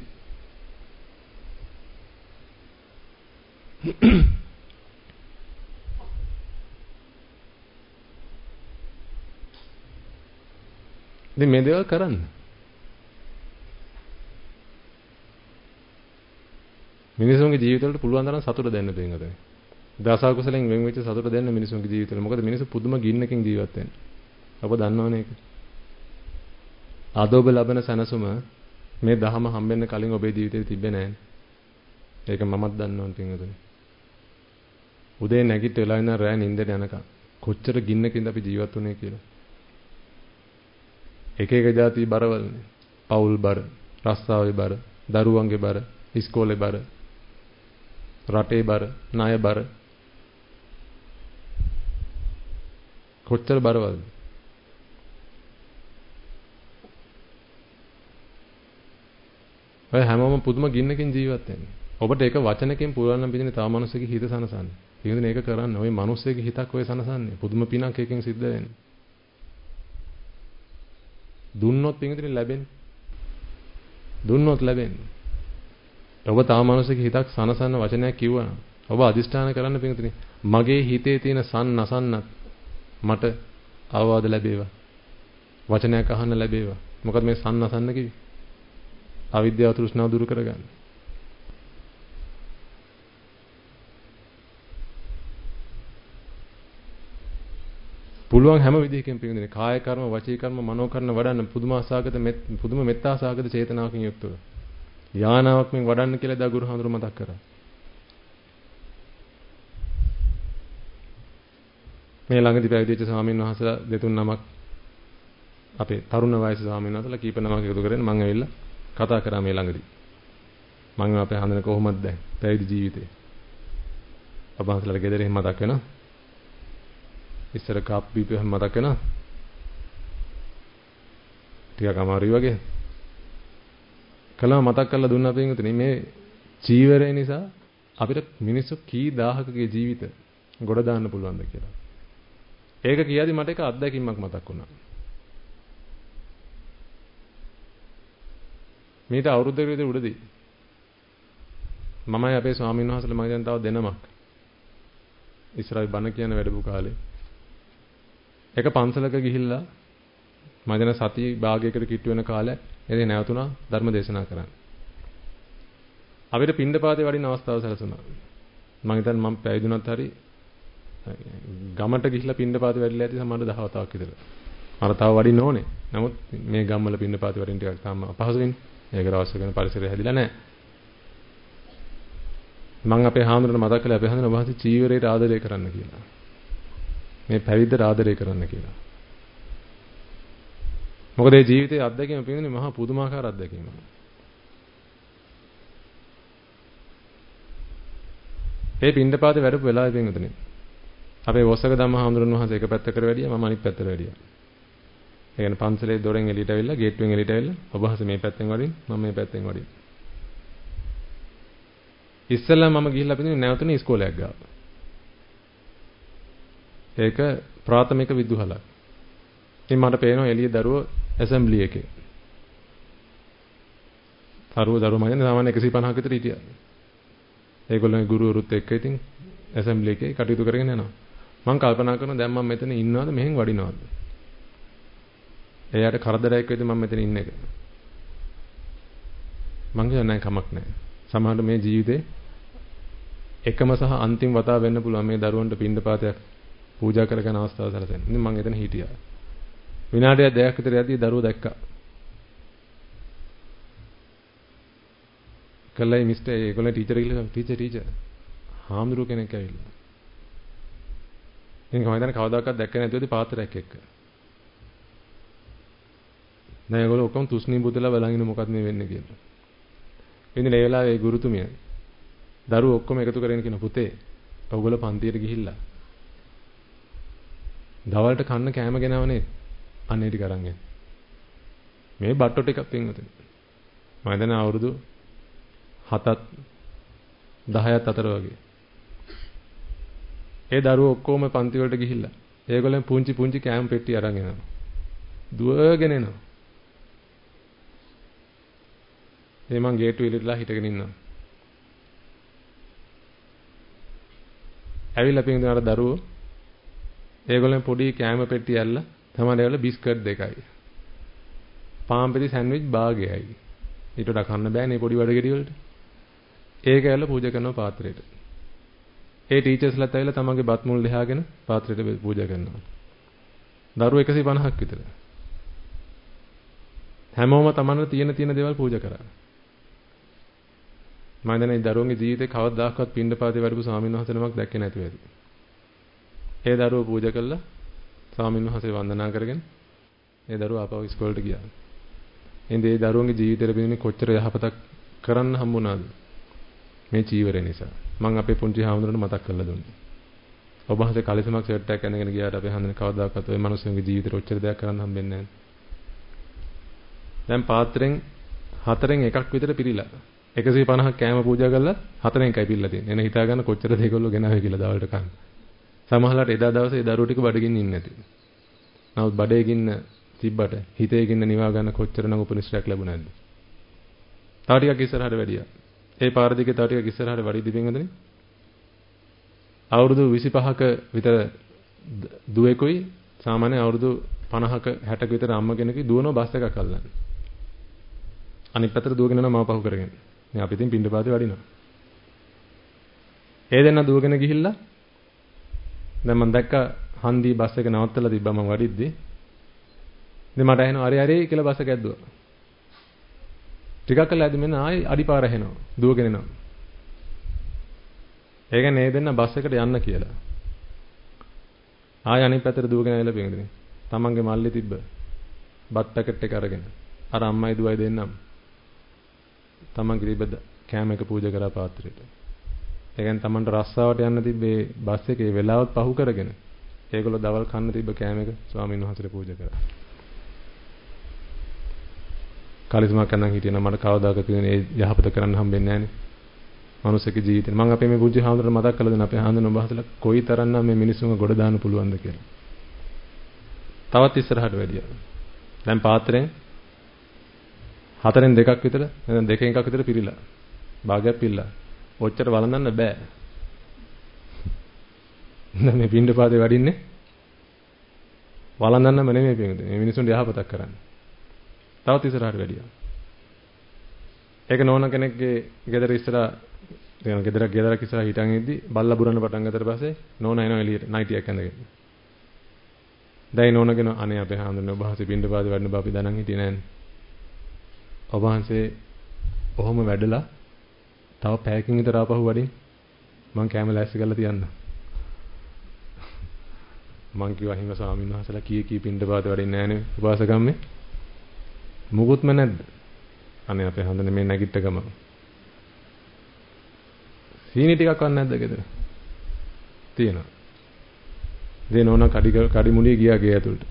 ඉතින් මේ දේවල් කරන්න. මිනිසුන්ගේ ජීවිතවලට පුළුවන් තරම් සතුට දෙන්න දෙන්නද? දස අකුසලෙන් වෙන් වෙච්ච සතුට දෙන්න මිනිසුන්ගේ ජීවිතවල. මොකද මිනිස්සු පුදුම ගින්නකින් ජීවත් වෙන්නේ. ඔබ දන්නවනේ ඒක. අද ඔබ ලබන සැනසුම මේ දහම හම්බෙන්න කලින් ඔබේ ජීවිතේ තිබ්බේ නැහැ. ඒක මමත් දන්නවනේ පින්වතුනි. උදේ නැගිට වෙලා ඉඳන් රෑ නිින්දට යනකම් කොච්චර ගින්නකින්ද අපි ජීවත් වුනේ කියලා. එක එක જાති බරවලනේ. පෞල් බර, රස්සාවේ බර, දරුවන්ගේ බර, ඉස්කෝලේ බර, රටේ බර, ණය බර. කොච්චර බරවලද? ඔය හැමෝම පුදුම ගින්නකින් ජීවත් වෙන්නේ. ඔබට ඒක වචනකින් පුළුවන් නම් පිටින් තව මිනිස්සෙගේ හිත සනසන්න. පිටින් ඒක කරන්න. ඔය මිනිස්සෙගේ හිතක් ඔය සනසන්නේ. පුදුම පිනක් එකකින් සිද්ධ වෙන්නේ. දුන්නොත් පිටින් ලැබෙන්නේ. දුන්නොත් ලැබෙන්නේ. ඔබ තව මිනිස්සෙගේ හිතක් සනසන්න වචනයක් කිව්වනම් ඔබ අදිෂ්ඨාන කරන්න පිටින් මගේ හිතේ තියෙන සන් නසන්නත් මට අවවාද ලැබේවා. වචනයක් අහන්න ලැබේවා. මොකද මේ සන් නසන්න කිව්වේ? අවිද්‍යාව තෘෂ්ණාව දුරු කරගන්න. පුළුවන් හැම විදිහකින් පිළිඳින කාය කර්ම, වචී කර්ම, මනෝ කර්ම වඩන්න පුදුම ආසාගත පුදුම මෙත්තාසාගත චේතනාවකින් යුක්තව. යානාවක් මෙන් වඩන්න කියලා දා ගුරු හඳුරු මතක් කරා. මේ ළඟදී පැවිදිච්ච ස්වාමීන් වහන්සේලා දෙතුන් නමක් අපේ තරුණ වයසේ ස්වාමීන් වහන්සේලා කීප නමක් එකතු කරගෙන මම ඇවිල්ලා කතා කරා මේ ළඟදී. මම අපේ හඳන කොහොමද දැන් පැවිදි ජීවිතේ. ඔබ හන්සලට ගෙදර එහෙම මතක් වෙනවා. ඉස්සර කාප් බීපු එහෙම මතක් වෙනවා. ටිකක් අමාරුයි වගේ. කලම මතක් කරලා දුන්නා පින්විතනේ මේ චීවරය නිසා අපිට මිනිස්සු කී දහහකගේ ජීවිත ගොඩ දාන්න පුළුවන්ද කියලා. ඒක කියද්දි මට එක අත්දැකීමක් මතක් වුණා. මේට අවුරුද්දකට විතර උඩදී මමයි අපේ ස්වාමීන් වහන්සේලා මම දැන් තව දෙනමක් ඉස්සරහ බණ කියන වැඩපු කාලේ එක පන්සලක ගිහිල්ලා මම දැන් සතිය භාගයකට කිට්ටු වෙන කාලේ එදී නැවතුණා ධර්ම දේශනා කරන්න. අපිට පින්ඩපාතේ වඩින අවස්ථාව සැලසුණා. මම හිතන්නේ මම පැවිදුණත් හරි ගමට ගිහිල්ලා පින්ඩපාතේ වැඩිලා ඇති සමහර දහවතාවක් විතර. මම තව වඩින්න ඕනේ. නමුත් මේ ගම්වල පින්ඩපාතේ වඩින්න ටිකක් තාම අපහසුයිනේ. ඒකට අවශ්‍ය කරන පරිසරය හැදිලා නැහැ. මම අපේ හාමුදුරනේ මතක් කළා අපේ හාමුදුරනේ වහන්සේ චීවරයට ආදරය කරන්න කියලා. මේ පැවිද්දට ආදරය කරන්න කියලා. මොකද ඒ ජීවිතයේ අත්දැකීම පිළිඳින්නේ මහා පුදුමාකාර අත්දැකීමක්. ඒ පින්ඩපාතේ වැඩපු වෙලාවේ පින්වතුනි අපේ වොස්සක ධම්ම හාමුදුරන් වහන්සේ එක පැත්තකට වැඩියා මම අනිත් පැත්තට වැඩියා. ඒ කියන්නේ පන්සලේ දොරෙන් එළියට ඇවිල්ලා ගේට්ටුවෙන් එළියට ඇවිල්ලා ඔබ වහන්සේ මේ පැත්තෙන් වඩින් මම මේ පැත්තෙන් වඩින්. ඉස්සෙල්ලා මම ගිහිල්ලා පිටින් නැවතුනේ ඉස්කෝලයක් ගාව. ඒක ප්‍රාථමික විදුහලක්. ඉතින් මට පේනවා එළිය දරුවෝ ඇසැම්බලි එකේ. දරුවෝ දරුවෝ මම කියන්නේ සාමාන්‍ය එකසිය පනහක් විතර හිටියා. ඒගොල්ලෝගේ ගුරුවරුත් එක්ක ඉතින් ඇසැම්බලි එකේ කටයුතු කරගෙන යනවා. මම කල්පනා කරනවා දැන් මම මෙතන ඉන්නවද මෙහෙන් වඩිනවද? එයාට කරදරයක් වෙද්දී මම මෙතන ඉන්න එක. මං කියන්නේ නැහැ කමක් නැහැ. සමහරවිට මේ ජීවිතේ එකම සහ අන්තිම වතාව වෙන්න පුළුවන් මේ දරුවන්ට පින්ඩපාතයක් පූජා කරගෙන අවස්ථාව සැලසෙන්න. ඉතින් මං එතන හිටියා. විනාඩියක් දෙකක් විතර යද්දී දරුවෝ දැක්කා. කළයි මිස්ටර් ඒගොල්ලෝ ටීචර් කියලා ටීචර් ටීචර් හාමුදුරුවෝ කෙනෙක් ඇවිල්ලා. ඉතින් මම හිතන්නේ කවදාකවත් දැක්කේ නැතුවදී පාත්‍රයක් එක්ක. දැන් ඒගොල්ලෝ ඔක්කොම තුස්නී බුදලා බලන් ඉන්න මොකක්ද මේ වෙන්නේ කියලා. ඉතින් ඒ වෙලාවේ ගුරුතුමිය දරුවෝ ඔක්කොම එකතු කරගෙන කියන පුතේ ඔයගොල්ලෝ පන්තියට ගිහිල්ලා දවල්ට කන්න කෑම ගෙනවනේ අනේ ටික අරන් එන්න. මේ බට්ටෝ ටිකක් පින්වතුනි. මම දැන් අවුරුදු හතත් දහයත් අතර වගේ. ඒ දරුවෝ ඔක්කොම පන්ති වලට ගිහිල්ලා ඒගොල්ලන් පුංචි පුංචි කෑම පෙට්ටි අරන් එනවා. දුවගෙන එනවා. ඒ මං ගේට්ටුවේ ඉලිටලා හිටගෙන ඉන්නවා. ඇවිල්ලා පින්දුන අර දරුවෝ ඒගොල්ලන් පොඩි කෑම පෙට්ටි ඇල්ලලා තමයි ඒවල බිස්කට් දෙකයි. පාන් පෙටි සෑන්ඩ්විච් භාගයයි. ඊට වඩා කන්න බෑනේ පොඩි වඩගෙඩි වලට. ඒක ඇල්ල පූජා කරනවා පාත්‍රයට. ඒ ටීචර්ස්ලාත් ඇවිල්ලා තමන්ගේ බත් මුල් දෙහාගෙන පාත්‍රයට පූජා කරනවා. දරුවෝ එකසිය පනහක් විතර. හැමෝම තමන්ට තියෙන තියෙන දේවල් පූජා කරා. මම දැන් මේ දරුවන්ගේ ජීවිතේ කවදාකවත් පින්ඩපාතේ වැඩපු ස්වාමීන් වහන්සේ නමක් දැක්කේ නැතුව ඇති. ඒ දරුවෝ පූජා කළා ස්වාමීන් වහන්සේ වන්දනා කරගෙන ඒ දරුවෝ ආපහු ඉස්කෝලේට ගියා. එඳ ඒ දරුවන්ගේ ජීවිතේට පිළිමේ කොච්චර යහපතක් කරන්න හම්බුණාද මේ චීවරය නිසා. මම අපේ පුංචි හාමුදුරන්ට මතක් කරලා දුන්නා. ඔබ වහන්සේ කලිසමක් සෙට් එකක් අරගෙන ගියාට අපේ හන්දනේ කවදාකවත් ওই මිනිස්සුන්ගේ ජීවිතේට ඔච්චර දෙයක් කරන්න හම්බෙන්නේ නැහැ. දැන් පාත්‍රෙන් හතරෙන් එකක් විතර පිරීලා එකසිය පනහක් කෑම පූජා කළා හතරෙන් එකයි පිළලා තියෙන්නේ. එන හිතා ගන්න කොච්චරද ඒගොල්ලෝ ගෙනාවේ කියලා දවල්ට කන්න. සමහරවිට එදා දවසේ ඒ දරුවෝ ටික බඩගින්න ඉන්නේ නැති. නමුත් බඩේ ගින්න තිබ්බට හිතේ ගින්න නිවා ගන්න කොච්චරනම් උපනිශ්‍රයක් ලැබුණාද? තව ටිකක් ඉස්සරහට වැඩියා. ඒ පාර දිගේ තව ටිකක් ඉස්සරහට වඩි දිපෙන් හදනේ. අවුරුදු විසිපහක විතර දුවෙකුයි සාමාන්‍ය අවුරුදු පනහක හැටක විතර අම්ම කෙනෙකුයි දුවනවා බස් එකක් අල්ලන්න. අනිත් පැත්තට දුවගෙන යනවා මාව පහු කරගෙන. මේ අපි ඉතින් පින්ඩපාතේ වඩිනවා. ඒ දෙන්න දුවගෙන ගිහිල්ලා දැන් මම දැක්ක හන්දි බස් එක නවත්තලා තිබ්බා මම වඩිද්දි. ඉතින් මට ඇහෙනවා අරේ අරේ කියලා බස් එක ඇද්දුවා. ටිකක් කළා ඇද්දි මෙන්න ආයි අඩිපාර ඇහෙනවා. දුවගෙන එනවා. ඒ කියන්නේ මේ දෙන්න බස් එකට යන්න කියලා. ආයි අනිත් පැත්තට දුවගෙන ආවිලා පිටින්. තමන්ගේ මල්ලේ තිබ්බ බත් පැකට් එක අරගෙන අර අම්මයි දුවයි දෙන්නම තමන්ගේ තිබ්බ කැම එක පූජා කරා පාත්‍රයට. ඒ කියන්නේ Tamanට රස්සාවට යන්න තිබ්බේ බස් එකේ වෙලාවත් පහු කරගෙන ඒගොල්ලෝ දවල් කන්න තිබ්බ කැම එක ස්වාමීන් වහන්සේට පූජා කරා. කාලිසමක් කන්නම් හිටියනම් මට කවදාක කියන්නේ යහපත කරන්න හම්බෙන්නේ නැහනේ. මනුස්සක ජීවිතේ මම අපේ මේ පුජ්‍ය හාමුදුරට මතක් කරලා දෙන අපේ හාමුදුරන් ඔබවහන්සේලා කොයි තරම්නම් මේ මිනිස්සුන්ව ගොඩ දාන්න පුළුවන්ද කියලා. තවත් ඉස්සරහට වැඩියා. දැන් පාත්‍රයෙන් හතරෙන් දෙකක් විතර නැත්නම් දෙකෙන් එකක් විතර පිරීලා. භාගයක් පිළලා. ඔච්චර වළඳන්න බෑ. දැන් මේ පින්ඩ පාදේ වඩින්නේ වළඳන්නම නෙමෙයි පින්දුනේ. මේ මිනිස්සුන්ට යහපතක් කරන්න. තවත් ඉස්සරහට වැඩියා. ඒක නෝන කෙනෙක්ගේ ගෙදර ඉස්සරහා දැන් ගෙදර ගෙදරක් ඉස්සරහා හිටන් ඉද්දි බල්ලා බුරන්න පටන් ගත්තට පස්සේ නෝන එනවා එළියට නයිටියක් ඇඳගෙන. දැන් නෝනගෙන අනේ අපේ හාමුදුරනේ ඔබ වහන්සේ පින්ඩ පාදේ වඩින බව අපි දැනන් හිටියේ නෑනේ. ඔබ වහන්සේ ඔහොම වැඩලා තව පැයකින් විතර ආපහු වඩින් මං කැම ලෑස්ති කරලා තියන්න. මං කිව්වා හිම ස්වාමීන් වහන්සේලා කී කී පින්ඩ පාදේ වඩින්නේ නෑනේ උපාසකම්මේ. මුකුත්ම නැද්ද? අනේ අපේ හඳුනේ මේ නැගිට ගම. සීනි ටිකක් වත් නැද්ද ගෙදර? තියෙනවා. දෙන ඕන කඩි කඩි මුලිය ගියා ගේ ඇතුළට.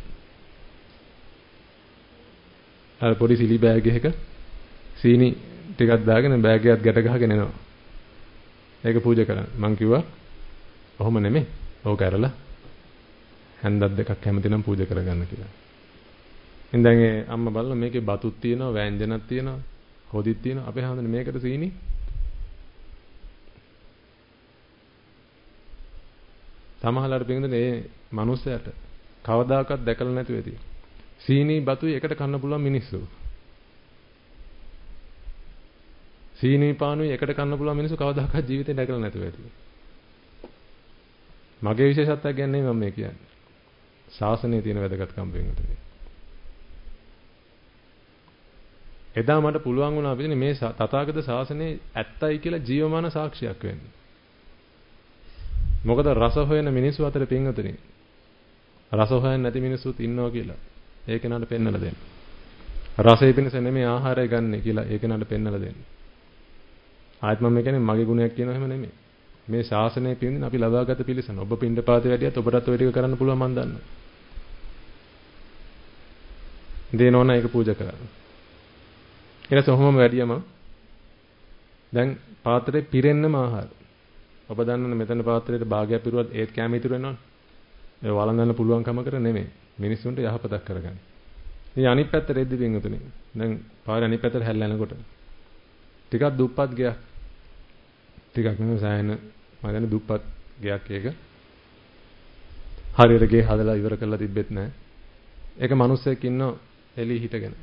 අර පොඩි සිලි බෑග් එකක සීනි ටිකක් දාගෙන බෑග් එකත් ගැට ගහගෙන එනවා. ඒක පූජා කරන්න. මං කිව්වා ඔහොම නෙමෙයි. ඕක ඇරලා හැන්දක් දෙකක් හැමතිනම් පූජා කරගන්න කියලා. ඉතින් දැන් ඒ අම්මා බලලා මේකේ බතුත් තියෙනවා, වෑංජනක් තියෙනවා, හොදිත් තියෙනවා. අපේ හාමුදුරනේ මේකට සීනි සමහරවල් පිටින්ද මේ මිනිස්සයාට කවදාකවත් දැකලා නැතුව ඇති. සීනි බතුයි එකට කන්න පුළුවන් මිනිස්සු. සීනි පානුයි එකට කන්න පුළුවන් මිනිස්සු කවදාකවත් ජීවිතේ දැකලා නැතුව ඇති. මගේ විශේෂත්වයක් ගැන නෙමෙයි මම මේ කියන්නේ. ශාසනයේ තියෙන වැදගත්කම් වෙනුවට. එදා මට පුළුවන් වුණා අපිට මේ තථාගත ශාසනයේ ඇත්තයි කියලා ජීවමාන සාක්ෂියක් වෙන්න. මොකද රස හොයන මිනිස්සු අතර පින්වතුනි රස හොයන්නේ නැති මිනිස්සුත් ඉන්නවා කියලා ඒක නඩ පෙන්නලා දෙන්න. රසය පිණිස නෙමෙයි ආහාරය ගන්න කියලා ඒක නඩ පෙන්නලා දෙන්න. ආයෙත් මම කියන්නේ මගේ ගුණයක් කියනවා එහෙම නෙමෙයි. මේ ශාසනයේ පින්දින අපි ලබාගත පිළිසන. ඔබ පින්ඩ පාතේ වැඩියත් ඔබටත් ඔය ටික කරන්න පුළුවන් මන් දන්නවා. දේනෝන ඒක පූජා කරා. ඊට පස්සේ ඔහොමම වැඩියම දැන් පාත්‍රේ පිරෙන්නම ආහාර. ඔබ දන්නවනේ මෙතන පාත්‍රයට භාගයක් පිරුවත් ඒත් කැම ඉතුරු වෙනවනේ. ඒ වළඳන්න පුළුවන් කම කර නෙමෙයි. මිනිස්සුන්ට යහපතක් කරගන්න. ඉතින් අනිත් පැත්තට එද්දි පින්වතුනි. දැන් පාරේ අනිත් පැත්තට හැල්ලනකොට ටිකක් දුප්පත් ගයක්. ටිකක් නෙමෙයි සෑහෙන මම දන්නේ දුප්පත් ගයක් ඒක. හරියට ගේ හදලා ඉවර කරලා තිබ්බෙත් නැහැ. ඒක මිනිස්සෙක් ඉන්නෝ එළි හිටගෙන.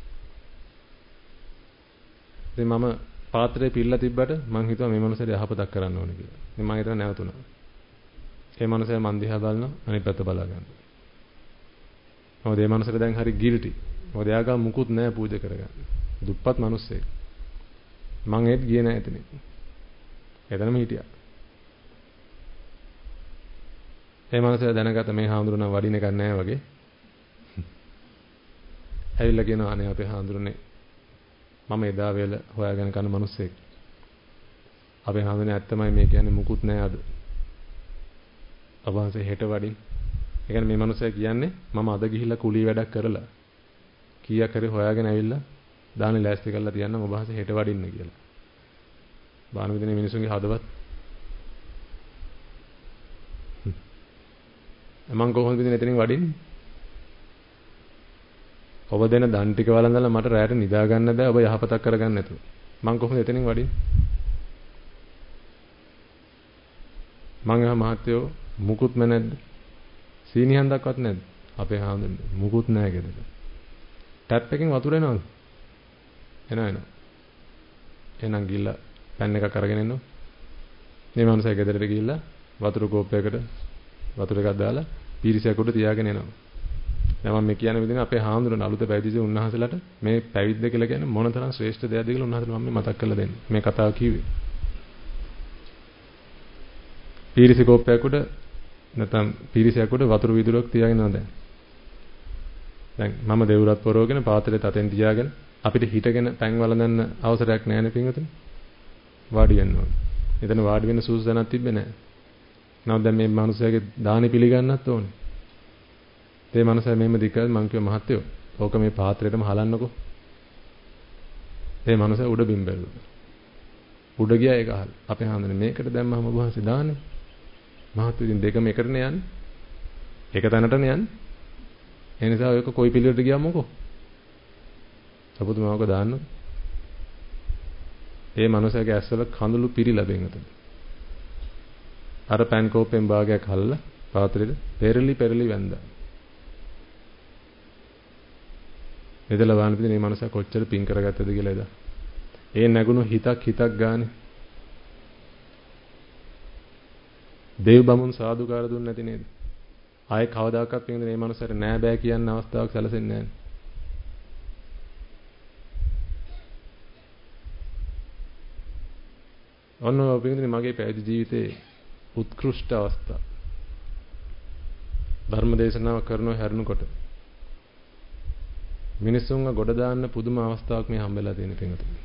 ඉතින් මම පාත්‍රේ පිල්ලා තිබ්බට මං හිතුවා මේ මනුස්සයාට යහපතක් කරන්න ඕනේ කියලා. ඉතින් මම හිතන නැවතුණා. ඒ මනුස්සයා මන් දිහා බලනවා අනිත් පැත්ත බලා ගන්නවා. මොකද මේ මනුස්සයා දැන් හරි ගිල්ටි. මොකද එයාගා මුකුත් නැහැ පූජා කරගන්න. දුප්පත් මනුස්සයෙක්. මං ඒත් ගියේ නැහැ එතන. එතනම හිටියා. ඒ මනුස්සයා දැනගත්ත මේ හාමුදුරනේ වඩින එකක් නැහැ වගේ. ඇවිල්ලා කියනවා අනේ අපේ හාමුදුරනේ මම එදා වේල හොයාගෙන කන මිනිස්සෙක්. අපේ හාමුදුරනේ ඇත්තමයි මේ කියන්නේ මුකුත් නෑ අද. අවහන්සේ හෙට වඩින්. ඒ කියන්නේ මේ මිනිස්සයා කියන්නේ මම අද ගිහිල්ලා කුලී වැඩක් කරලා කීයක් හරි හොයාගෙන ඇවිල්ලා දානේ ලෑස්ති කරලා තියන්නම් ඔබ වහන්සේ හෙට වඩින්න කියලා. බාන විදිනේ මිනිසුන්ගේ හදවත්. මම කොහොමද විදිනේ එතනින් වඩින්නේ? ඔබ දෙන දන් ටික වළඳලා මට රැයට නිදා ගන්න බෑ ඔබ යහපතක් කරගන්න නැතුව. මං කොහොමද එතනින් වඩින්නේ? මං එහා මහත්තයෝ මුකුත්ම නැද්ද? සීනි හන්දක්වත් නැද්ද? අපේ හාමුදුරනේ මුකුත් නැහැ ගෙදර. ටැප් එකෙන් වතුර එනවද? එනවා එනවා. එහෙනම් ගිහලා පැන් එකක් අරගෙන එන්න. මේ මනුස්සයා ගෙදරට ගිහිල්ලා වතුර කෝප්පයකට වතුර එකක් දාලා පීරිසයක් උඩ තියාගෙන එනවා. දැන් මම මේ කියන විදිහට අපේ හාමුදුරන අලුත පැවිදිසේ උන්වහන්සේලාට මේ පැවිද්ද කියලා කියන්නේ මොන තරම් ශ්‍රේෂ්ඨ දෙයක්ද කියලා උන්වහන්සේලා මම මතක් කරලා දෙන්නේ. මේ කතාව කිව්වේ. පීරිසි කෝප්පයක් උඩ නැත්නම් පීරිසයක් උඩ වතුර විදුරක් තියාගෙන යනවා දැන්. දැන් මම දෙවුරත් පොරවගෙන පාත්‍රෙත් අතෙන් තියාගෙන අපිට හිටගෙන පැන් වළඳන්න අවසරයක් නැහැ නේ පින්වතුනි. වාඩි වෙන්න ඕන. එතන වාඩි වෙන්න සූසනක් තිබ්බේ නැහැ. නමුත් දැන් මේ මිනිස්සයාගේ දානි පිළිගන්නත් ඕනේ. ඒ මිනිසා මෙහෙම දික්කද මං කිව්ව මහත්තයෝ ඕක මේ පාත්‍රයටම හලන්නකෝ. ඒ මිනිසා උඩ බිම් බැලුවා. උඩ ගියා ඒක අහලා. අපේ හාමුදුරනේ මේකට දැම්මම ඔබ වහන්සේ දාන්නේ. මහත්තයෝ ඉතින් දෙකම එකටනේ යන්නේ. එක තැනටනේ යන්නේ. ඒ නිසා ඔයක කොයි පිළිවෙලට ගියාම මොකෝ? අපුතුමාවක දාන්න. ඒ මනුස්සයාගේ ඇස්වල කඳුළු පිරීලා බෙන්ගතද. අර පෑන් කෝප්පෙන් භාගයක් හල්ලා පාත්‍රෙට පෙරලි පෙරලි වැන්දා. එදලා වань පිටින් මේ මනුස්සයා කොච්චර පින් කරගත්තද කියලා එදා. ඒ නැගුණු හිතක් හිතක් ගානේ. දේව බමුණු සාදුකාර දුන්නේ නැති නේද? ආයේ කවදාකවත් පින්දුනේ මේ මනුස්සයාට නෑ බෑ කියන්න අවස්ථාවක් සැලසෙන්නේ නෑනේ. ඔන්න ඔය පින්දුනේ මගේ පැවිදි ජීවිතේ උත්කෘෂ්ඨ අවස්ථා. ධර්ම දේශනාව කරනව හැරුණකොට මිනිස්සුන්ව ගොඩ දාන්න පුදුම අවස්ථාවක් මේ හම්බෙලා තියෙන පින්දුනේ.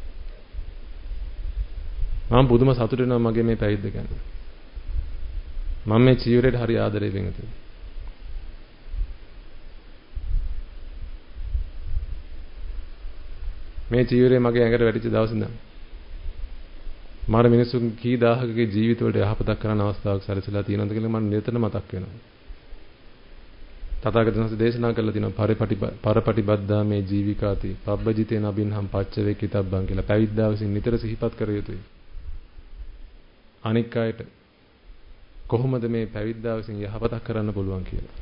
මම පුදුම සතුටු වෙනවා මගේ මේ පැවිද්ද ගැන. මම මේ චීවරයට හරි ආදරේ පින්දුනේ. මේ චීවරය මගේ ඇඟට වැටිච්ච දවස් ඉඳන් මාර මිනිස්සුන් කී දහහකගේ ජීවිතවලට යහපතක් කරන අවස්ථාවක් සැලසෙලා තියෙනවද කියලා මම නිතරම මතක් වෙනවා. තථාගතයන් වහන්සේ දේශනා කළා තියෙනවා පරිපටි පරපටිබද්දා මේ ජීවිකාති පබ්බජිතේ නබින්හම් පච්චවේ කිතබ්බන් කියලා පැවිද්දා විසින් නිතර සිහිපත් කර යුතුයි. අනික් අයට කොහොමද මේ පැවිද්දා විසින් යහපතක් කරන්න පුළුවන් කියලා.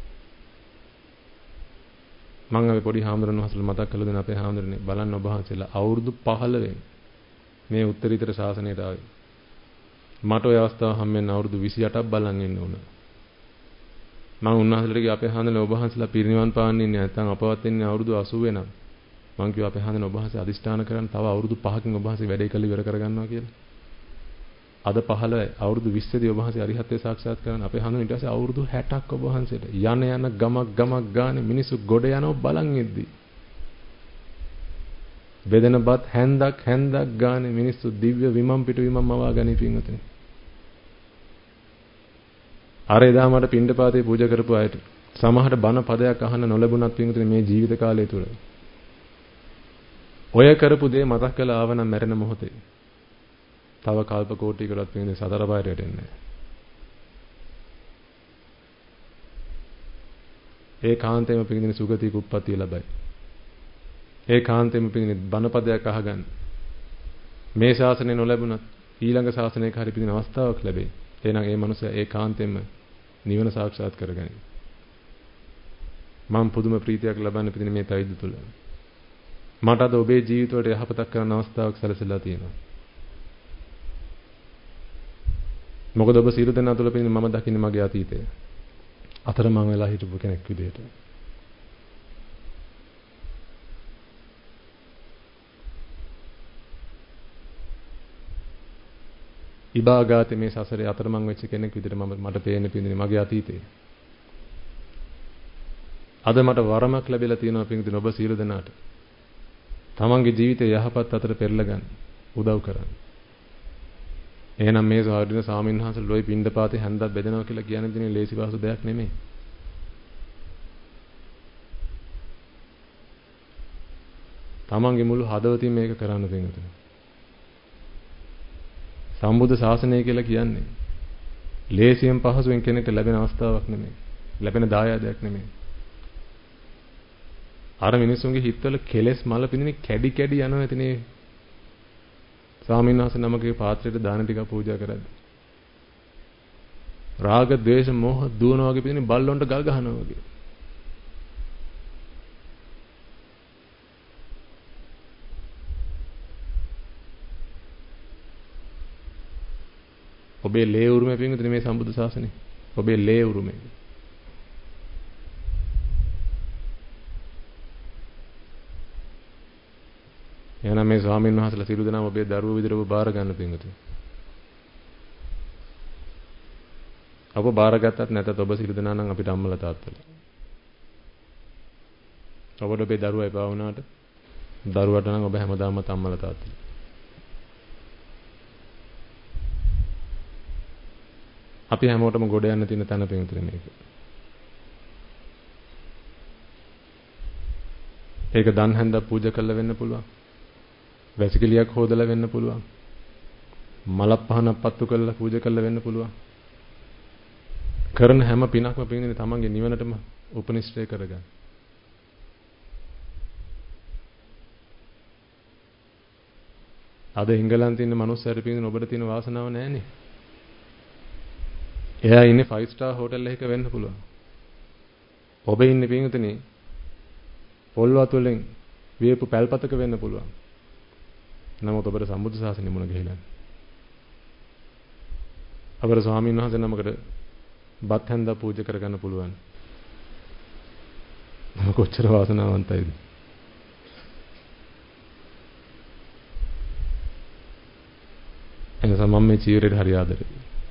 මම අපි පොඩි හාමුදුරන් වහන්සේලා මතක් කරලා දෙන අපේ හාමුදුරනේ බලන්න ඔබ වහන්සේලා අවුරුදු පහළොවෙන් මේ උත්තරීතර ශාසනයට ආවේ. මට ওই අවස්ථාව හම්බෙන්න අවුරුදු විසිඅටක් බලන් ඉන්න උනා. මම උන්වහන්සේලාට කිව්වා අපේ හාමුදුරනේ ඔබ වහන්සේලා පිරිනිවන් පාන්න ඉන්නේ නැත්නම් අපවත් වෙන්නේ අවුරුදු අසූ වෙනම්. මම කිව්වා අපේ හාමුදුරනේ ඔබ වහන්සේ අදිෂ්ඨාන කරන් තව අවුරුදු පහකින් ඔබ වහන්සේ වැඩේ කළ ඉවර කරගන්නවා කියලා. අද පහළොව අවුරුදු විස්සේදී ඔබ වහන්සේ අරිහත්ත්වයට සාක්ෂාත් කරගන්න අපේ හාමුදුරනේ ඊට පස්සේ අවුරුදු හැටක් ඔබ වහන්සේට යන යන ගමක් ගමක් ගානේ මිනිස්සු ගොඩ යනව බලන් ඉද්දි බෙදෙනපත් හැන්දක් හැන්දක් ගානේ මිනිස්සු දිව්‍ය විමම් පිට විමම් මවා ගනී පින්වතුනි. අර එදා මට පින්ඩපාතේ පූජා කරපු අයට සමහරට බණ පදයක් අහන්න නොලැබුණත් පින්වතුනි මේ ජීවිත කාලය තුල ඔය කරපු දේ මතක් කරලා ආවනම් මැරෙන මොහොතේ තව කල්ප කෝටියකටත් පින්වතුනි සතර පාරට එන්නේ. ඒ කාන්තේම පින්වතුනි සුගතික උප්පත්තිය ලැබයි. ඒ කාන්තේම පින්වතුනි බණපදයක් අහගන්න. මේ ශාසනය නොලැබුණත් ඊළඟ ශාසනයක හරි පින්වතුනි අවස්ථාවක් ලැබේ. එහෙනම් ඒ මනුස්සයා ඒ කාන්තේම නිවන සාක්ෂාත් කරගනි. මම පුදුම ප්‍රීතියක් ලබන්න පිටින් මේ පැවිදි තුල. මට අද ඔබේ ජීවිතවලට යහපතක් කරන්න අවස්ථාවක් සැලසෙලා තියෙනවා. මොකද ඔබ සියලු දෙනා තුළ පිටින් මම දකින්නේ මගේ අතීතය. අතරමං වෙලා හිටපු කෙනෙක් විදියට. ඉබාගාතේ මේ සසරේ අතරමං වෙච්ච කෙනෙක් විදියට මම මට පේන්නේ පිටින් මගේ අතීතය. අද මට වරමක් ලැබිලා තියෙනවා පිටින් ඔබ සියලු දෙනාට. තමන්ගේ ජීවිතය යහපත් අතට පෙරලා ගන්න උදව් කරන්න. එහෙනම් මේ සාරින සාමින් වහන්සේ ලොයි පින්ඩපාතේ හැන්දක් බෙදනවා කියලා කියන්නේ දිනේ ලේසි වාසු දෙයක් නෙමෙයි. තමන්ගේ මුළු හදවතින් මේක කරන්න පින්වතුනි. සම්බුද්ධ ශාසනය කියලා කියන්නේ ලේසියෙන් පහසුවෙන් කෙනෙක්ට ලැබෙන අවස්ථාවක් නෙමෙයි. ලැබෙන දායාදයක් නෙමෙයි. අර මිනිස්සුන්ගේ හිතවල කෙලෙස් මල පිනිනේ කැඩි කැඩි යනවා ඇතිනේ. ස්වාමීන් වහන්සේ නමකගේ පාත්‍රයට දාන ටික පූජා කරද්දී රාග, ద్వේෂ, මෝහ දුවනවා වගේ පිටින් බල්ලොන්ට ගල් ගහනවා වගේ. ඔබේ ලේ උරුමේ පිටින් මේ සම්බුද්ධ ශාසනය. ඔබේ ලේ උරුමේ. එහෙනම් මේ ස්වාමීන් වහන්සේලා සියලු දෙනාම ඔබේ දරුවෝ විදිහට ඔබ බාර ගන්න පින්වතුනි. ඔබ බාරගත්තත් නැතත් ඔබ සියලු දෙනා නම් අපිට අම්මලා තාත්තලා. ඔබට ඔබේ දරුවා එපා වුණාට දරුවට නම් ඔබ හැමදාම අම්මලා තාත්තලා. අපි හැමෝටම ගොඩ යන්න තියෙන තැන පින්තුනේ මේක. ඒක දන් හැන්දක් පූජා කරලා වෙන්න පුළුවන්. වැසිකිළියක් හොදලා වෙන්න පුළුවන්. මලක් පහනක් පත්තු කරලා පූජා කරලා වෙන්න පුළුවන්. කරන හැම පිනක්ම පින්දිනේ තමන්ගේ නිවනටම උපනිෂ්ඨය කරගන්න. අද ඉංගලන්තේ ඉන්න මිනිස්සුන්ට පින්දිනේ ඔබට තියෙන වාසනාව නැහැනේ. එයා ඉන්නේ ෆයිව් ස්ටාර් හෝටල් එකක වෙන්න පුළුවන්. ඔබ ඉන්නේ පින්දිනේ පොල් වතුලෙන් වියපු පැල්පතක වෙන්න පුළුවන්. නමුත් ඔබට සම්බුද්ධ ශාසනය මුණ ගැහිලා. අපේ ස්වාමීන් වහන්සේ නමකට බත් හැන්දා පූජා කරගන්න පුළුවන්. කොච්චර වාසනාවන්තයිද? එනිසා මම මේ චීවරයට හරි ආදරේ.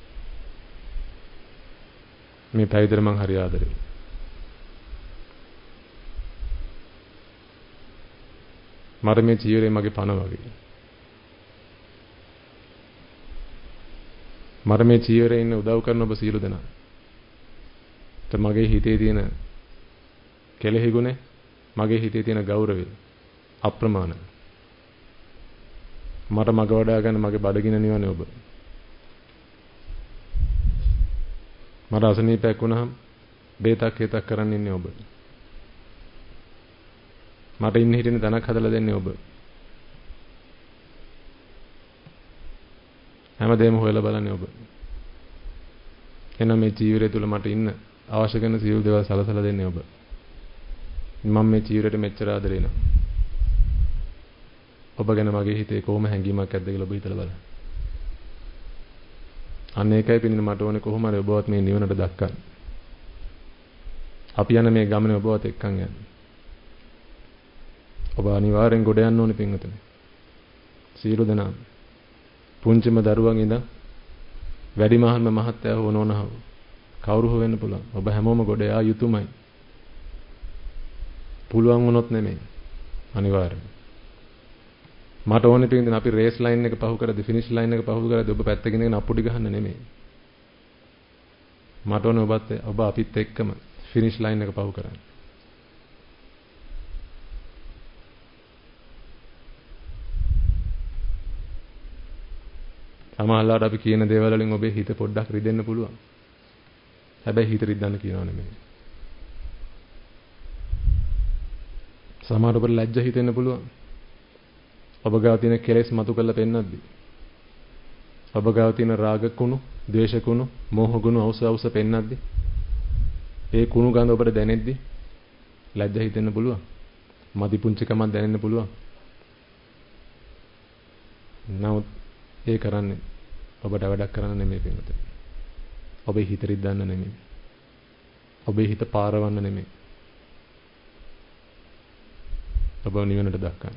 මේ පැවිදිර මං හරි ආදරේ. මට මේ චීවරය මගේ පණ වගේ. මට මේ චීවරේ ඉන්න උදව් කරන ඔබ සියලු දෙනා. ත මගේ හිතේ තියෙන කෙලෙහි ගුණේ, මගේ හිතේ තියෙන ගෞරවය අප්‍රමාණ. මට මග වඩා ගන්න මගේ බඩගින නිවනේ ඔබ. මට අසනීපයක් වුණාම බේතක් හේතක් කරන්න ඉන්නේ ඔබ. මට ඉන්න හිටින තැනක් හදලා දෙන්නේ ඔබ. හැමදේම හොයලා බලන්නේ ඔබ. එනම් මේ ජීවිතය තුළ මට ඉන්න අවශ්‍ය කරන සියලු දේවල් සලසලා දෙන්නේ ඔබ. මම මේ ජීවිතේට මෙච්චර ආදරේ නා. ඔබ ගැන මගේ හිතේ කොහොම හැඟීමක් ඇද්ද කියලා ඔබ හිතලා බලන්න. අන්න ඒකයි පිටින් මට ඕනේ කොහොම හරි ඔබවත් මේ නිවනට දක්කන්න. අපි යන මේ ගමනේ ඔබවත් එක්කන් යන්න. ඔබ අනිවාර්යෙන් ගොඩ යන්න ඕනේ පින්වතුනි. සියලු දෙනා පුංචිම දරුවන් ඉඳන් වැඩිමහල්ම මහත්තයා හෝ නෝනහව කවුරු හෝ වෙන්න පුළුවන්. ඔබ හැමෝම ගොඩ යා යුතුයමයි. පුළුවන් වුණොත් නෙමෙයි. අනිවාර්යෙන්. මට ඕනේ පිටින් අපි රේස් ලයින් එක පහු කරද්දි ෆිනිෂ් ලයින් එක පහු කරද්දි ඔබ පැත්තකින් ඉඳගෙන අප්පුඩි ගහන්න නෙමෙයි. මට ඕනේ ඔබත් ඔබ අපිත් එක්කම ෆිනිෂ් ලයින් එක පහු කරන්න. සමහරවිට අපි කියන දේවල් වලින් ඔබේ හිත පොඩ්ඩක් රිදෙන්න පුළුවන්. හැබැයි හිත රිදන්න කියනවා නෙමෙයි. සමහරවිට ඔබට ලැජ්ජ හිතෙන්න පුළුවන්. ඔබ ගාව තියෙන කෙලෙස් මතු කරලා පෙන්නද්දි. ඔබ ගාව තියෙන රාග කුණු, ද්වේෂ කුණු, මෝහ කුණු අවස අවස පෙන්නද්දි. ඒ කුණු ගඳ ඔබට දැනෙද්දි ලැජ්ජ හිතෙන්න පුළුවන්. මදි පුංචිකමක් දැනෙන්න පුළුවන්. නමුත් ඒ කරන්නේ ඔබට වැඩක් කරන්න නෙමෙයි පින්වතුනි. ඔබේ හිත රිද්දන්න නෙමෙයි. ඔබේ හිත පාරවන්න නෙමෙයි. ඔබ නිවනට දක්කන්න.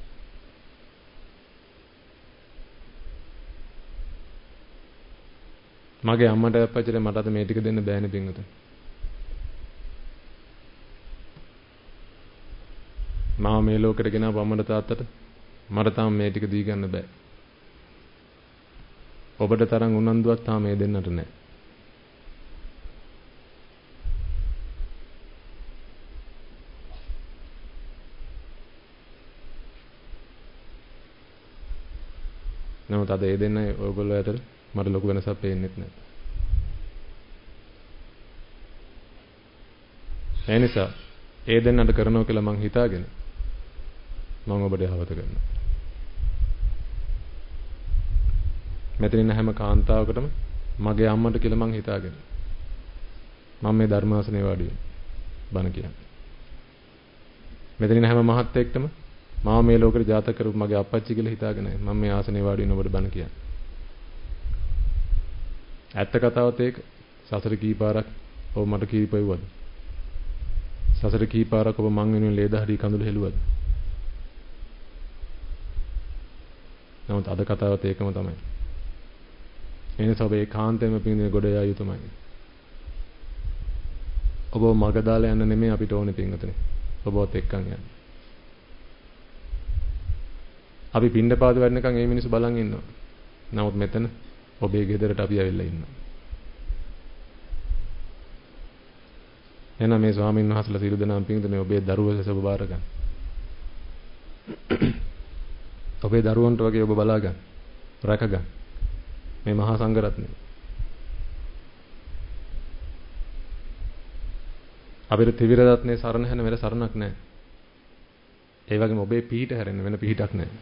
මගේ අම්මට අප්පච්චිට මට අද මේ ටික දෙන්න බෑනේ පින්වතුනි. මම මේ ලෝකෙට ගෙනාව අම්මට තාත්තට මට තාම මේ ටික දී ගන්න බෑ. ඔබට තරම් උනන්දුවක් තාම මේ දෙන්නට නැහැ. නමුත් අද ඒ දෙන්නයි ඔයගොල්ලෝ අතර මට ලොකු වෙනසක් පේන්නේ නැහැ. ඒ නිසා ඒ දෙන්නට කරනවා කියලා මං හිතාගෙන මම ඔබට යහපත කරනවා. මෙතන ඉන්න හැම කාන්තාවකටම මගේ අම්මට කියලා මං හිතාගෙන මම මේ ධර්මාසනේ වාඩි වෙනවා බණ කියන්නේ. මෙතන ඉන්න හැම මහත්තයෙක්ටම මම මේ ලෝකෙට ජාතක කරපු මගේ අප්පච්චි කියලා හිතාගෙන මම මේ ආසනේ වාඩි වෙන ඔබට බණ කියන්නේ. ඇත්ත කතාවත් ඒක සසර කීපාරක් ඔබ මට කීපෙව්වද? සසර කීපාරක් ඔබ මං වෙනුවෙන් ලේ දහඩි කඳුළු හෙළුවද? නමුත් අද කතාවත් ඒකම තමයි. එනිසා ඔබ ඒකාන්තයෙන්ම පින්දින ගොඩ යා යුතුමයි. ඔබ මග දාලා යන්න නෙමෙයි අපිට ඕනේ පින්වතුනි. ඔබවත් එක්කන් යන්න. අපි පින්නපාත වැඩනකන් මේ මිනිස්සු බලන් ඉන්නවා. නමුත් මෙතන ඔබේ ගෙදරට අපි ඇවිල්ලා ඉන්නවා. එහෙනම් මේ ස්වාමීන් වහන්සේලා සියලු දෙනාම පින්දුනේ ඔබේ දරුවෝ ලෙස ඔබ බාර ගන්න. ඔබේ දරුවන්ට වගේ ඔබ බලා ගන්න. රැක ගන්න. මේ මහා සංඝරත්නය. අපිට ත්‍රිවිධ රත්නේ සරණ හැන වෙන සරණක් නැහැ. ඒ වගේම ඔබේ පිහිට හැරෙන්න වෙන පිහිටක් නැහැ.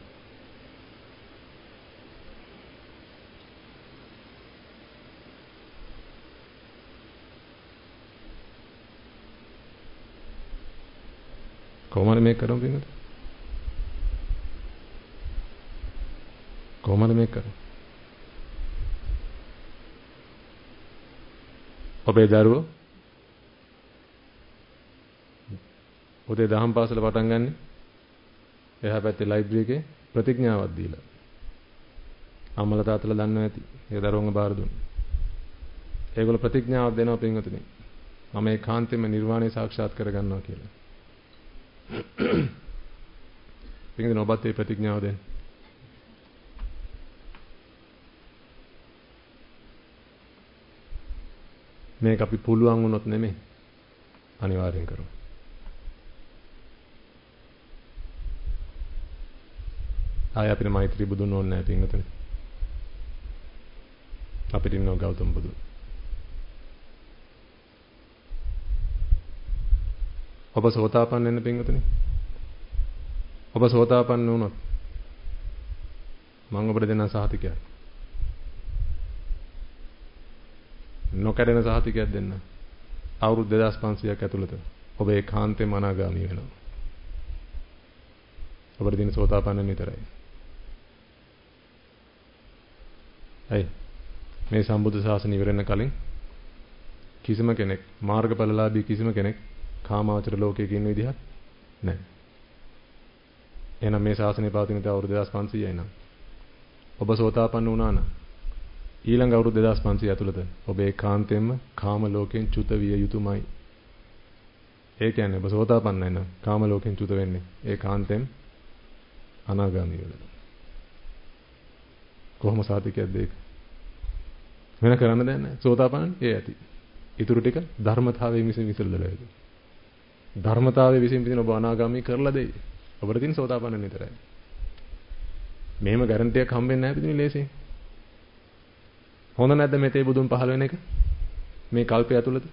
කොහොමද මේක කරමු පින්වතුනි? කොහොමද මේක කරන්නේ? ඔබේ දරුවෝ උදේ දහම් පාසල පටන් ගන්න. එහා පැත්තේ ලයිබ්‍රරි එකේ ප්‍රතිඥාවක් දීලා. අම්මලා තාත්තලා දන්නවා ඇති. ඒ දරුවන්ව බාර දුන්න. ඒගොල්ලෝ ප්‍රතිඥාවක් දෙනවා පින්වතුනි. මම ඒකාන්තයෙන්ම නිර්වාණය සාක්ෂාත් කරගන්නවා කියලා. පින්වතුනි ඔබත් ඒ ප්‍රතිඥාව දෙන්න. මේක අපි පුළුවන් වුණොත් නෙමෙයි අනිවාර්යෙන් කරමු. ආය අපිට මෛත්‍රී බුදුන් ඕනේ නැහැ පින්වතුනි. අපිට ඉන්නව ගෞතම බුදුන්. ඔබ සෝතාපන්න වෙන්න පින්වතුනි. ඔබ සෝතාපන්න වුණොත් මම ඔබට දෙන්න සහතිකයක්. නොකඩෙන සහතිකයක් දෙන්න. අවුරුදු දෙදාස් පන්සීයක් ඇතුළත ඔබ ඒකාන්තයෙන්ම අනාගාමී වෙනවා. ඔබට දින සෝතාපන්න විතරයි. ඇයි මේ සම්බුද්ධ ශාසනය ඉවර වෙන කලින් කිසිම කෙනෙක් මාර්ගඵලලාභී කිසිම කෙනෙක් කාමාවචර ලෝකයක ඉන්න විදිහක් නැහැ. එහෙනම් මේ ශාසනය පවතින තව අවුරුදු දෙදාස් පන්සීයයි නම් ඔබ සෝතාපන්න වුණා නම් ඊළඟ අවුරුදු දෙදාස් පන්සීය ඇතුළත ඔබ ඒකාන්තයෙන්ම කාම ලෝකෙන් චුත විය යුතුමයි. ඒ කියන්නේ ඔබ සෝතාපන්නයි නම් කාම ලෝකෙන් චුත වෙන්නේ ඒකාන්තයෙන් අනාගාමී වෙලා. කොහොම සාතිකයක්ද ඒක? වෙන කරන්න දෙයක් නැහැ. සෝතාපන්න ඒ ඇති. ඊටු ටික ධර්මතාවයේ විසින් විසල්දලා වෙයි. ධර්මතාවයේ විසින් විසින් ඔබ අනාගාමී කරලා දෙයි. ඔබට තියෙන සෝතාපන්න විතරයි. මෙහෙම ගැරන්ටියක් හම්බෙන්නේ නැහැ පිටින් ලේසියෙන්. හොඳ නැද්ද මෙතේ බුදුන් පහළ වෙන එක? මේ කල්පය ඇතුළත.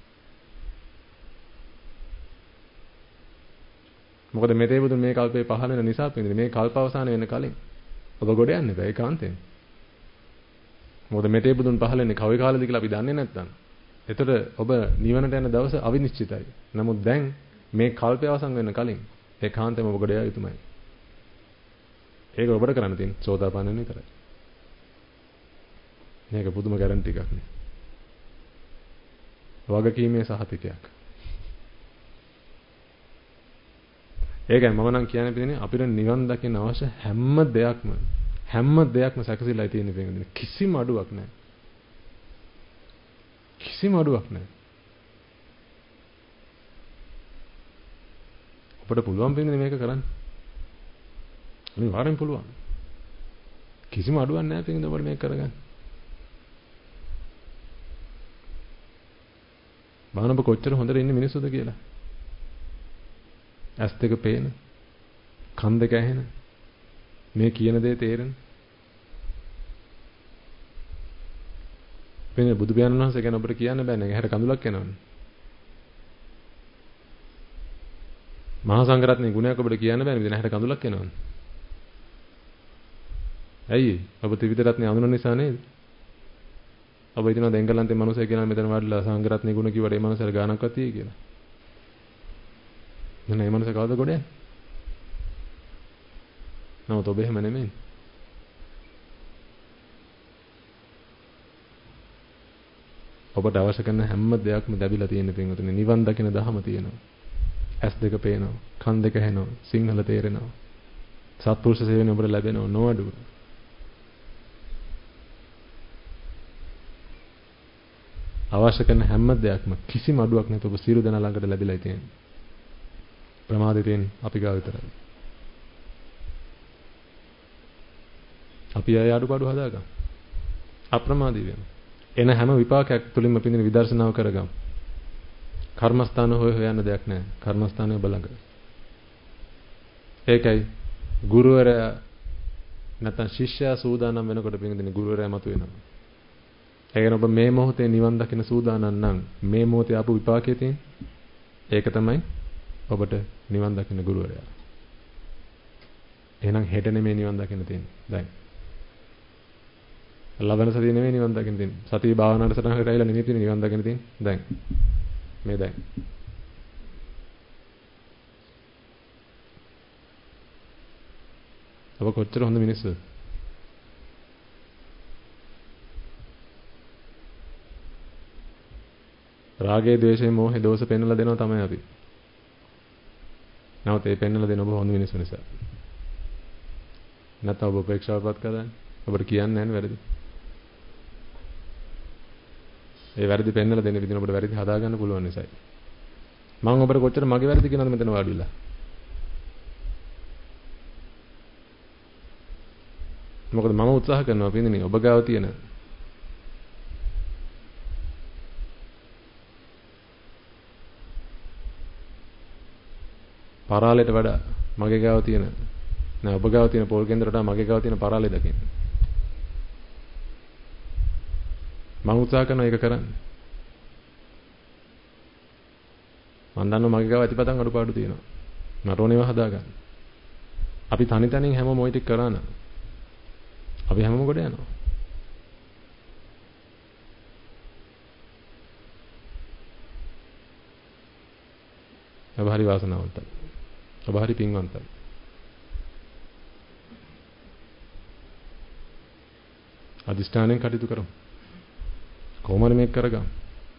මොකද මෙතේ බුදුන් මේ කල්පේ පහළ වෙන නිසා පිටින් මේ කල්ප අවසාන වෙන කලින් ඔබ ගොඩ යන්න බෑ ඒකාන්තයෙන්. මොකද මෙතේ බුදුන් පහළ වෙන්නේ කවි කාලෙද කියලා අපි දන්නේ නැත්නම්. එතකොට ඔබ නිවනට යන දවස අවිනිශ්චිතයි. නමුත් දැන් මේ කල්පය අවසන් වෙන කලින් ඒකාන්තයෙන්ම ඔබ ගොඩ යා යුතුමයි. ඒක ඔබට කරන්න තියෙන සෝතාපන්න වෙන විතරයි. මේක පුදුම ගැරන්ටි එකක් නේ. වගකීමේ සහතිකයක්. ඒකයි මම නම් කියන්නේ පිටිනේ අපිට නිවන් දකින්න අවශ්‍ය හැම දෙයක්ම හැම දෙයක්ම සැකසීලා තියෙන පිටිනේ කිසිම අඩුවක් නැහැ. කිසිම අඩුවක් නැහැ. අපිට පුළුවන් පිටිනේ මේක කරන්න. අනිවාර්යෙන් පුළුවන්. කිසිම අඩුවක් නැහැ පිටිනේ අපිට මේක කරගන්න. බලන්න කොච්චර හොඳට ඉන්නේ මිනිස්සුද කියලා. ඇස් දෙක පේන, කන් දෙක ඇහෙන, මේ කියන දේ තේරෙන. වෙන බුදු පියාණන් වහන්සේ ගැන ඔබට කියන්න බෑනේ. හැට කඳුලක් යනවනේ. මහා සංඝරත්නයේ ගුණයක් ඔබට කියන්න බෑනේ. මෙතන හැට කඳුලක් යනවනේ. ඇයි? ඔබ ත්‍රිවිධ රත්නේ අඳුන නිසා නේද? ඔබ හිතනවා දෙංගලන්තේ මිනිස්සු කියලා මෙතන වඩලා සංඝරත්නයේ ගුණ කිව්වට ඒ මනුස්සයර ගානක්වත් තියෙයි කියලා. නෑ මේ මනුස්සය කවද ගොඩ යන්නේ? නමුත් ඔබ එහෙම නෙමෙයි. ඔබට අවශ්‍ය කරන හැම දෙයක්ම ලැබිලා තියෙන පින්වතුනි නිවන් දකින දහම තියෙනවා. ඇස් දෙක පේනවා, කන් දෙක ඇහෙනවා, සිංහල තේරෙනවා. සත්පුරුෂ සේවනය ඔබට ලැබෙනවා නොඅඩුව. අවශ්‍ය කරන හැම දෙයක්ම කිසිම අඩුවක් නැතුව ඔබ සියලු දෙනා ළඟට ලැබිලා තියෙනවා. ප්‍රමාදේ තියෙන අපි ගාව විතරයි. අපි අය අඩුපාඩු හදාගමු. අප්‍රමාදී වෙමු. එන හැම විපාකයක් තුලින්ම පිළිඳින විදර්ශනාව කරගමු. කර්මස්ථාන හොය හොයන්න දෙයක් නැහැ. කර්මස්ථානය ඔබ ළඟ. ඒකයි ගුරුවරයා නැත්නම් ශිෂ්‍යයා සූදානම් වෙනකොට පින්දිනේ ගුරුවරයා මතුවෙනවා. ඒ කියන්නේ ඔබ මේ මොහොතේ නිවන් දකින්න සූදානම් නම් මේ මොහොතේ ආපු විපාකයේ තියෙන ඒක තමයි ඔබට නිවන් දකින්න ගුරුවරයා. එහෙනම් හෙට නෙමෙයි නිවන් දකින්න තියෙන්නේ. දැන්. ලබන සතිය නෙමෙයි නිවන් දකින්න තියෙන්නේ. සතිය භාවනාවට සටහනකට ඇවිල්ලා නෙමෙයි තියෙන්නේ නිවන් දකින්න තියෙන්නේ. දැන්. මේ දැන්. ඔබ කොච්චර හොඳ මිනිස්සුද? රාගයේ, ද්වේෂයේ, මෝහයේ දෝෂ පෙන්වලා දෙනවා තමයි අපි. නැවත ඒ පෙන්වලා දෙන ඔබ හොඳ මිනිස්සු නිසා. නැත්නම් ඔබ උපේක්ෂාවපත් කරන්නේ. ඔබට කියන්නේ නැහැ වැරදි. ඒ වැරදි පෙන්වලා දෙන විදිහ ඔබට වැරදි හදාගන්න පුළුවන් නිසායි. මම ඔබට කොච්චර මගේ වැරදි කියනවද මෙතන වාඩිලා? මොකද මම උත්සාහ කරනවා පින්දිනේ ඔබ ගාව තියෙන පරාලයට වඩා මගේ ගාව තියෙන නෑ ඔබ ගාව තියෙන පොල් කේන්දරට වඩා මගේ ගාව තියෙන පරාලය දකින්න. මම උත්සාහ කරනවා ඒක කරන්න. මම දන්නවා මගේ ගාව අතිපතන් අඩුපාඩු තියෙනවා. මට ඕනේව හදාගන්න. අපි තනි තනින් හැමෝම ওই ටික කරා නම් අපි හැමෝම ගොඩ යනවා. ඔබ හරි වාසනාවන්තයි. ඔබ හරි පින්වන්තයි. අදිෂ්ඨානයෙන් කටයුතු කරමු. කොහොමද මේක කරගන්නේ?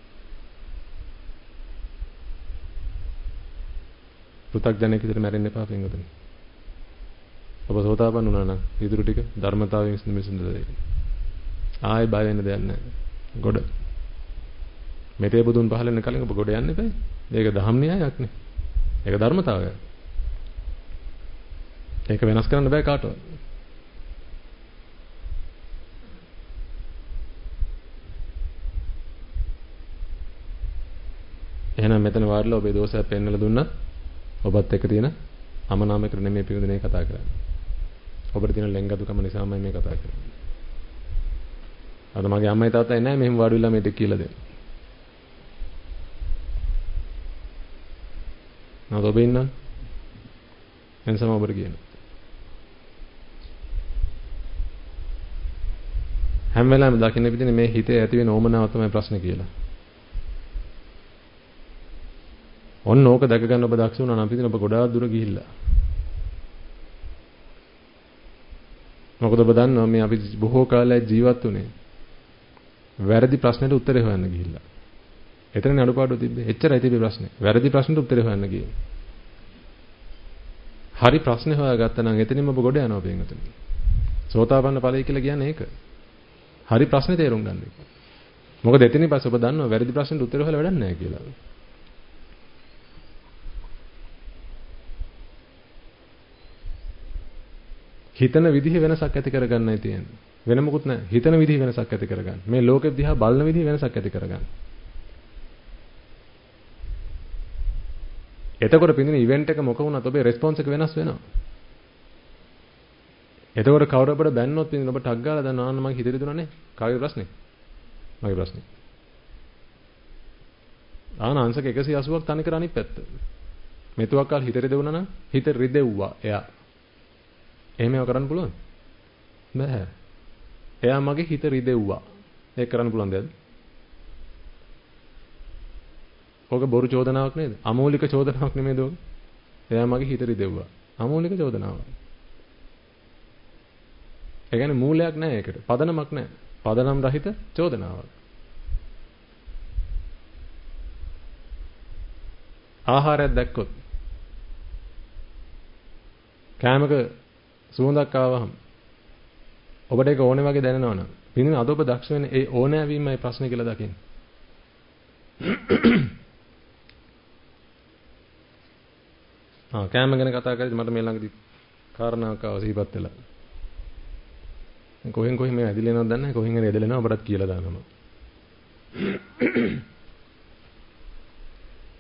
පෘථග්ජනෙක් විදිහට මැරෙන්න එපා පින්වතුනි. ඔබ සෝතාපන්න වුණා නම් ඊටු ටික ධර්මතාවයෙන් මිසඳ දෙයි. ආයෙ බය වෙන්න දෙයක් නැහැ. ගොඩ. මෙතේ බුදුන් පහල වෙන කලින් ඔබ ගොඩ යන්න එපා. මේක ධම්ම න්‍යායක් නේ. ඒක ධර්මතාවයක්. ඒක වෙනස් කරන්න බෑ කාටවත්. එහෙනම් මෙතන වාඩිලා ඔබේ දෝෂය පෙන්වලා දුන්නත් ඔබත් එක්ක තියෙන අමනාමයකට නෙමෙයි පිළිදෙනේ කතා කරන්නේ. ඔබට තියෙන ලෙන්ගතුකම නිසාමයි මේ කතා කරන්නේ. අද මගේ අම්මයි තාත්තයි නැහැ මෙහෙම වාඩි වෙලා මේ ටික කියලා දෙන්න. නේද ඔබ ඉන්න? එන්සම ඔබට කියනවා. හැම වෙලාවෙම දකින්න පිටින් මේ හිතේ ඇති වෙන ඕමනාව තමයි ප්‍රශ්නේ කියලා. ඔන්න ඕක දැක ගන්න ඔබ දක්ෂ වුණා නම් පිටින් ඔබ ගොඩාක් දුර ගිහිල්ලා. මොකද ඔබ දන්නවා මේ අපි බොහෝ කාලයක් ජීවත් වුණේ වැරදි ප්‍රශ්නෙට උත්තරේ හොයන්න ගිහිල්ලා. එතනනේ අඩුපාඩුව තිබ්බේ. එච්චරයි තිබ්බේ ප්‍රශ්නේ. වැරදි ප්‍රශ්නෙට උත්තරේ හොයන්න ගියේ. හරි ප්‍රශ්නේ හොයාගත්තා නම් එතනින්ම ඔබ ගොඩ යනවා පින්වතුනි. සෝතාපන්න ඵලයි කියලා කියන්නේ ඒක. හරි ප්‍රශ්නේ තේරුම් ගන්න එක. මොකද එතනින් පස්සේ ඔබ දන්නවා වැරදි ප්‍රශ්නෙට උත්තර හොයලා වැඩක් නැහැ කියලා. හිතන විදිහ වෙනසක් ඇති කරගන්නයි තියෙන්නේ. වෙන මොකුත් නැහැ. හිතන විදිහ වෙනසක් ඇති කරගන්න. මේ ලෝකෙ දිහා බලන විදිහ වෙනසක් ඇති කරගන්න. එතකොට පින්දින ඉවෙන්ට් එක මොක වුණත් ඔබේ රෙස්පොන්ස් එක වෙනස් වෙනවා. එතකොට කවුරු අපිට බැන්නොත් පින්දින ඔබ ටග් ගාලා දැන් ආන්න මගේ හිතේ දුණානේ. කාගේ ප්‍රශ්නේ? මගේ ප්‍රශ්නේ. ආන අංශක එකසිය අසූවක් තනි කර අනිත් පැත්ත. මෙතුවක් කාල හිතේ දෙවුණා නම් හිත රිදෙව්වා එයා. එහෙම ඒවා කරන්න පුළුවන්ද? බෑ. එයා මගේ හිත රිදෙව්වා. ඒක කරන්න පුළුවන් දෙයක්ද? ඕක බොරු චෝදනාවක් නේද? අමූලික චෝදනාවක් නෙමෙයිද ඕක? එයා මගේ හිත රිදෙව්වා. අමූලික චෝදනාවක්. ඒ කියන්නේ මූලයක් නැහැ ඒකට. පදනමක් නැහැ. පදනම් රහිත චෝදනාවක්. ආහාරයක් දැක්කොත් කෑමක සුවඳක් ආවහම ඔබට ඒක ඕනේ වගේ දැනෙනවනම් පින්දින අද ඔබ දක්ෂ වෙන්නේ ඒ ඕනෑවීමයි ප්‍රශ්නේ කියලා දකින්න. ආ කෑම ගැන කතා කරද්දි මට මේ ළඟදී කාරණාවක් ආව සිහිපත් වෙලා. කොහෙන් කොහෙන් මේ ඇදිලා යනවද දන්නේ නැහැ. කොහෙන් හරි ඇදලා යනවා ඔබටත් කියලා දානවා.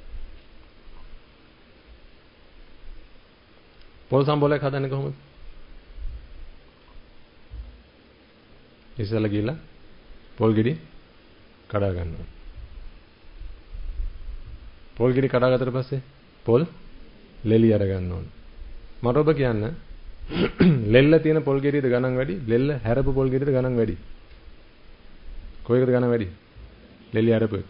පොල් සම්බෝලයක් හදන්නේ කොහොමද? ඉස්සෙල්ලා ගිහලා පොල් ගෙඩි කඩා ගන්නවා. පොල් ගෙඩි කඩා ගත්තට පස්සේ පොල් ලෙලි අර ගන්න ඕන. මට ඔබ කියන්න ලෙල්ල තියෙන පොල් ගෙඩියද ගණන් වැඩි? ලෙල්ල හැරපු පොල් ගෙඩියද ගණන් වැඩි? කොහේකද ගණන් වැඩි? ලෙලි හැරපු එක.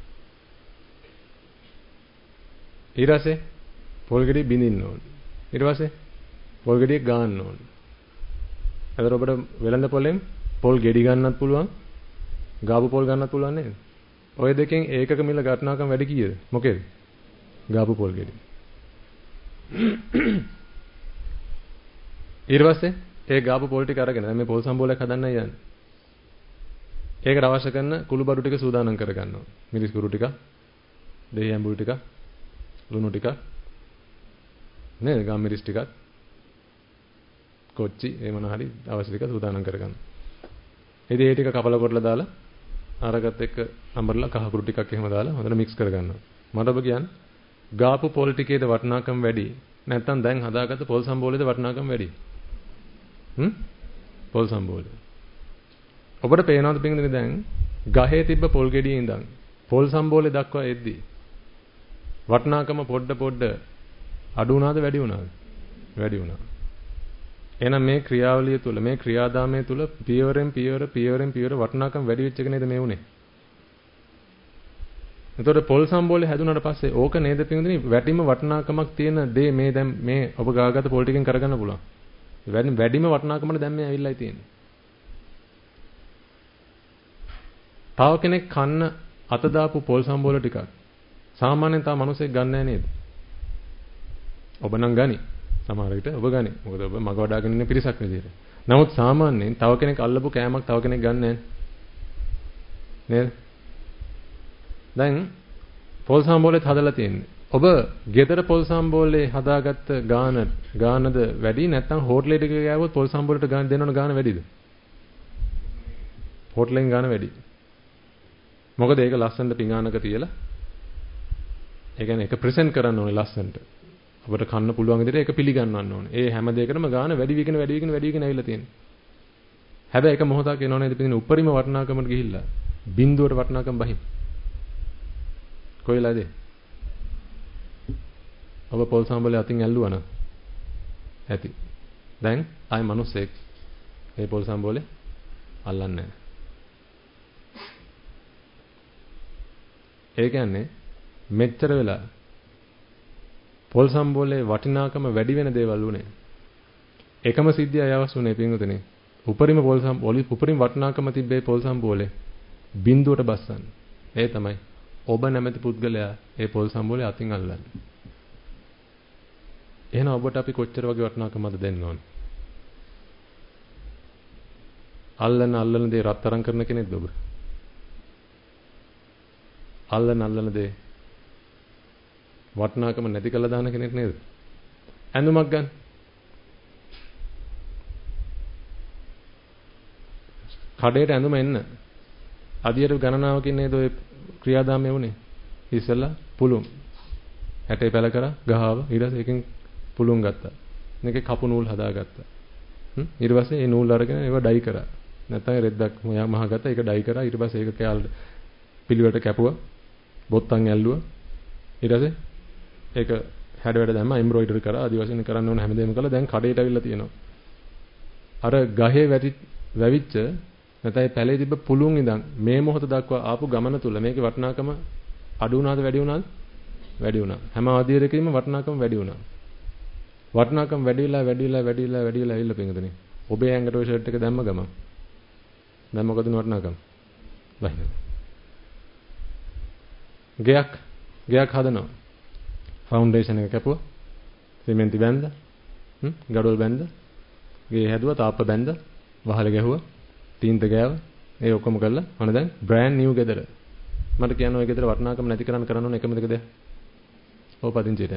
ඊට පස්සේ පොල් ගෙඩිය බිඳින්න ඕන. ඊට පස්සේ පොල් ගෙඩිය ගාන්න ඕන. එතකොට ඔබට වෙළඳ පොලෙන් පොල් ගෙඩි ගන්නත් පුළුවන්, ගාපු පොල් ගන්නත් පුළුවන් නේද? ඔය දෙකෙන් ඒකක මිල ගණනාකම් වැඩි කීයද? මොකේද? ගාපු පොල් ගෙඩි. ඊට පස්සේ ඒ ගාපු පොල් ටික අරගෙන දැන් මේ පොල් සම්බෝලයක් හදන්නයි යන්නේ. ඒකට අවශ්‍ය කරන කුළු බඩු ටික සූදානම් කර ගන්නවා. මිරිස් කුරු ටික, දෙහි ඇඹුල් ටික, ලුණු ටික, නේද? ගම් මිරිස් ටිකක්, කොච්චි ඒ මොන හරි අවශ්‍ය ටික සූදානම් කර ගන්න. ඉතින් ඒ ටික කපලා කොටලා දාලා අරකට එක්ක අඹරලා කහ කුරු ටිකක් එහෙම දාලා හොඳට මික්ස් කර ගන්නවා. මට ඔබ කියන්නේ ගාපු පොල් ටිකේද වටිනාකම වැඩි නැත්නම් දැන් හදාගත්ත පොල් සම්බෝලේද වටිනාකම වැඩි? හ්ම්? පොල් සම්බෝලේ. ඔබට පේනවද පිටින් දැන් ගහේ තිබ්බ පොල් ගෙඩියේ ඉඳන් පොල් සම්බෝලේ දක්වා එද්දි වටිනාකම පොඩ පොඩ අඩු වුණාද වැඩි වුණාද? වැඩි වුණා. එහෙනම් මේ ක්‍රියාවලිය තුළ මේ ක්‍රියාදාමය තුළ පියවරෙන් පියවර පියවරෙන් පියවර වටිනාකම වැඩි වෙච්ච එක නේද මේ උනේ? එතකොට පොල් සම්බෝලේ හැදුනට පස්සේ ඕක නේද පින්දුනේ වැඩිම වටිනාකමක් තියෙන දේ මේ දැන් මේ ඔබ ගාගත්ත පොල් ටිකෙන් කරගන්න පුළුවන්. වැඩිම වටිනාකමනේ දැන් මේ ඇවිල්ලායි තියෙන්නේ. තව කෙනෙක් කන්න අත දාපු පොල් සම්බෝල ටිකක් සාමාන්‍යයෙන් තා මිනිස්සෙක් ගන්න නැහැ නේද? ඔබ නම් ගනි. සමහර විට ඔබ ගනි. මොකද ඔබ මග වඩාගෙන ඉන්න පිරිසක් විදියට. නමුත් සාමාන්‍යයෙන් තව කෙනෙක් අල්ලපු කෑමක් තව කෙනෙක් ගන්න නැහැ නේද? දැන් පොල් සම්බෝලෙත් හදලා තියෙන්නේ. ඔබ ගෙදර පොල් සම්බෝලේ හදාගත්ත ගාන ගානද වැඩි නැත්නම් හෝටලෙට ගියාවොත් පොල් සම්බෝලෙට ගාන දෙනවන ගාන වැඩිද? හෝටලෙන් ගාන වැඩි. මොකද ඒක ලස්සනට පිඟානක තියලා ඒ කියන්නේ ඒක ප්‍රෙසන්ට් කරන්න ඕනේ ලස්සනට. ඔබට කන්න පුළුවන් විදිහට ඒක පිළිගන්නවන්න ඕනේ. ඒ හැම දෙයකටම ගාන වැඩි වෙගෙන වැඩි වෙගෙන වැඩි වෙගෙන ඇවිල්ලා තියෙනවා. හැබැයි එක මොහොතක් එනව නේද පිටින් උඩරිම වටිනාකමකට ගිහිල්ලා බිඳුවට වටිනාකම බහින්. කොයිලාද? ඔබ පොල් සම්බෝලේ අතින් ඇල්ලුවා නම් ඇති. දැන් ආයි මිනිස්සෙක් මේ පොල් සම්බෝලේ අල්ලන්නේ නැහැ. ඒ කියන්නේ මෙච්චර වෙලා පොල් සම්බෝලේ වටිනාකම වැඩි වෙන දේවල් උනේ. එකම සිද්ධිය අයවස් උනේ පින්වතුනි. උපරිම පොල් සම්බෝලේ උපරිම වටිනාකම තිබ්බේ පොල් සම්බෝලේ බිඳුවට බස්සන්න. ඒ තමයි ඔබ නැමැති පුද්ගලයා ඒ පොල් සම්බෝලේ අතින් අල්ලන්නේ. එහෙනම් ඔබට අපි කොච්චර වගේ වටිනාකමද දෙන්න ඕනේ? අල්ලන අල්ලන දේ රත්තරන් කරන කෙනෙක්ද ඔබ? අල්ලන අල්ලන දේ වටිනාකම නැති කළා දාන කෙනෙක් නේද? ඇඳුමක් ගන්න. කඩේට ඇඳුම එන්න. අදියට ගණනාවකින් නේද ඔය ක්‍රියාදාමය වුනේ. ඉස්සෙල්ලා පුළුම්. ඇටේ පැල කරා ගහව ඊට පස්සේ එකෙන් පුළුම් ගත්තා. මේකේ කපු නූල් හදාගත්තා. හ්ම් ඊට පස්සේ මේ නූල් අරගෙන ඒව ඩයි කරා. නැත්නම් රෙද්දක් මහ ගත්තා ඒක ඩයි කරා ඊට පස්සේ ඒක කෑල්ල පිළිවෙලට කැපුවා. බොත්තම් ඇල්ලුවා. ඊට පස්සේ ඒක හැඩ වැඩ දැම්මා එම්බ්‍රොයිඩරි කරා ආදි වශයෙන් කරන්න ඕන හැමදේම කළා දැන් කඩේට අවිල්ලා තියෙනවා. අර ගහේ වැටි වැවිච්ච නැත්නම් පැලේ තිබ්බ පුළුන් ඉඳන් මේ මොහොත දක්වා ආපු ගමන තුල මේකේ වටිනාකම අඩු වුණාද වැඩි වුණාද? වැඩි වුණා. හැම ආදියරකෙම වටිනාකම වැඩි වුණා. වටිනාකම වැඩි වෙලා වැඩි වෙලා වැඩි වෙලා වැඩි වෙලා ඇවිල්ලා පින්ගදනේ. ඔබේ ඇඟට ඔය ෂර්ට් එක දැම්ම ගමන්. දැන් මොකද වටිනාකම? වහිනවා. ගයක් ගයක් හදනවා. ෆවුන්ඩේෂන් එක කැපුවා. සිමෙන්ති බැන්දා. හ්ම් ගඩොල් බැන්දා. ගේ හැදුවා තාප්ප බැන්දා. වහල ගැහුවා. තීන්ත ගෑවා. ඒ ඔක්කොම කළා. අන දැන් බ්‍රෑන්ඩ් නිව් ගෙදර. මට කියන්න ඔය ගෙදර වටිනාකම නැති කරන්න කරන්න ඕන එකම දෙක දෙයක්. ඔය පදිංචියට.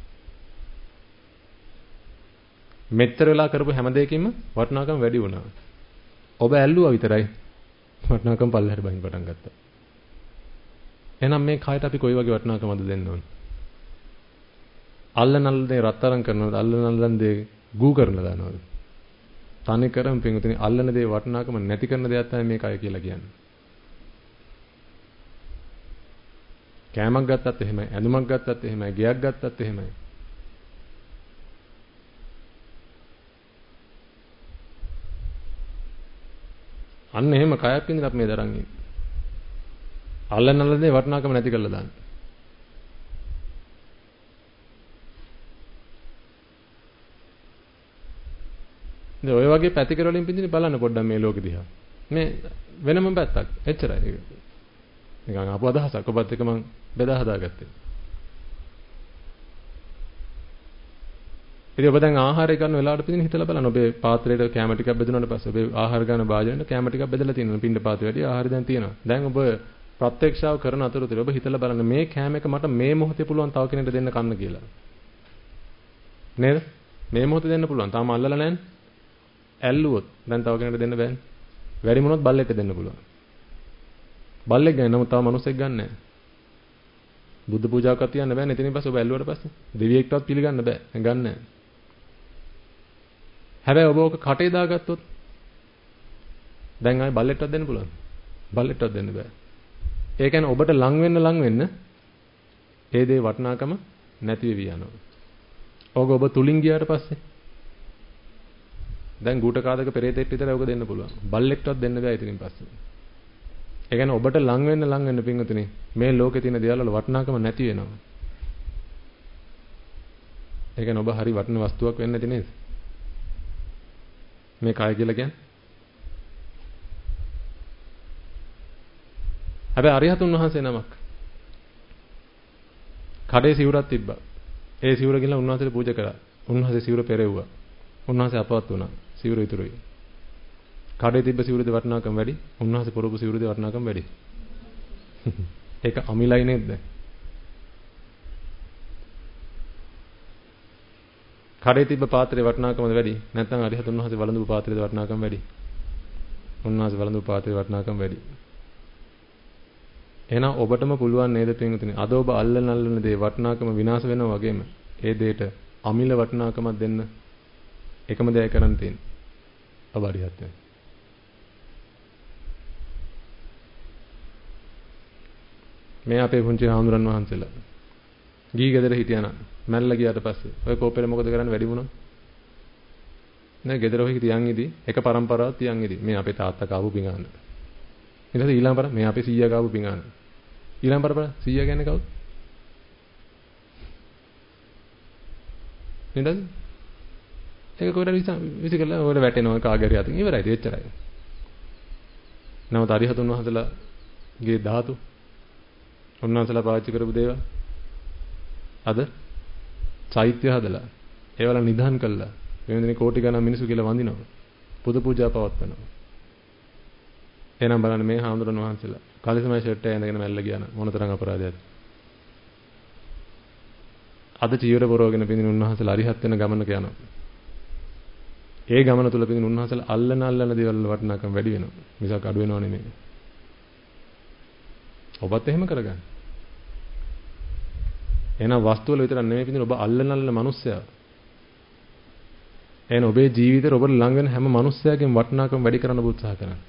මෙච්චර වෙලා කරපු හැම දෙයකින්ම වටිනාකම වැඩි වුණා. ඔබ ඇල්ලුවා විතරයි. වටිනාකම පල්ලෙහාට බහින් පටන් ගත්තා. එහෙනම් මේ කයට අපි කොයි වගේ වටිනාකමද දෙන්න ඕන? අල්ලන අල්ලන දේ රත්තරන් කරනවද? අල්ලන අල්ලන දේ ගූ කරලා දානවද? තනි කරම පින්වතුනි අල්ලන දේ වටිනාකම නැති කරන දෙයක් තමයි මේ කය කියලා කියන්නේ. කෑමක් ගත්තත් එහෙමයි, ඇඳුමක් ගත්තත් එහෙමයි, ගෙයක් ගත්තත් එහෙමයි. අන්න එහෙම කයක් වින්දින අපි මේ දරන් ඉන්නේ. අල්ලන අල්ලන දේ වටිනාකම නැති කරලා දාන්න. ඉතින් ඔය වගේ පැතිකර වලින් පිටින් බලන්න පොඩ්ඩක් මේ ලෝකෙ දිහා. මේ වෙනම පැත්තක්. එච්චරයි ඒක. නිකන් ආපු අදහසක් ඔබත් එක්ක මම බෙදා හදාගත්තේ. ඉතින් ඔබ දැන් ආහාරය ගන්න වෙලාවට පිටින් හිතලා බලන්න. ඔබේ පාත්‍රයට කැම ටිකක් බෙදුනාට පස්සේ ඔබේ ආහාර ගන්න භාජනෙට කැම ටිකක් බෙදලා තියෙනවා. පින්ඩ පාත වැඩි ආහාරය දැන් තියෙනවා. දැන් ඔබ ප්‍රත්‍යක්ෂව කරන අතරතුර ඔබ හිතලා බලන්න මේ කැම එක මට මේ මොහොතේ පුළුවන් තව කෙනෙකුට දෙන්න කන්න කියලා. නේද? මේ මොහොතේ දෙන්න පුළුවන්. තාම අල්ලලා නැන්නේ. ඇල්ලුවොත් දැන් තව කෙනෙකුට දෙන්න බෑනේ. වැඩි මොනොත් බල්ලෙක්ට දෙන්න පුළුවන්. බල්ලෙක් ගන්න නමුත් තව මිනිස්සෙක් ගන්න නැහැ. බුද්ධ පූජාවක්වත් තියන්න බෑනේ. එතනින් පස්සේ ඔබ ඇල්ලුවට පස්සේ දෙවියෙක්ටවත් පිළිගන්න බෑ. ගන්න නැහැ. හැබැයි ඔබ ඔක කටේ දාගත්තොත් දැන් ආයි බල්ලෙක්ටවත් දෙන්න පුළුවන්. බල්ලෙක්ටවත් දෙන්න බෑ. ඒ කියන්නේ ඔබට ලං වෙන්න ලං වෙන්න ඒ දේ වටිනාකම නැති වෙවි යනවා. ඕක ඔබ තුලින් ගියාට පස්සේ දැන් ගූට කාදක පෙරේතෙක් විතරයි ඔක දෙන්න පුළුවන්. බල්ලෙක්ටවත් දෙන්න බෑ ඉතින් පස්සේ. ඒ කියන්නේ ඔබට ලං වෙන්න ලං වෙන්න පින්වතුනි මේ ලෝකේ තියෙන දේවල් වල වටිනාකම නැති වෙනවා. ඒ කියන්නේ ඔබ හරි වටින වස්තුවක් වෙන්නේ නැති නේද? මේ කය කියලා කියන්නේ. හැබැයි අරිහතුන් වහන්සේ නමක් කඩේ සිවුරක් තිබ්බා. ඒ සිවුර ගිහලා උන්වහන්සේට පූජා කරා. උන්වහන්සේ සිවුර පෙරෙව්වා. උන්වහන්සේ අපවත් වුණා. සිවුර ඉතුරුයි. කඩේ තිබ්බ සිවුරේ වටිනාකම වැඩි. උන්වහන්සේ පොරොපු සිවුරේ වටිනාකම වැඩි. ඒක අමිලයි නේද? කඩේ තිබ්බ පාත්‍රේ වටිනාකමද වැඩි? නැත්නම් අරිහතුන් වහන්සේ වළඳපු පාත්‍රේ වටිනාකම වැඩි? උන්වහන්සේ වළඳපු පාත්‍රේ වටිනාකම වැඩි. එහෙනම් ඔබටම පුළුවන් නේද පින්වතුනි? අද ඔබ අල්ලන අල්ලන දේ වටිනාකම විනාශ වෙනවා වගේම ඒ දෙයට අමිල වටිනාකමක් දෙන්න එකම දෙයක් කරන්න තියෙන්නේ. ඔබ අරිහත් වෙන්න. මේ අපේ පුංචි හාමුදුරන් වහන්සේලා ගිහි ගෙදර හිටියානම් මැරලා ගියාට පස්සේ ඔය කෝපෙල මොකද කරන්නේ වැඩි වුණා? නෑ ගෙදර ඔය තියන් ඉදි එක પરම්පරාවක් තියන් ඉදි මේ අපේ තාත්තා කාපු පිඟාන. ඊට පස්සේ ඊළඟ පාර මේ අපේ සීයා කාපු පිඟාන. ඊළඟ පාර සීයා කියන්නේ කවුද? නේද? ඒක කොහෙද විසිකලා ඔය වැටෙනවා කාගේරි අතින් ඉවරයි එච්චරයි. නමුත් අරිහතුන් වහන්සේලාගේ ධාතු උන්වහන්සේලා පාවිච්චි කරපු දේවල් අද චෛත්‍ය හදලා ඒවල නිධාන් කළා වෙනදින කෝටි ගණන් මිනිස්සු කියලා වඳිනවා පුදු පූජා පවත්වනවා. එහෙනම් බලන්න මේ හාමුදුරන් වහන්සේලා කලිසමයි ෂර්ට් එක ඇඳගෙන මැල්ල ගියා නම් මොනතරම් අපරාධයක්ද? අද චීවර පොරවගෙන පින්දින උන්වහන්සේලා අරිහත් වෙන ගමනක යනවා. ඒ ගමන තුල පින්දින උන්වහන්සේලා අල්ලන අල්ලන දේවල් වල වටිනාකම වැඩි වෙනවා. මිසක් අඩු වෙනව නෙමෙයි. ඔබත් එහෙම කරගන්න. එහෙනම් වස්තු වල විතර නෙමෙයි පිටින් ඔබ අල්ලන අල්ලන මිනිස්සයා. එහෙනම් ඔබේ ජීවිතේ ඔබට ළඟ වෙන හැම මිනිස්සයාගෙන් වටිනාකම වැඩි කරන්න උත්සාහ කරන්න.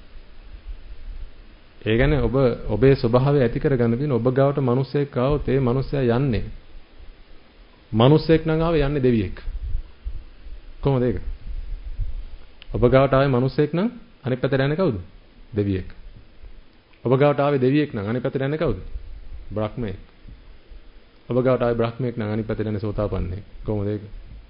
ඒ කියන්නේ ඔබ ඔබේ ස්වභාවය ඇති කරගන්න පිටින් ඔබ ගාවට මිනිස්සෙක් ආවොත් ඒ මිනිස්සයා යන්නේ. මිනිස්සෙක් නම් ආවේ යන්නේ දෙවියෙක්. කොහොමද ඒක? ඔබ ගාවට ආවේ මිනිස්සෙක් නම් අනිත් පැත්තට යන්නේ කවුද? දෙවියෙක්. ඔබ ගාවට ආවේ දෙවියෙක් නම් අනිත් පැත්තට යන්නේ කවුද? බ්‍රහ්මයෙක්. ඔබ ගාවට ආවේ බ්‍රහ්මයෙක් නම් අනිත් පැත්තට යන්නේ සෝතාපන්නෙක්. කොහොමද ඒක?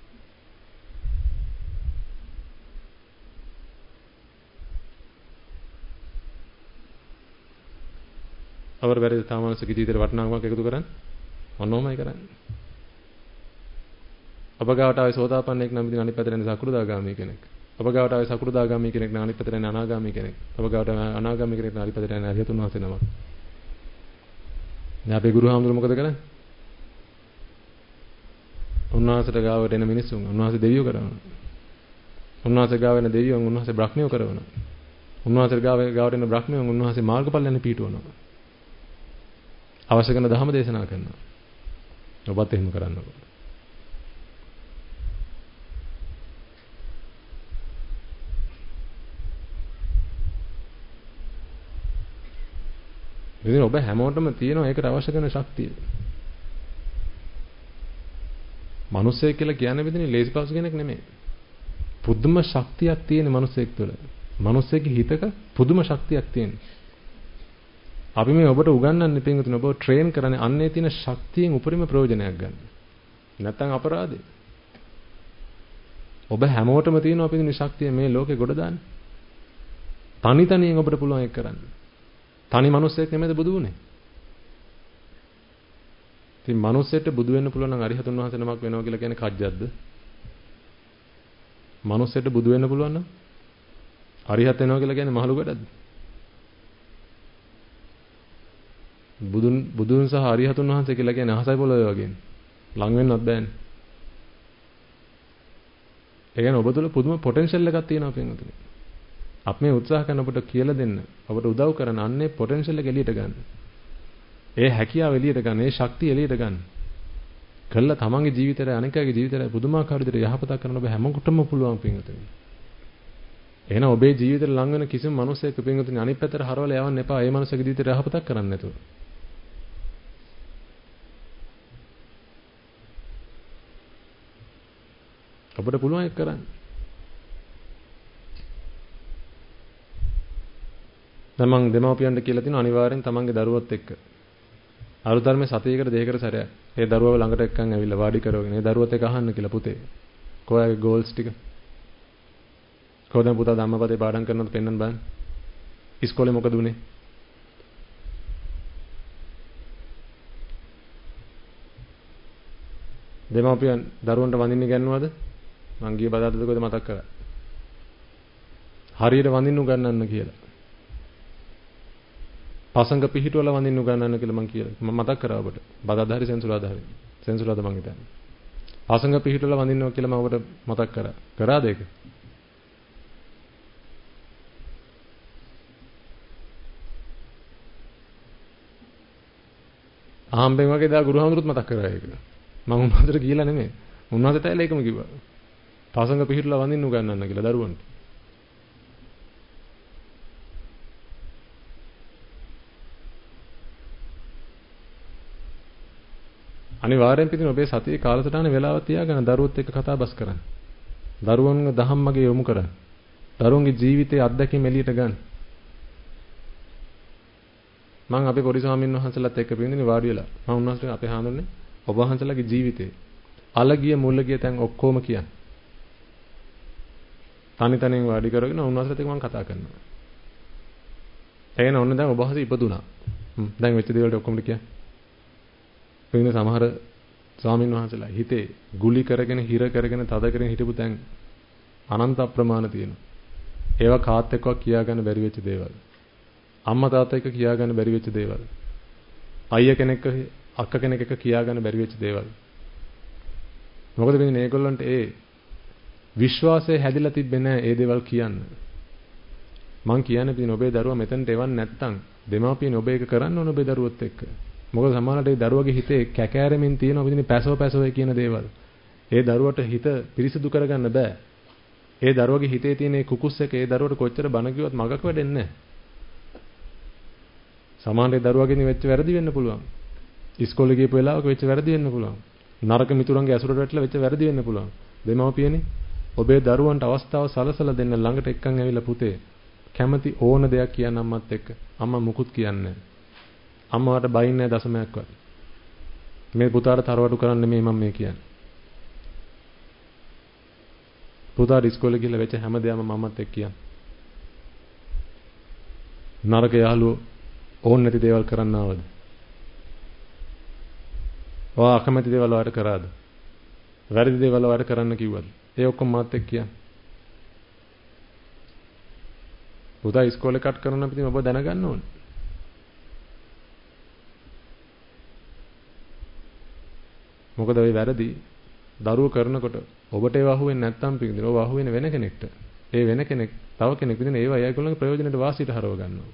අවර බැරිද තාමනසක ජීවිතේට වටිනාකමක් එකතු කරන්න? මොනෝමයි කරන්නේ? ඔබ ගාවට ආවේ සෝතාපන්නෙක් නම් ඉතින් අනිත් පැත්තට යන්නේ සකෘදාගාමී කෙනෙක්. ඔබ ගාවට ආවේ සකෘදාගාමී කෙනෙක් නම් අනිත් පැත්තට යන්නේ අනාගාමී කෙනෙක්. ඔබ ගාවට අනාගාමී කෙනෙක් නම් අනිත් පැත්තට යන්නේ අරිහතුන් වහන්සේ නමක්. දැන් අපේ ගුරු හාමුදුරුවෝ මොකද කරන්නේ? උන්වහන්සේට ගාවට එන මිනිස්සුන් උන්වහන්සේ දෙවියෝ කරනවා. උන්වහන්සේ ගාව එන දෙවියන් උන්වහන්සේ බ්‍රහ්මියෝ කරනවා. උන්වහන්සේ ගාව ගාවට එන බ්‍රහ්මියන් උන්වහන්සේ මාර්ගඵල යන්නේ පීඨවනවා. අවශ්‍ය කරන ධර්ම දේශනා කරනවා. ඔබත් එහෙම කරන්නකෝ. ඉතින් ඔබ හැමෝටම තියෙනවා ඒකට අවශ්‍ය කරන ශක්තිය. මිනිස්සෙක් කියලා කියන්නේ බෙදෙන්නේ ලේසි පාසු කෙනෙක් නෙමෙයි. පුදුම ශක්තියක් තියෙන මිනිස්සෙක් තුළ. මිනිස්සෙක්ගේ හිතක පුදුම ශක්තියක් තියෙන. අපි මේ ඔබට උගන්වන්නේ පින්වතුනි ඔබව ට්‍රේන් කරන්නේ අන්නේ තියෙන ශක්තියෙන් උපරිම ප්‍රයෝජනයක් ගන්න. නැත්තම් අපරාධේ. ඔබ හැමෝටම තියෙනවා පින්වතුනි ශක්තිය මේ ලෝකේ ගොඩ දාන්න. තනි තනියෙන් ඔබට පුළුවන් ඒක කරන්න. තනි මිනිස්සෙක් නෙමෙයිද බුදු වුනේ? ඉතින් මිනිස්සෙට බුදු වෙන්න පුළුවන් නම් අරිහතුන් වහන්සේ නමක් වෙනවා කියලා කියන්නේ කජ්ජක්ද? මිනිස්සෙට බුදු වෙන්න පුළුවන් නම් අරිහත් වෙනවා කියලා කියන්නේ මහලු ගඩක්ද? බුදුන් බුදුන් සහ අරිහතුන් වහන්සේ කියලා කියන්නේ අහසයි පොළොවේ වගේ. ලඟ වෙන්නවත් බෑනේ. ඒ කියන්නේ ඔබ තුළ පුදුම පොටෙන්ෂල් එකක් තියෙනවා පින්වතුනි. අපි මේ උත්සාහ කරන ඔබට කියලා දෙන්න, ඔබට උදව් කරන අන්නේ පොටෙන්ෂල් එක එළියට ගන්න. ඒ හැකියාව එළියට ගන්න, ඒ ශක්තිය එළියට ගන්න. කළා තමන්ගේ ජීවිතේට අනිකගේ ජීවිතේට පුදුමාකාර විදිහට යහපතක් කරන්න ඔබ හැමෝටම පුළුවන් පින්වතුනි. එහෙනම් ඔබේ ජීවිතේට ලං වෙන කිසිම මිනිසෙක් පින්වතුනි අනිත් පැත්තට හරවලා යවන්න එපා. ඒ මිනිසගේ ජීවිතේට යහපතක් කරන්න නැතුව. ඔබට පුළුවන් ඒක කරන්න. තමන් දෙමව්පියන්ට කියලා තියෙන අනිවාර්යෙන් තමන්ගේ දරුවොත් එක්ක අරුධර්මයේ සතියේකට දෙකකට සැරයක් ඒ දරුවව ළඟට එක්කන් ඇවිල්ලා වාඩි කරවගෙන ඒ දරුවොත් එක්ක අහන්න කියලා පුතේ. කොහේ ගෝල්ස් ටික? කොහොමද පුතා ධම්මපදේ පාඩම් කරනවද පෙන්වන්න බලන්න. ඉස්කෝලේ මොකද උනේ? දෙමව්පියන් දරුවන්ට වඳින්න ගන්නවද? මං ගිය බදාදද කොහෙද මතක් කරා. හරියට වඳින්න උගන්නන්න කියලා. පසංග පිහිටවල වඳින්න උගන්නන්න කියලා මං කියලා. මම මතක් කරා ඔබට. බදාද හරි සෙන්සුරාදා හරි. සෙන්සුරාදා මං හිතන්නේ. පසංග පිහිටවල වඳින්නවා කියලා මම ඔබට මතක් කරා. කරාද ඒක? ආම්බෙන් වගේ දා ගුරුහාමුදුරුත් මතක් කරා ඒක. මම උන්වහන්සේට කියලා නෙමෙයි. උන්වහන්සේට ඇයිලා ඒකම කිව්වා. පසංග පිහිටලා වඳින්න උගන්නන්න කියලා දරුවන්ට. අනිවාර්යෙන් පිටින් ඔබේ සතියේ කාලසටහනේ වෙලාවක් තියාගෙන දරුවොත් එක්ක කතා බස් කරන්න. දරුවන්ගේ දහම්මගේ යොමු කරන්න. දරුවන්ගේ ජීවිතයේ අත්දැකීම් එළියට ගන්න. මම අපේ පොඩි ස්වාමීන් වහන්සේලාත් එක්ක පිටින් වාඩි වෙලා මම උන්වහන්සේට අපේ හාමුදුරනේ ඔබ වහන්සේලාගේ ජීවිතේ අලගිය මුලගිය තැන් ඔක්කොම කියන්න. තනි තනියෙන් වාඩි කරගෙන උන්වහන්සේත් එක්ක මම කතා කරනවා. එගෙන ඔන්න දැන් ඔබ වහන්සේ ඉපදුනා. දැන් වෙච්ච දේවල් ඔක්කොම කියන්න. වෙන සමහර ස්වාමීන් වහන්සේලා හිතේ ගුලි කරගෙන හිර කරගෙන තද කරගෙන හිටපු තැන් අනන්ත අප්‍රමාණ තියෙනවා. ඒවා කාත් එක්කවත් කියා ගන්න බැරි වෙච්ච දේවල්. අම්මා තාත්තා එක්ක කියා ගන්න බැරි වෙච්ච දේවල්. අයියා කෙනෙක් අක්ක කෙනෙක් එක්ක කියා ගන්න බැරි වෙච්ච දේවල්. මොකද මේ මේගොල්ලන්ට ඒ විශ්වාසය හැදිලා තිබෙන්නේ නැහැ ඒ දේවල් කියන්න. මං කියන්නේ පිටින් ඔබේ දරුවා මෙතනට එවන්න නැත්තම් දෙමාපියනේ ඔබ ඒක කරන්න ඕන ඔබේ දරුවොත් එක්ක. මොකද සමහරවිට ඒ දරුවගේ හිතේ කැකෑරෙමින් තියෙන ඔබ ඉතින් පැසව පැසව කියන දේවල්. ඒ දරුවට හිත පිරිසිදු කරගන්න බෑ. ඒ දරුවගේ හිතේ තියෙන ඒ කුකුස් එක ඒ දරුවට කොච්චර බන කිව්වත් මගක් වැඩෙන්නේ නැහැ. සමහරවිට දරුවගෙන් වෙච්ච වැරදි වෙන්න පුළුවන්. ඉස්කෝලේ ගියපු වෙලාවක වෙච්ච වැරදි වෙන්න පුළුවන්. නරක මිතුරන්ගේ ඇසුරට වැටලා වෙච්ච වැරදි වෙන්න පුළුවන්. දෙමව්පියනේ ඔබේ දරුවන්ට අවස්ථාව සලසලා දෙන්න ළඟට එක්කන් ඇවිල්ලා පුතේ කැමති ඕන දෙයක් කියන්න අම්මත් එක්ක. අම්මා මුකුත් කියන්නේ නැහැ. අම්මාට බයින්නේ නැහැ දශමයක්වත්. මේ පුතාට තරවටු කරන්න නෙමෙයි මම මේ කියන්නේ. පුතාට ඉස්කෝලේ ගිහලා වෙච්ච හැම දෙයක්ම මම්මත් එක්ක කියන්න. නරක යාළුවෝ ඕන නැති දේවල් කරන්න ආවද? ඔයා අකමැති දේවල් වලට කරාද? වැරදි දේවල් වලට කරන්න කිව්වද? ඒ ඔක්කොම මාත් එක්ක කියන්න. පුතා ඉස්කෝලේ කට් කරන අපිට ඔබ දැනගන්න ඕනේ. මොකද ඔය වැරදි දරුවෝ කරනකොට ඔබට ඒව අහුවෙන්නේ නැත්නම් පිටින් ඔබ අහුවෙන්නේ වෙන කෙනෙක්ට. ඒ වෙන කෙනෙක් තව කෙනෙක් විදිහට ඒව ඒගොල්ලන්ගේ ප්‍රයෝජනෙට වාසියට හරව ගන්නවා.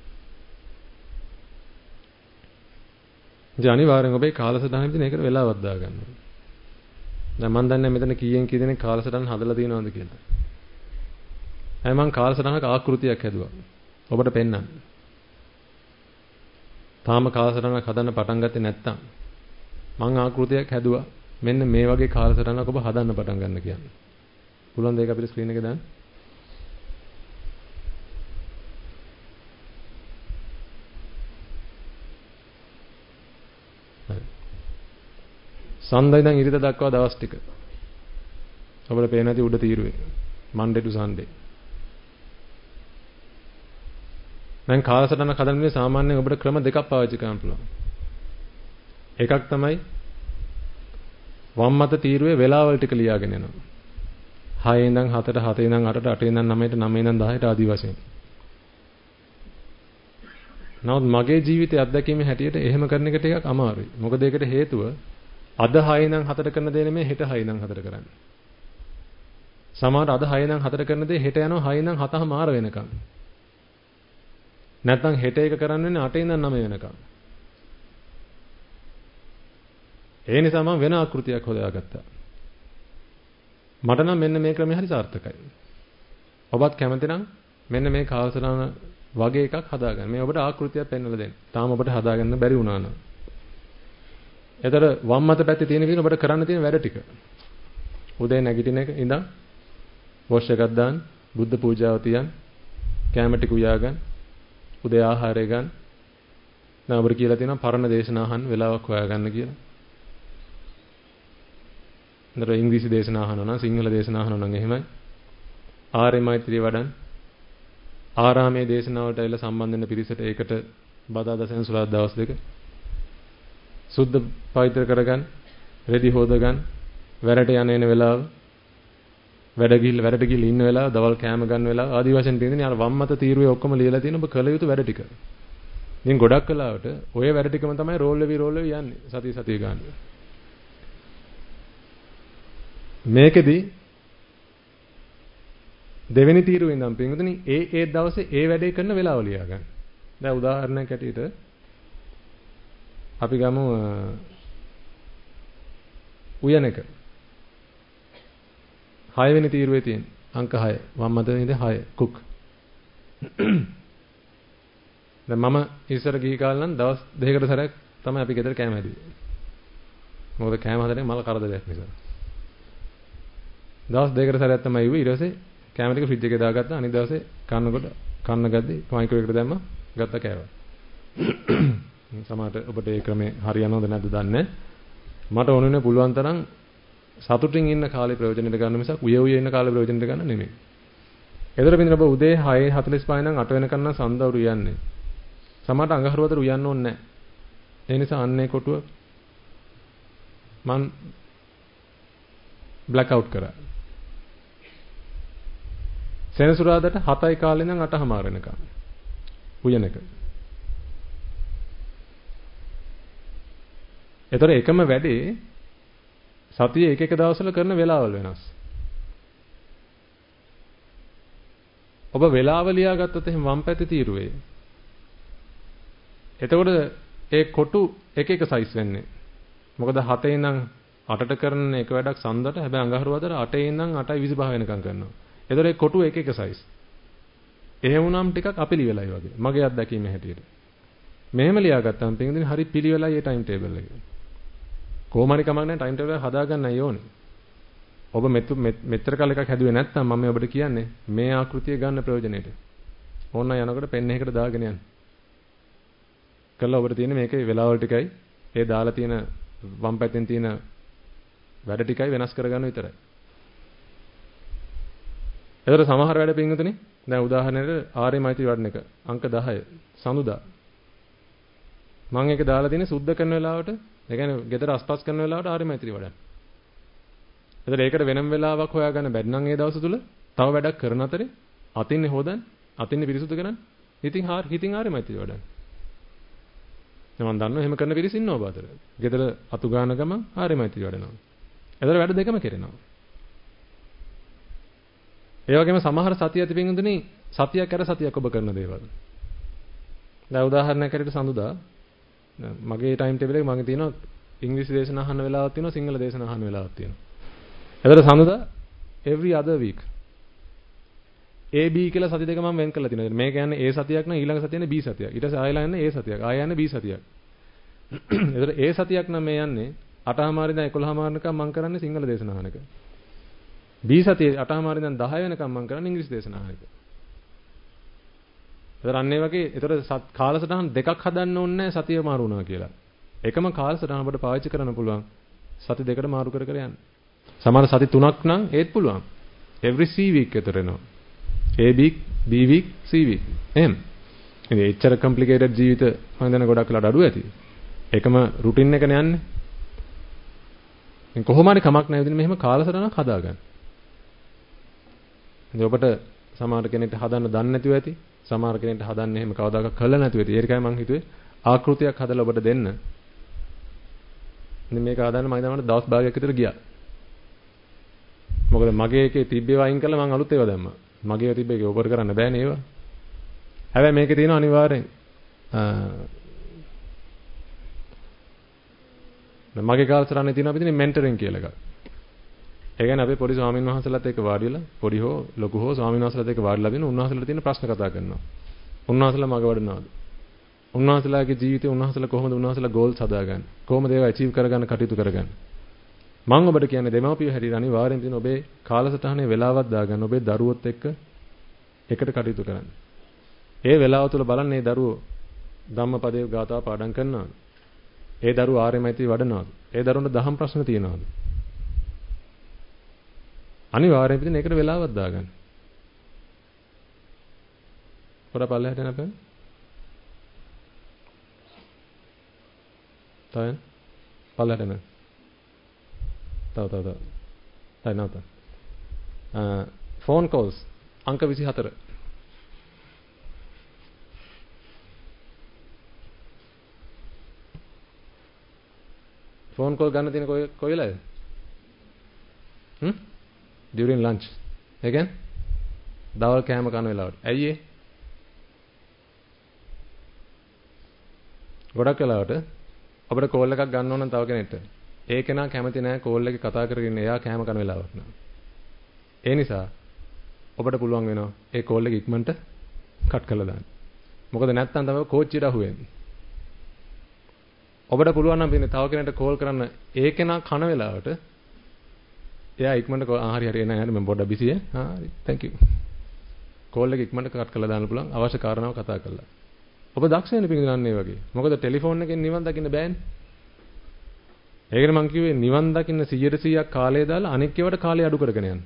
ඉතින් අනිවාර්යෙන් ඔබේ කාලසටහන විදිහට ඒකට වෙලාවක් දා ගන්න ඕනේ. දැන් මම දන්නේ මෙතන කීයෙන් කී දෙනෙක් කාලසටහන හදලා තියෙනවද කියලා. අය මම කාලසටහනක ආකෘතියක් හැදුවා. ඔබට පෙන්නන්න. තාම කාලසටහනක් හදන්න පටන් ගත්තේ නැත්තම් මං ආකෘතියක් හැදුවා. මෙන්න මේ වගේ කාලසටහනක් ඔබ හදන්න පටන් ගන්න කියන්නේ. පුළුවන් දෙයක් අපිට ස්ක්‍රීන් එකේ දාන්න. සන්දේ ඉඳන් ඉරිද දක්වා දවස් ටික. ඔබට පේන නැති උඩ තීරුවේ. Monday to Sunday. දැන් කාලසටහන හදන්නේ සාමාන්‍යයෙන් ඔබට ක්‍රම දෙකක් පාවිච්චි කරන්න පුළුවන්. එකක් තමයි වම් මත තීරුවේ වෙලාවල් ටික ලියාගෙන යනවා. හයේ ඉඳන් හතට, හතේ ඉඳන් අටට, අටේ ඉඳන් නවයට, නවයේ ඉඳන් දහයට ආදී වශයෙන්. නමුත් මගේ ජීවිතයේ අත්දැකීමේ හැටියට එහෙම කරන එක ටිකක් අමාරුයි. මොකද ඒකට හේතුව අද හයේ ඉඳන් හතට කරන දේ නෙමෙයි හෙට හයේ ඉඳන් හතට කරන්නේ. සමහරවිට අද හයේ ඉඳන් හතට කරන දේ හෙට යනවා හයේ ඉඳන් හතම මාර වෙනකම්. නැත්නම් හෙට එක කරන්නේ අටේ ඉඳන් නවය වෙනකම්. ඒ නිසා මම වෙන ආකෘතියක් හොයාගත්තා. මට නම් මෙන්න මේ ක්‍රමය හරි සාර්ථකයි. ඔබත් කැමති නම් මෙන්න මේ කාලසටහන වගේ එකක් හදාගන්න. මේ ඔබට ආකෘතියක් පෙන්වලා දෙන්න. තාම ඔබට හදාගන්න බැරි වුණා නම්. එතකොට වම් මත පැත්තේ තියෙන විදිහ ඔබට කරන්න තියෙන වැඩ ටික. උදේ නැගිටින එක ඉඳන් වොෂ් එකක් දාන්න, බුද්ධ පූජාව තියන්න, කැම ටික උයා ගන්න, උදේ ආහාරය ගන්න. දැන් ඔබට කියලා තියෙනවා පරණ දේශනා අහන්න වෙලාවක් හොයාගන්න කියලා. නතර ඉංග්‍රීසි දේශනා අහනවා නම් සිංහල දේශනා අහනවා නම් එහෙමයි. ආර්ය මෛත්‍රිය වඩන්න. ආරාමයේ දේශනාවට ඇවිල්ලා සම්බන්ධ වෙන පිරිසට ඒකට බදාදා සෙන්සුරාදා දවස් දෙක සුද්ධ පවිත්‍ර කරගන්න, රෙදි හොද ගන්න, වැඩට යන එන වෙලාව, වැඩ ගිහිල්ලා වැඩට ගිහිල්ලා ඉන්න වෙලාව, දවල් කෑම ගන්න වෙලාව ආදී වශයෙන් තියෙන්නේ අර වම් මත තීරුවේ ඔක්කොම ලියලා තියෙන ඔබ කළ යුතු වැඩ ටික. ඉතින් ගොඩක් වෙලාවට ඔය වැඩ ටිකම තමයි රෝල් වෙවි රෝල් වෙවි යන්නේ සතිය සතිය ගන්න. මේකෙදි දෙවෙනි තීරුවේ ඉඳන් පින්වතුනි ඒ ඒ දවසේ ඒ වැඩේ කරන වෙලාව ලියා ගන්න. දැන් උදාහරණයක් ඇටියට අපි ගමු උයන එක. හය වෙනි තීරුවේ තියෙන අංක හය. වම් මත ඉඳන් හය කුක්. දැන් මම ඉස්සර ගිහි කාලේ නම් දවස් දෙකකට සැරයක් තමයි අපි ගෙදර කෑම හැදුවේ. මොකද කෑම හදන්නේ මල කරදරයක් නිසා. දවස් දෙකකට සැරයක් තමයි ඉුවේ. ඊට පස්සේ කැම ටික ෆ්‍රිජ් එකේ දාගත්තා. අනිත් දවසේ කන්නකොට කන්න ගද්දි මයික්‍රෝවේව් එකට දැම්මා. ගත්තා කෑවා. සමහරට ඔබට ඒ ක්‍රමේ හරියනවද නැද්ද දන්නේ නැහැ. මට ඕනෙන්නේ පුළුවන් තරම් සතුටින් ඉන්න කාලේ ප්‍රයෝජනෙට ගන්න මිසක් උය උය ඉන්න කාලේ ප්‍රයෝජනෙට ගන්න නෙමෙයි. එතකොට බින්දර ඔබ උදේ හය හතළිස් පහ ඉඳන් අට වෙනකන් නම් සඳවරු යන්නේ. සමහරට අඟහරුවතර උයන්න ඕනේ නැහැ. ඒ නිසා අන්නේ කොටුව මන් බ්ලැක් අවුට් කරා. සෙනසුරාදාට හතයි කාලේ ඉඳන් අටමාර වෙනකම් උයන එක. ඒතර එකම වැඩේ සතියේ එක එක දවස්වල කරන වෙලාවල් වෙනස්. ඔබ වෙලාව ලියාගත්තොත් එහෙනම් වම් පැත්තේ තීරුවේ. එතකොට ඒ කොටු එක එක සයිස් වෙන්නේ. මොකද හතේ ඉඳන් අටට කරන එක වැඩක් සඳට හැබැයි අඟහරුවාදට අටේ ඉඳන් අටයි විසිපහ වෙනකම් කරනවා. එතකොට ඒ කොටු එක එක සයිස්. එහෙම වුණාම ටිකක් අපිලිවෙලයි වගේ. මගේ අත්දැකීමේ හැටියට. මෙහෙම ලියාගත්තාම පිටින් හරි පිළිවෙලයි ඒ ටයිම් ටේබල් එක. කොහොම හරි කමක් නැහැ ටයිම් ටේබල් එක හදාගන්නයි ඕනේ. ඔබ මෙතර කාල එකක් හැදුවේ නැත්නම් මම ඔබට කියන්නේ මේ ආකෘතිය ගන්න ප්‍රයෝජනෙට. ඕන්න යනකොට පෙන් එකකට දාගෙන යන්න. කළා ඔබට තියෙන්නේ මේකේ වෙලාවල් ටිකයි ඒ දාලා තියෙන වම් පැත්තෙන් තියෙන වැඩ ටිකයි වෙනස් කරගන්න විතරයි. ඒතර සමහර වැඩ පින්විතනේ දැන් උදාහරණයක් ආර්ය මෛත්‍රී වඩන එක අංක දහය සඳුදා මම ඒක දාලා තියෙන්නේ සුද්ධ කරන වෙලාවට ඒ කියන්නේ ගෙදර අස්පස් කරන වෙලාවට ආර්ය මෛත්‍රී වඩන්න. ඒතර ඒකට වෙනම වෙලාවක් හොයාගන්න බැරි නම් ඒ දවස් තුල තව වැඩක් කරන අතරේ අතින්නේ හොදන්න අතින්නේ පිරිසුදු කරන්න ඉතින් හාර හිතින් ආර්ය මෛත්‍රී වඩන්න. මම දන්නවා එහෙම කරන පිරිස ඉන්නවා ඔබ අතර. ගෙදර අතු ගාන ගම ආර්ය මෛත්‍රී වඩනවා. ඒතර වැඩ දෙකම කරනවා. ඒ වගේම සමහර සතිය ඇති පින්දුනේ සතියක් අර සතියක් ඔබ කරන දේවල්. දැන් උදාහරණයක් ඇරෙට සඳුදා මගේ ටයිම් ටේබල් එකේ මගේ තියෙනවා ඉංග්‍රීසි දේශන අහන්න වෙලාවක් තියෙනවා සිංහල දේශන අහන්න වෙලාවක් තියෙනවා. එතකොට සඳුදා every other week. A B කියලා සති දෙක මම වෙන් කරලා තියෙනවා. මේ කියන්නේ A සතියක් නම් ඊළඟ සතියන්නේ B සතියක්. ඊට පස්සේ ආයෙලා යන්නේ A සතියක්. ආයෙ යන්නේ B සතියක්. ඒතර A සතියක් නම් මේ යන්නේ අටමාරි දැන් එකොළහමාරි වෙනකම් මම කරන්නේ සිංහල දේශනාවන එක. B සතියේ අටමාරි දැන් දහය වෙනකම් මම කරන්නේ ඉංග්‍රීසි දේශනාවන එක. ඒතර අන්න ඒ වගේ ඒතර කාලසටහන් දෙකක් හදන්න ඕනේ නැහැ සතිය මාරු වුණා කියලා. එකම කාලසටහන අපිට පාවිච්චි කරන්න පුළුවන් සති දෙකට මාරු කර කර යන්න. සමහර සති තුනක් නම් ඒත් පුළුවන්. every C week විතර එනවා. A week, B week, C week. එහෙම. ඉතින් එච්චර complicated ජීවිත මම දැන ගොඩක් වෙලාට අඩු ඇති. එකම රුටින් එකනේ යන්නේ. ඉතින් කොහොම හරි කමක් නැහැ ඉතින් මෙහෙම කාලසටහනක් හදාගන්න. ඉතින් ඔබට සමහර කෙනෙක්ට හදන්න දන්නේ නැතුව ඇති. සමහර කෙනෙක්ට හදන්න එහෙම කවදාකවත් කළා නැතුව ඇති. ඒකයි මම හිතුවේ ආකෘතියක් හදලා ඔබට දෙන්න. ඉතින් මේක හදන්න මම දැන් දවස් භාගයක් විතර ගියා. මොකද මගේ එකේ තිබ්බේ වයින් කරලා මම අලුත් ඒවා දැම්මා. මගේ තිබ්බ එක ඕවර් කරන්න බෑනේ ඒවා. හැබැයි මේකේ තියෙන අනිවාර්යෙන් මගේ කාලසටහනේ තියෙන අපි තියෙන මෙන්ටරින් කියලා එකක්. ඒ කියන්නේ අපි පොඩි ස්වාමීන් වහන්සේලාත් එක්ක වාඩි වෙලා පොඩි හෝ ලොකු හෝ ස්වාමීන් වහන්සේලාත් එක්ක වාඩිලා දෙන උන්වහන්සේලාට තියෙන ප්‍රශ්න කතා කරනවා. උන්වහන්සේලා මග වඩනවාද? උන්වහන්සේලාගේ ජීවිතේ උන්වහන්සේලා කොහොමද උන්වහන්සේලා ගෝල්ස් හදාගන්නේ? කොහොමද ඒවා අචීව් කරගන්න කටයුතු කරගන්නේ? මම ඔබට කියන්නේ දෙමාපියෝ හැටියට අනිවාර්යෙන් තියෙන ඔබේ කාලසටහනේ වෙලාවක් දාගන්න ඔබේ දරුවොත් එක්ක එකට කටයුතු කරන්න. ඒ වෙලාව තුළ බලන්න මේ දරුවෝ ධම්මපදයේ ගාථා පාඩම් කරනවාද? ඒ දරුවෝ ආර්යමෛත්‍රී වඩනවාද? ඒ දරුවන්ට දහම් ප්‍රශ්න තියෙනවාද? අනිවාර්යෙන් පිටින් ඒකට වෙලාවක් දාගන්න. පොඩ පල්ලෙහාට යන්න අපෙන්. තවෙන් පල්ලෙහාට යන්න. තව තව තව. හරි නවත. අ ෆෝන් කෝල්ස් අංක විසිහතර. ෆෝන් කෝල් ගන්න තියෙන කොයි කොයි වෙලාවද? හ්ම්? during lunch. ඒ කියන්නේ දවල් කෑම කන වෙලාවට. ඇයි ඒ? ගොඩක් වෙලාවට අපිට කෝල් එකක් ගන්න ඕන නම් තව කෙනෙක්ට ඒ කෙනා කැමති නැහැ කෝල් එකේ කතා කරගෙන එයා කෑම කන වෙලාවක් නෑ. ඒ නිසා ඔබට පුළුවන් වෙනවා ඒ කෝල් එක ඉක්මනට කට් කරලා දාන්න. මොකද නැත්තම් තමයි කෝච්චියට අහු වෙන්නේ. ඔබට පුළුවන් නම් තව කෙනෙක්ට කෝල් කරන්න ඒ කෙනා කන වෙලාවට එයා ඉක්මනට ආ හරි හරි එනයි හරි මම පොඩ්ඩක් බිසි ඈ. ආ හරි thank you. කෝල් එක ඉක්මනට කට් කරලා දාන්න පුළුවන් අවශ්‍ය කාරණාව කතා කරලා. ඔබ දක්ෂ වෙන්න පිළිගන්නේ වගේ. මොකද ටෙලිෆෝන් එකෙන් නිවන් දකින්න බෑනේ. ඒකනේ මම කිව්වේ නිවන් දකින්න සීයට සීයක් කාලය දාලා අනෙක් ඒවාට කාලය අඩු කරගෙන යන්න.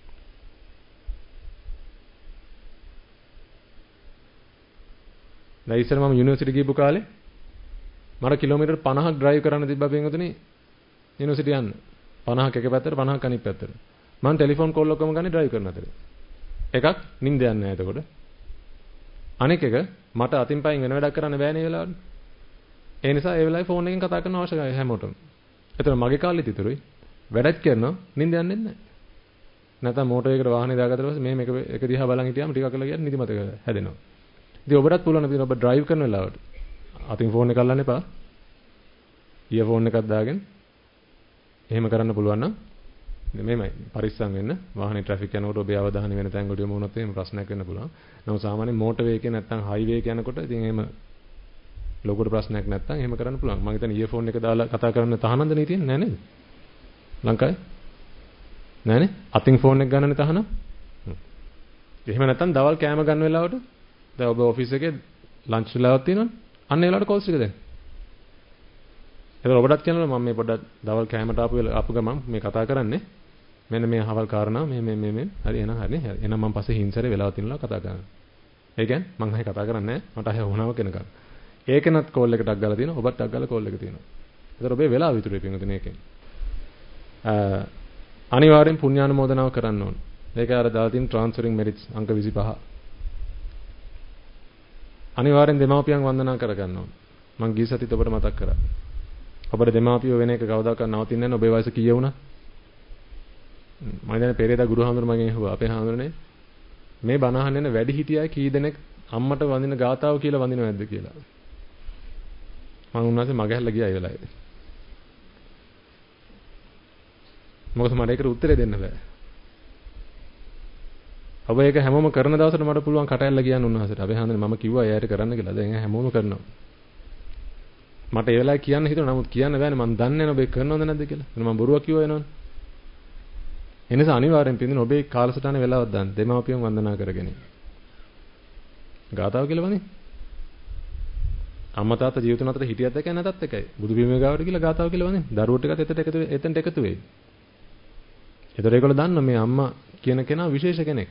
දැන් ඉස්සර මම යුනිවර්සිටි ගිහපු කාලේ මට කිලෝමීටර් පනහක් ඩ්‍රයිව් කරන්න තිබ්බා පින්වතුනි යුනිවර්සිටි යන්න. පනහක් එක පැත්තට පනහක් අනිත් පැත්තට. මම ටෙලිෆෝන් කෝල් ඔක්කොම ගන්නේ ඩ්‍රයිව් කරන අතරේ. එකක් නිින්ද යන්නේ නැහැ එතකොට. අනෙක් එක මට අතින් පයින් වෙන වැඩක් කරන්න බෑනේ ඒ වෙලාවට. ඒ නිසා ඒ වෙලාවේ ෆෝන් එකෙන් කතා කරන අවශ්‍යයි හැමෝටම. එතන මගේ කාලෙත් ඉතුරුයි. වැඩක් කරනවා නිින්ද යන්නේ නැහැ. නැත්නම් මෝටර් එකකට වාහනේ දාගත්තට පස්සේ මෙහෙම එක එක දිහා බලන් හිටියාම ටිකක් කළා ගියත් නිදිමත හැදෙනවා. ඉතින් ඔබටත් පුළුවන් නේද ඔබ ඩ්‍රයිව් කරන වෙලාවට අතින් ෆෝන් එක අල්ලන්න එපා. ඉයර්ෆෝන් එකක් දාගෙන එහෙම කරන්න පුළුවන් නම් මෙහෙමයි පරිස්සම් වෙන්න. වාහනේ ට්‍රැෆික් යනකොට ඔබේ අවධානය වෙන තැන් වලට යමු වුණොත් එහෙම ප්‍රශ්නයක් වෙන්න පුළුවන්. නමුත් සාමාන්‍යයෙන් මෝටර් වේ එකේ නැත්නම් හයිවේ එක යනකොට ඉතින් එහෙම ලොකුට ප්‍රශ්නයක් නැත්නම් එහෙම කරන්න පුළුවන්. මම හිතන්නේ ඉයර්ෆෝන් එක දාලා කතා කරන්න තහනම්ද නේ තියෙන්නේ නෑ නේද? ලංකාවේ නෑනේ. අතින් ෆෝන් එක ගන්නනේ තහනම්. එහෙම නැත්නම් දවල් කෑම ගන්න වෙලාවට දැන් ඔබ ඔෆිස් එකේ ලන්ච් වෙලාවක් තියෙනවනේ. අන්න ඒ වෙලාවට කෝල්ස් එක දෙන්න. ඒක ඔබටත් කියනවා මම මේ පොඩ්ඩක් දවල් කෑමට ආපු ආපු ගමන් මේ කතා කරන්නේ. මෙන්න මේ අහවල් කාරණා මේ මේ මේ මේ හරි එහෙනම් හරි හරි. එහෙනම් මම පස්සේ හිංසරේ වෙලාව තියෙනවා කතා කරන්න. ඒ කියන්නේ මම අහේ කතා කරන්නේ නැහැ. මට අහේ වුණාම කෙනකම්. ඒකෙනත් කෝල් එකටක් ගාලා තියෙනවා. ඔබත් ටක් ගාලා කෝල් එක තියෙනවා. ඒතර ඔබේ වෙලාව විතරයි පින්වතුනි ඒකෙන්. අ අනිවාර්යෙන් පුණ්‍යානුමෝදනාව කරන්න ඕන. ඒක අර දාලා තියෙන ට්‍රාන්ස්ෆරින් මෙරිට්ස් අංක විසිපහ. අනිවාර්යෙන් දෙමාපියන් වන්දනා කරගන්න ඕන. මම ගිය සතියේ ඔබට මතක් කරා. ඔබට දෙමාපියෝ වෙන එක කවදාකවත් නවතින්නේ නැහැ. ඔබේ වයස කීය වුණා? මම දැන් පෙරේදා ගුරුහාමුදුර මගෙන් අහුවා. අපේ හාමුදුරනේ මේ බණ අහන්න එන වැඩි හිටියයි කී දෙනෙක් අම්මට වඳින ගාතාව කියලා වඳිනව නැද්ද කියලා. මම උන්වහන්සේ මග හැල්ලා ගියා ඒ වෙලාවේ. මොකද මට ඒකට උත්තරේ දෙන්න බෑ. ඔබ ඒක හැමෝම කරන දවසට මට පුළුවන් කටැල්ල කියන්න උන්වහන්සේට. අපි හන්දනේ මම කිව්වා එයාට කරන්න කියලා. දැන් හැමෝම කරනවා. මට ඒ වෙලාවේ කියන්න හිතුණා. නමුත් කියන්න බෑනේ. මම දන්නේ නැහැ ඔබ ඒක කරනවද නැද්ද කියලා. මම බොරුවක් කිව්වා වෙනවනේ. ඒ නිසා අනිවාර්යෙන් පින්දින ඔබේ කාලසටහනේ වෙලාවක් දාන්න. දෙමාපියන් වන්දනා කරගෙන. ගාතාව කියලා වනේ. අම්මා තාත්තා ජීවිතුන් අතර හිටියත් එකයි නැතත් එකයි. බුදු බිමේ ගාවට කියලා ගාතාව කියලා වනේ. දරුවෝ ටිකත් එතට එකතු එතනට එකතු වෙයි. ඒතර ඒගොල්ලෝ දන්න මේ අම්මා කියන කෙනා විශේෂ කෙනෙක්.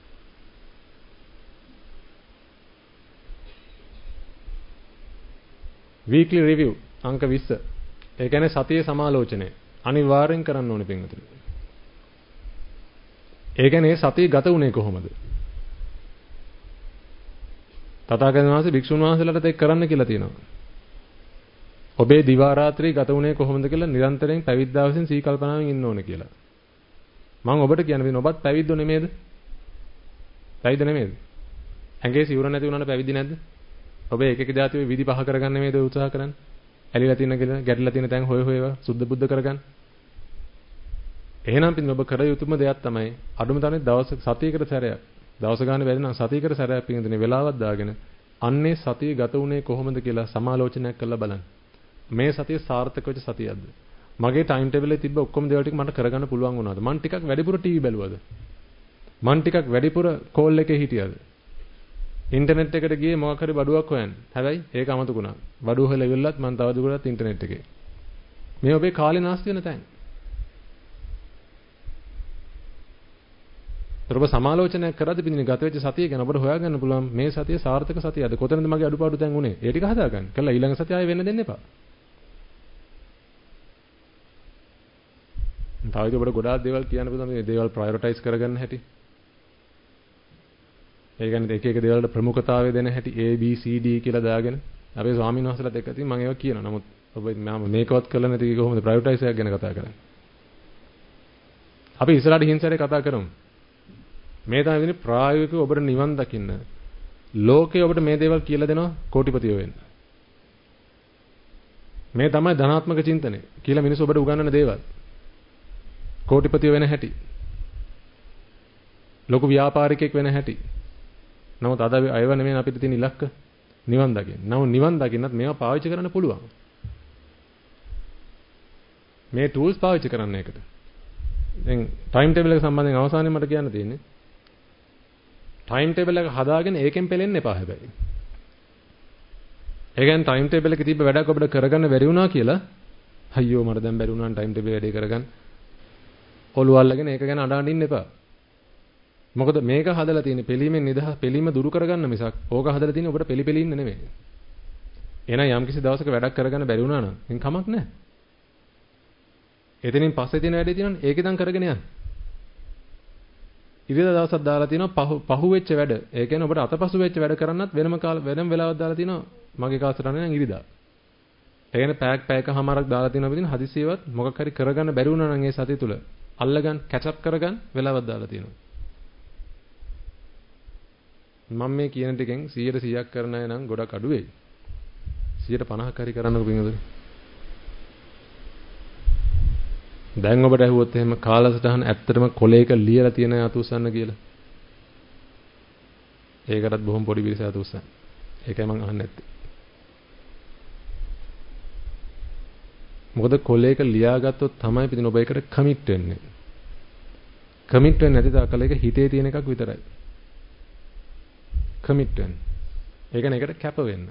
weekly review අංක විස්ස. ඒ කියන්නේ සතියේ සමාලෝචනය අනිවාර්යෙන් කරන්න ඕනේ පින්වතුනි. ඒ කියන්නේ සතිය ගත උනේ කොහොමද? තථාගතයන් වහන්සේ භික්ෂුන් වහන්සේලාට ඒක කරන්න කියලා තියෙනවා. ඔබේ දිවා රාත්‍රී ගත උනේ කොහොමද කියලා නිරන්තරයෙන් පැවිද්දා විසින් සී කල්පනාවෙන් ඉන්න ඕනේ කියලා. මම ඔබට කියන දේ ඔබත් පැවිද්දෝ නෙමේද? පැවිද්ද නෙමේද? ඇඟේ සිවුර නැති වුණාට පැවිදි නැද්ද? ඔබ එක එක જાතියේ විදි පහ කරගන්න නෙමේද උත්සාහ කරන්නේ? ඇලිලා තියෙන කියලා ගැටලා තියෙන තැන් හොය හොයව සුද්ධ බුද්ධ කරගන්න. එහෙනම් පිටින් ඔබ කර යුතුම දෙයක් තමයි අඩුම තරමේ දවස් සතියකට සැරයක්. දවස ගන්න බැරි නම් සතියකට සැරයක් පිටින් වෙලාවක් දාගෙන අන්නේ සතිය ගත උනේ කොහොමද කියලා සමාලෝචනයක් කරලා බලන්න. මේ සතිය සාර්ථක වෙච්ච සතියක්ද? මගේ ටයිම් ටේබල් එකේ තිබ්බ ඔක්කොම දේවල් ටික මට කරගන්න පුළුවන් වුණාද? මං ටිකක් වැඩිපුර ටීවී බැලුවද? මං ටිකක් වැඩිපුර කෝල් එකේ හිටියද? ඉන්ටර්නෙට් එකට ගියේ මොකක් හරි බඩුවක් හොයන්න. හැබැයි ඒක අමතකුණා. බඩුව හොයලා ඉවරලත් මම තව දුරටත් ඉන්ටර්නෙට් එකේ. මේ ඔබේ කාලේ නාස්ති වෙන තැන්. ඔබ සමාලෝචනයක් කරද්දී පිටින් ගත වෙච්ච සතිය ගැන ඔබට හොයාගන්න පුළුවන් මේ සතිය සාර්ථක සතියද? කොතනද මගේ අඩුපාඩු තැන් උනේ? ඒ ටික හදාගන්න. කළා ඊළඟ සතිය ආයෙ වෙන්න දෙන්න එපා. තාවිද ඔබට ගොඩාක් දේවල් කියන්න පුළුවන් මේ දේවල් ප්‍රයොරිටයිස් කරගන්න හැටි. ඒ කියන්නේ එක එක දේවල්ට ප්‍රමුඛතාවය දෙන හැටි A B C D කියලා දාගෙන අපේ ස්වාමීන් වහන්සේලාත් එක්ක ඉතින් මම ඒවා කියනවා. නමුත් ඔබ මම මේකවත් කරලා නැති කොහොමද ප්‍රයොරිටයිස් එකක් ගැන කතා කරන්නේ? අපි ඉස්සරහට හිංසරේ කතා කරමු. මේ තමයි වෙන්නේ ප්‍රායෝගිකව ඔබට නිවන් දකින්න. ලෝකේ ඔබට මේ දේවල් කියලා දෙනවා කෝටිපතියෝ වෙන්න. මේ තමයි ධනාත්මක චින්තනය කියලා මිනිස්සු ඔබට උගන්වන දේවල්. කෝටිපතියෝ වෙන හැටි. ලොකු ව්‍යාපාරිකයෙක් වෙන හැටි. නමුත් අද අයව නෙමෙයි අපිට තියෙන ඉලක්ක නිවන් දකින්න. නමුත් නිවන් දකින්නත් මේවා පාවිච්චි කරන්න පුළුවන්. මේ ටූල්ස් පාවිච්චි කරන්න එකට. දැන් ටයිම් ටේබල් එක සම්බන්ධයෙන් අවසානයේ මට කියන්න තියෙන්නේ ටයිම් ටේබල් එක හදාගෙන ඒකෙන් පෙලෙන්න එපා හැබැයි. ඒ කියන්නේ ටයිම් ටේබල් එකේ තිබ්බ වැඩක් ඔබට කරගන්න බැරි වුණා කියලා අයියෝ මට දැන් බැරි වුණා ටයිම් ටේබල් වැඩේ කරගන්න. ඔළුව අල්ලගෙන ඒක ගැන අඬ අඬින්න එපා. මොකද මේක හදලා තියෙන්නේ පිළීමෙන් නිදහස් පිළීම දුරු කරගන්න මිසක් ඕක හදලා තියෙන්නේ ඔබට පිළි පිළි ඉන්න නෙමෙයි. එහෙනම් යම් කිසි දවසක වැඩක් කරගන්න බැරි වුණා නම් එන් කමක් නැහැ. එතනින් පස්සේ තියෙන වැඩේ තියෙනවනේ ඒක ඉදන් කරගෙන යන්න. ඉරිදා දවසක් දාලා තියෙනවා පහු පහු වෙච්ච වැඩ. ඒ කියන්නේ ඔබට අතපසු වෙච්ච වැඩ කරන්නත් වෙනම කාල වෙනම වෙලාවක් දාලා තියෙනවා මගේ කාලසටහනේ නම් ඉරිදා. ඒ කියන්නේ පැයක් පැයකමාරක් දාලා තියෙනවා පිටින් හදිසියෙවත් මොකක් හරි කරගන්න බැරි වුණා නම් ඒ සතිය තුල අල්ලගන්න කැචප් කරගන්න වෙලාවක් දාලා තියෙනවා. මම මේ කියන ටිකෙන් සීයට සීයක් කරන අය නම් ගොඩක් අඩු වෙයි. සීයට පනහක් හරි කරන්නකෝ පින්වතුනි. දැන් ඔබට ඇහුවොත් එහෙම කාලසටහන ඇත්තටම කොලේක ලියලා තියෙන අත උස්සන්න කියලා. ඒකටත් බොහොම පොඩි පිළිසයක් අත උස්සන්න. ඒකයි මම අහන්නේ නැත්තේ. මොකද කොලේක ලියාගත්තොත් තමයි පිටින් ඔබ ඒකට කමිට් වෙන්නේ. කමිට් වෙන්නේ නැති තාකල ඒක හිතේ තියෙන එකක් විතරයි. කමිට් වෙන්න. ඒ කියන්නේ ඒකට කැප වෙන්න.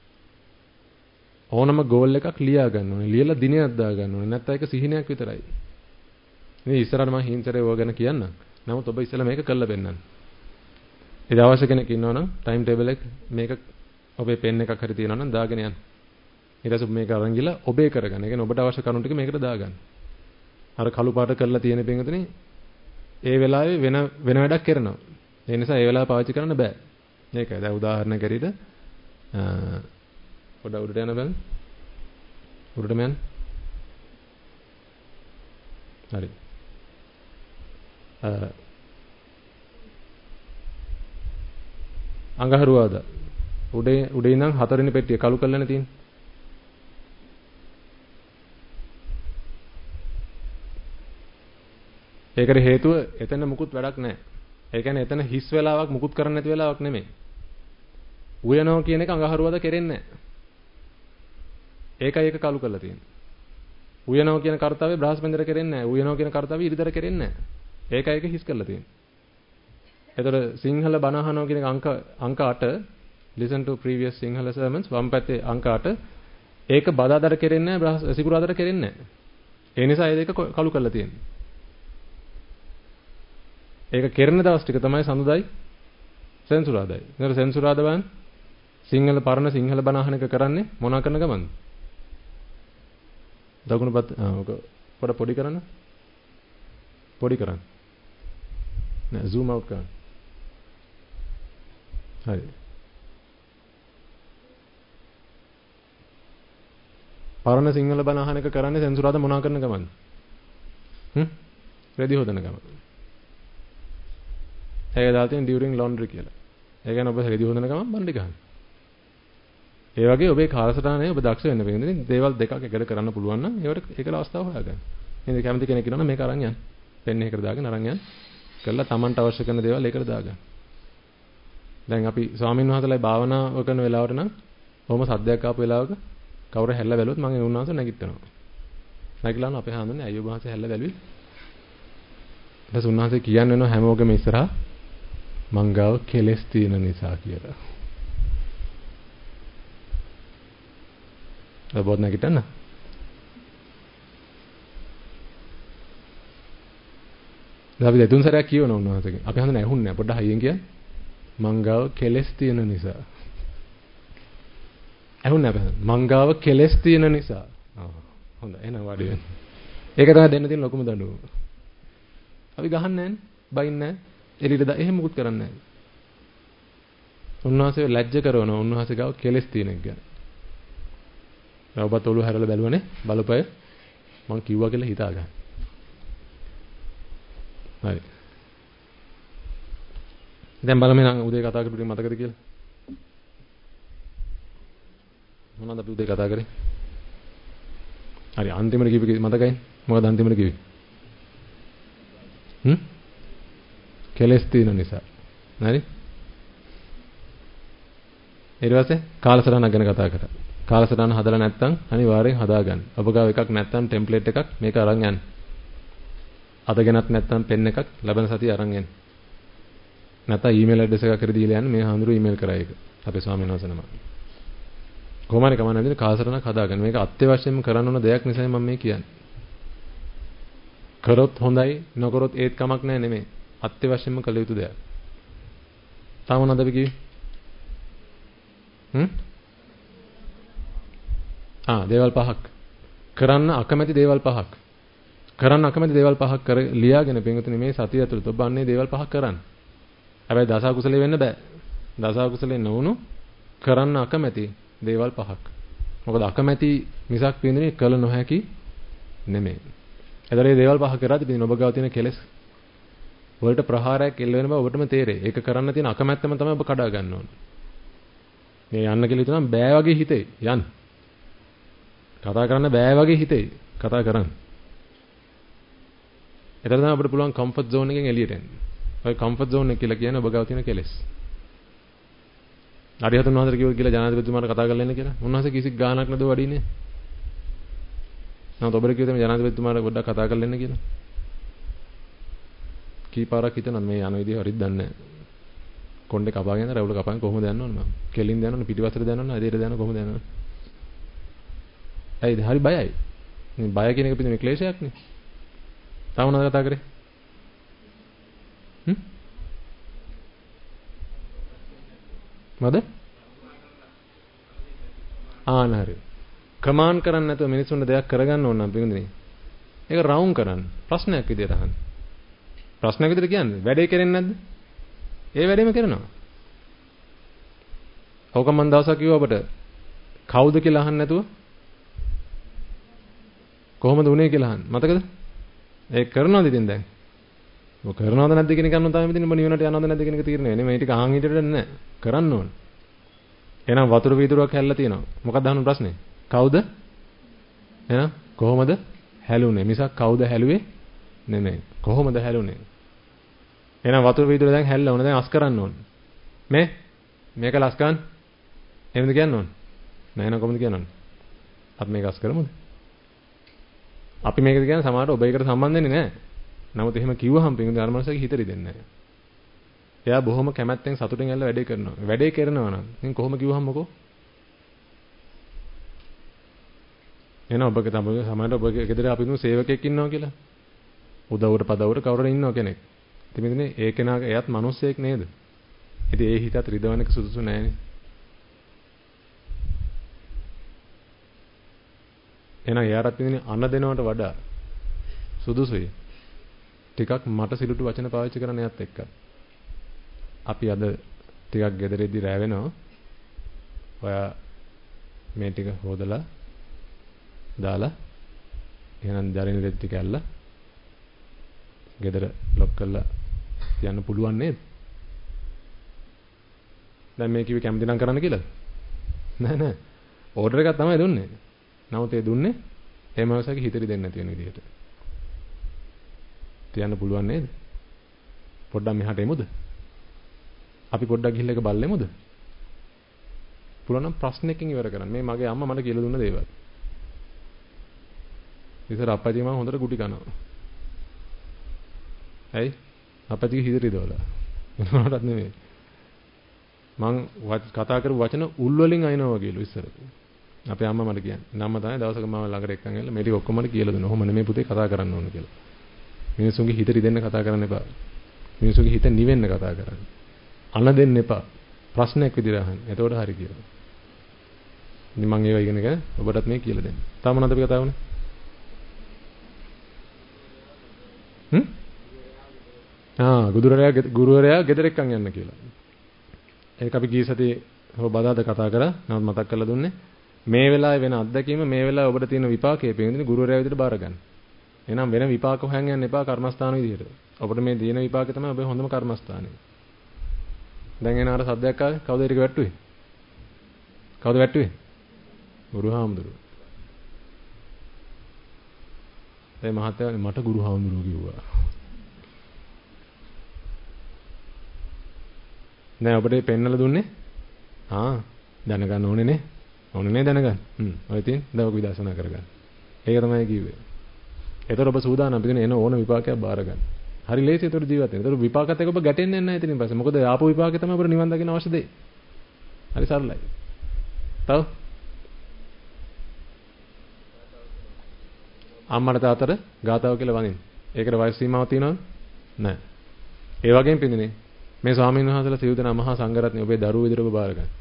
ඕනම ගෝල් එකක් ලියා ගන්න ඕනේ. ලියලා දිනයක් දා ගන්න ඕනේ. නැත්නම් ඒක සිහිනයක් විතරයි. මේ ඉස්සරහට මම හිංසරේ ඕවා ගැන කියන්නම්. නමුත් ඔබ ඉස්සෙල්ලා මේක කරලා පෙන්නන්න. ඉතින් අවශ්‍ය කෙනෙක් ඉන්නවනම් ටයිම් ටේබල් එක මේක ඔබේ පෙන් එකක් හරි තියෙනවා නම් දාගෙන යන්න. ඊට පස්සේ මේක අරන් ගිහලා ඔබේ කරගන්න. ඒ කියන්නේ ඔබට අවශ්‍ය කරුණු ටික මේකට දාගන්න. අර කළු පාට කරලා තියෙන පෙන්ගතනේ ඒ වෙලාවේ වෙන වෙන වැඩක් කරනවා. ඒ නිසා ඒ වෙලාව පාවිච්චි කරන්න බෑ. මේකයි. දැන් උදාහරණයක් ඇරෙයිද පොඩ උඩට යන බෑ. උඩටම යන්න. හරි. අ අඟහරුවාද උඩේ උඩේ ඉඳන් හතරවෙනි පෙට්ටිය කළු කරලානේ තියෙන්නේ. ඒකට හේතුව එතන මුකුත් වැඩක් නැහැ. ඒ කියන්නේ එතන හිස් වෙලාවක් මුකුත් කරන්න නැති වෙලාවක් නෙමෙයි. උයනවා කියන එක අඟහරුවද කෙරෙන්නේ නැහැ. ඒකයි ඒක කලු කරලා තියෙන්නේ. උයනවා කියන කාර්යය බ්‍රහස්පතින්දර කෙරෙන්නේ නැහැ. උයනවා කියන කාර්යය ඉරිදර කෙරෙන්නේ නැහැ. ඒකයි ඒක හිස් කරලා තියෙන්නේ. එතකොට සිංහල බණ අහනවා කියන අංක අංක අට listen to previous Sinhala sermons වම් පැත්තේ අංක අට ඒක බදාදර කෙරෙන්නේ නැහැ සිකුරාදර කෙරෙන්නේ නැහැ. ඒ නිසා ඒ දෙක කලු කරලා තියෙන්නේ. ඒක කෙරෙන දවස් ටික තමයි සඳුදායි සෙන්සුරාදායි. නේද සෙන්සුරාදා බලන්න සිංහල පරණ සිංහල බණ අහන එක කරන්නේ මොනවා කරන ගමන්ද? දකුණුපත් ඔක පොඩ පොඩි කරන්න. පොඩි කරන්න. නෑ zoom out කරන්න. හරි. පරණ සිංහල බණ අහන එක කරන්නේ සෙන්සුරාදා මොනවා කරන ගමන්ද? හ්ම්? රෙදි හොදන ගමන්. ඒක දාලා තියෙන during laundry කියලා. ඒ කියන්නේ ඔබ රෙදි හොදන ගමන් බණ්ඩි ගන්න. ඒ වගේ ඔබේ කාලසටහනේ ඔබ දක්ෂ වෙන්න වෙන්නේ දේවල් දෙකක් එකට කරන්න පුළුවන් නම් ඒවට ඒකල අවස්ථාව හොයාගන්න. ඉතින් කැමති කෙනෙක් ඉන්නවා නම් මේක අරන් යන්න. පෙන් එකකට දාගෙන අරන් යන්න. කළා Tamanට අවශ්‍ය කරන දේවල් ඒකට දාගන්න. දැන් අපි ස්වාමීන් වහන්සේලා භාවනාව කරන වෙලාවට නම් කොහොම සද්දයක් ආපු වෙලාවක කවුරු හැල්ල බැලුවොත් මම ඒ උන්වහන්සේ නැගිටිනවා. නැගිටලාන අපේ හාමුදුරනේ අයියෝ වහන්සේ හැල්ල බැලුවේ. ඊට පස්සේ උන්වහන්සේ කියන්නේ වෙනවා හැමෝගෙම ඉස්සරහා මංගාව කෙලස් තියෙන නිසා කියලා. ඔබත් නැගිටන්න. අපි දෙතුන් සැරයක් කියවන උන්වහන්සේගෙන්. අපි හඳුනන්නේ ඇහුන්නේ නැහැ. පොඩ්ඩක් හයියෙන් කියන්න. මංගාව කෙලස් තියෙන නිසා. ඇහුන්නේ නැහැ. මංගාව කෙලස් තියෙන නිසා. ආ හොඳයි. එහෙනම් වාඩි වෙන්න. ඒක තමයි දෙන්න තියෙන ලොකුම දඬුවම. අපි ගහන්නේ නැහැනේ. බයින්නේ නැහැ. එළියට දා එහෙම මුකුත් කරන්නේ නැහැ. උන්වහන්සේ ලැජ්ජ කරනවා. උන්වහන්සේ ගාව කෙලස් තියෙන එක ගැන. ඔබත් ඔළුව හැරලා බැලුවනේ. බලපෑ. මං කිව්වා කියලා හිතා ගන්න. හරි. දැන් බලමු නම් උදේ කතා කරපු ටික මතකද කියලා. මොනවද අපි උදේ කතා කරේ? හරි අන්තිමට කිව්වේ මතකයි? මොකද අන්තිමට කිව්වේ? හ්ම්? කෙලස් තියෙන නිසා. හරි? ඊට පස්සේ කාලසටහනක් ගැන කතා කරා. කාලසටහන හදලා නැත්නම් අනිවාර්යෙන් හදාගන්න. ඔබ ගාව එකක් නැත්නම් ටෙම්ප්ලේට් එකක් මේක අරන් යන්න. අදගෙනත් නැත්නම් පෙන් එකක් ලබන සතිය අරන් එන්න. නැත්නම් ඊමේල් ඇඩ්‍රස් එකක් කර දීලා යන්න මේ හඳුරු ඊමේල් කරා ඒක. අපේ ස්වාමීන් වහන්සේ නම. කොහොමද කමන්නේ නැද්ද කාලසටහනක් හදාගන්න. මේක අත්‍යවශ්‍යම කරන්න ඕන දෙයක් නිසා මම මේ කියන්නේ. කරොත් හොඳයි නොකරොත් ඒත් කමක් නැහැ නෙමෙයි. අත්‍යවශ්‍යම කළ යුතු දෙයක්. තාම මොනවද අපි කිව්වේ? හ්ම්? ආ දේවල් පහක්. කරන්න අකමැති දේවල් පහක්. කරන්න අකමැති දේවල් පහක් කර ලියාගෙන පින්වතුනි මේ සතිය ඇතුළත ඔබ අන්නේ දේවල් පහක් කරන්න. හැබැයි දස කුසලේ වෙන්න බෑ. දස කුසලේ නොවුණු කරන්න අකමැති දේවල් පහක්. මොකද අකමැති මිසක් පින්වතුනි කළ නොහැකි නෙමෙයි. ඒතර මේ දේවල් පහ කරාදී පින්වතුනි ඔබ ගාව තියෙන කෙලෙස් වලට ප්‍රහාරයක් එල්ල වෙන බව ඔබටම තේරෙයි. ඒක කරන්න තියෙන අකමැත්තම තමයි ඔබ කඩා ගන්න ඕනේ. මේ යන්න කියලා හිතනම් බෑ වගේ හිතේ යන්න. කතා කරන්න බෑ වගේ හිතේ කතා කරන්න. ඒතර තමයි අපිට පුළුවන් කම්ෆර්ට් zone එකෙන් එළියට එන්න. ඔය කම්ෆර්ට් zone එක කියලා කියන්නේ ඔබ ගාව තියෙන කෙලෙස්. අරිහතුන් වහන්සේ කිව්වා කියලා ජනාධිපතිතුමාට කතා කරලා ඉන්න කියලා. උන්වහන්සේ කිසි ගාණක් නැතුව වඩින්නේ. නමුත් ඔබට කිව්වද මේ ජනාධිපතිතුමාට පොඩ්ඩක් කතා කරලා ඉන්න කියලා. කීපාරක් හිතනද මේ යන විදිහ හරිද දන්නේ නැහැ. කොණ්ඩේ කපාගෙන රැවුල කපාගෙන කොහොමද යන්න ඕන මම? කෙලින් යන්න ඕන පිටිපස්සට යන්න ඕන අදේට යන්න කොහොමද යන්න ඕන? ඇයිද හරි බයයි. මේ බය කියන එක පිටින් ක්ලේශයක් නේ. තාම මොනවද කතා කරේ? හ්ම්? මොකද? ආන හරි. කමාන්ඩ් කරන්නේ නැතුව මිනිස්සුන්ට දෙයක් කරගන්න ඕන නම් පිටින් ඒක රවුම් කරන්න. ප්‍රශ්නයක් විදියට අහන්න. ප්‍රශ්නයක් විදියට කියන්නේ වැඩේ කරන්නේ නැද්ද? ඒ වැඩේම කරනවා. ඕක මම දවසක් කිව්වා ඔබට කවුද කියලා අහන්න නැතුව කොහොමද උනේ කියලා අහන්න. මතකද? ඒක කරනවද ඉතින් දැන්? ඔය කරනවද නැද්ද කියන එක ගන්න තමයි ඉතින් ඔබ නිවනට යනවද නැද්ද කියන එක තීරණය වෙන්නේ. මේ ටික අහන් හිටියට නෑ. කරන්න ඕන. එහෙනම් වතුර වීදුරුවක් හැල්ලලා තියෙනවා. මොකක්ද අහන්න ප්‍රශ්නේ? කවුද? එහෙනම් කොහොමද හැලුනේ? මිසක් කවුද හැලුවේ නෙමෙයි. කොහොමද හැලුනේ? එහෙනම් වතුර වීදුර දැන් හැල්ල ඕන. දැන් අස් කරන්න ඕන. මේ මේක ලස් ගන්න. එහෙමද කියන්න ඕන? නෑ නෝ කොහොමද කියන්න ඕන? අපි මේක අස් කරමුද? අපි මේකද කියන්නේ සමහරවිට ඔබ ඒකට සම්බන්ධ වෙන්නේ නැහැ. නමුත් එහෙම කිව්වහම පින්වතුනි අර මනුස්සයාගේ හිත රිදෙන්නේ නැහැ. එයා බොහොම කැමැත්තෙන් සතුටින් ඇල්ල වැඩේ කරනවා. වැඩේ කරනවා නම් ඉතින් කොහොම කිව්වහම මොකෝ? එන ඔබගේ තමයි සමහරවිට ඔබගේ ගෙදර අපි දුන්නු සේවකයෙක් ඉන්නවා කියලා. උදව්වට පදව්වට කවුරුර ඉන්නවා කෙනෙක්. ඉතින් මෙතන ඒ කෙනාගේ එයාත් මිනිස්සෙක් නේද? ඉතින් ඒ හිතත් රිදවන්න එක සුදුසු නෑනේ. එහෙනම් එයාටත් ඉන්නේ අන්න දෙනවට වඩා සුදුසුයි. ටිකක් මට සිලුටු වචන පාවිච්චි කරන්න යත් එක්ක. අපි අද ටිකක් ගෙදරදී රැ වෙනවා. ඔයා මේ ටික හොදලා දාලා එහෙනම් දරින දෙත් ටික ඇල්ල ගෙදර ලොක් කරලා තියන්න පුළුවන් නේද? දැන් මේ කිව්වේ කැමති නම් කරන්න කියලාද? නෑ නෑ. ඕඩර් එකක් තමයි දුන්නේ. නමුත් ඒ දුන්නේ ඒ මාසයේ හිතරි දෙන්න නැති වෙන විදිහට. තියන්න පුළුවන් නේද? පොඩ්ඩක් මෙහාට එමුද? අපි පොඩ්ඩක් ගිහිල්ලා එක බලෙමුද? පුළුවන් නම් ප්‍රශ්නයකින් ඉවර කරන්න. මේ මගේ අම්මා මට කියලා දුන්න දේවල්. ඉතින් අප්පච්චි මම හොඳට ගුටි කනවා. ඇයි? අප්පච්චිගේ හිත රිදවලා. මොනවටත් නෙමෙයි. මං කතා කරපු වචන උල් වලින් අයින්නවා වගේලු ඉස්සර. අපේ අම්මා මට කියන්නේ. නම්ම තමයි දවසක මම ළඟට එක්කන් ඇවිල්ලා මේ ටික ඔක්කොම මට කියලා දුන්නා. ඔහොම නෙමෙයි පුතේ කතා කරන්න ඕන කියලා. මිනිස්සුන්ගේ හිත රිදෙන්න කතා කරන්න එපා. මිනිස්සුන්ගේ හිත නිවෙන්න කතා කරන්න. අන දෙන්න එපා. ප්‍රශ්නයක් විදිහට අහන්න. එතකොට හරි කියලා. ඉතින් මම ඒව ඉගෙනගෙන ඔබටත් මේ කියලා දෙන්න. තාම මොනවද අපි කතා වුනේ? හ්ම්? ආ ගුරුවරයා ගුරුවරයා ගෙදර එක්කන් යන්න කියලා. ඒක අපි ගිය සතියේ හො බදාද කතා කරා. නමුත් මතක් කරලා දුන්නේ. මේ වෙලාවේ වෙන අත්දැකීම මේ වෙලාවේ ඔබට තියෙන විපාකයේ පිළිඳින ගුරුවරයා විදිහට බාර ගන්න. එහෙනම් වෙන විපාක හොයන් යන්න එපා කර්මස්ථාන විදිහට. ඔබට මේ දින විපාකේ තමයි ඔබේ හොඳම කර්මස්ථානේ. දැන් එන අර සද්දයක් ආවේ කවුද ඒක වැට්ටුවේ? කවුද වැට්ටුවේ? ගුරුහාමුදුරුවෝ. ඒ මහත්තයා මට ගුරුහාමුදුරුවෝ කිව්වා. නෑ ඔබට පෙන්නලා දුන්නේ? ආ දැනගන්න ඕනේ නේ. ඕනේ නේ දැනගන්න. හ්ම්. ඔය තියෙන දවක විදර්ශනා කරගන්න. ඒක තමයි කිව්වේ. ඒතර ඔබ සූදානම් පිටින් එන ඕන විපාකයක් බාර ගන්න. හරි ලේසි ඒතර ජීවත් වෙන්න. ඒතර විපාකත් එක්ක ඔබ ගැටෙන්නේ නැහැ ඉතින් පස්සේ. මොකද ආපු විපාකේ තමයි අපිට නිවන් දකින්න අවශ්‍ය දේ. හරි සරලයි. තව අම්මට තාත්තට ගාතාව කියලා වඳින්න. ඒකට වයස් සීමාවක් තියෙනවද? නැහැ. ඒ වගේම පිටිනේ මේ ස්වාමීන් වහන්සේලා සියලු දෙනා මහා සංඝරත්නය ඔබේ දරුවෝ විදිහට ඔබ බාර ගන්න.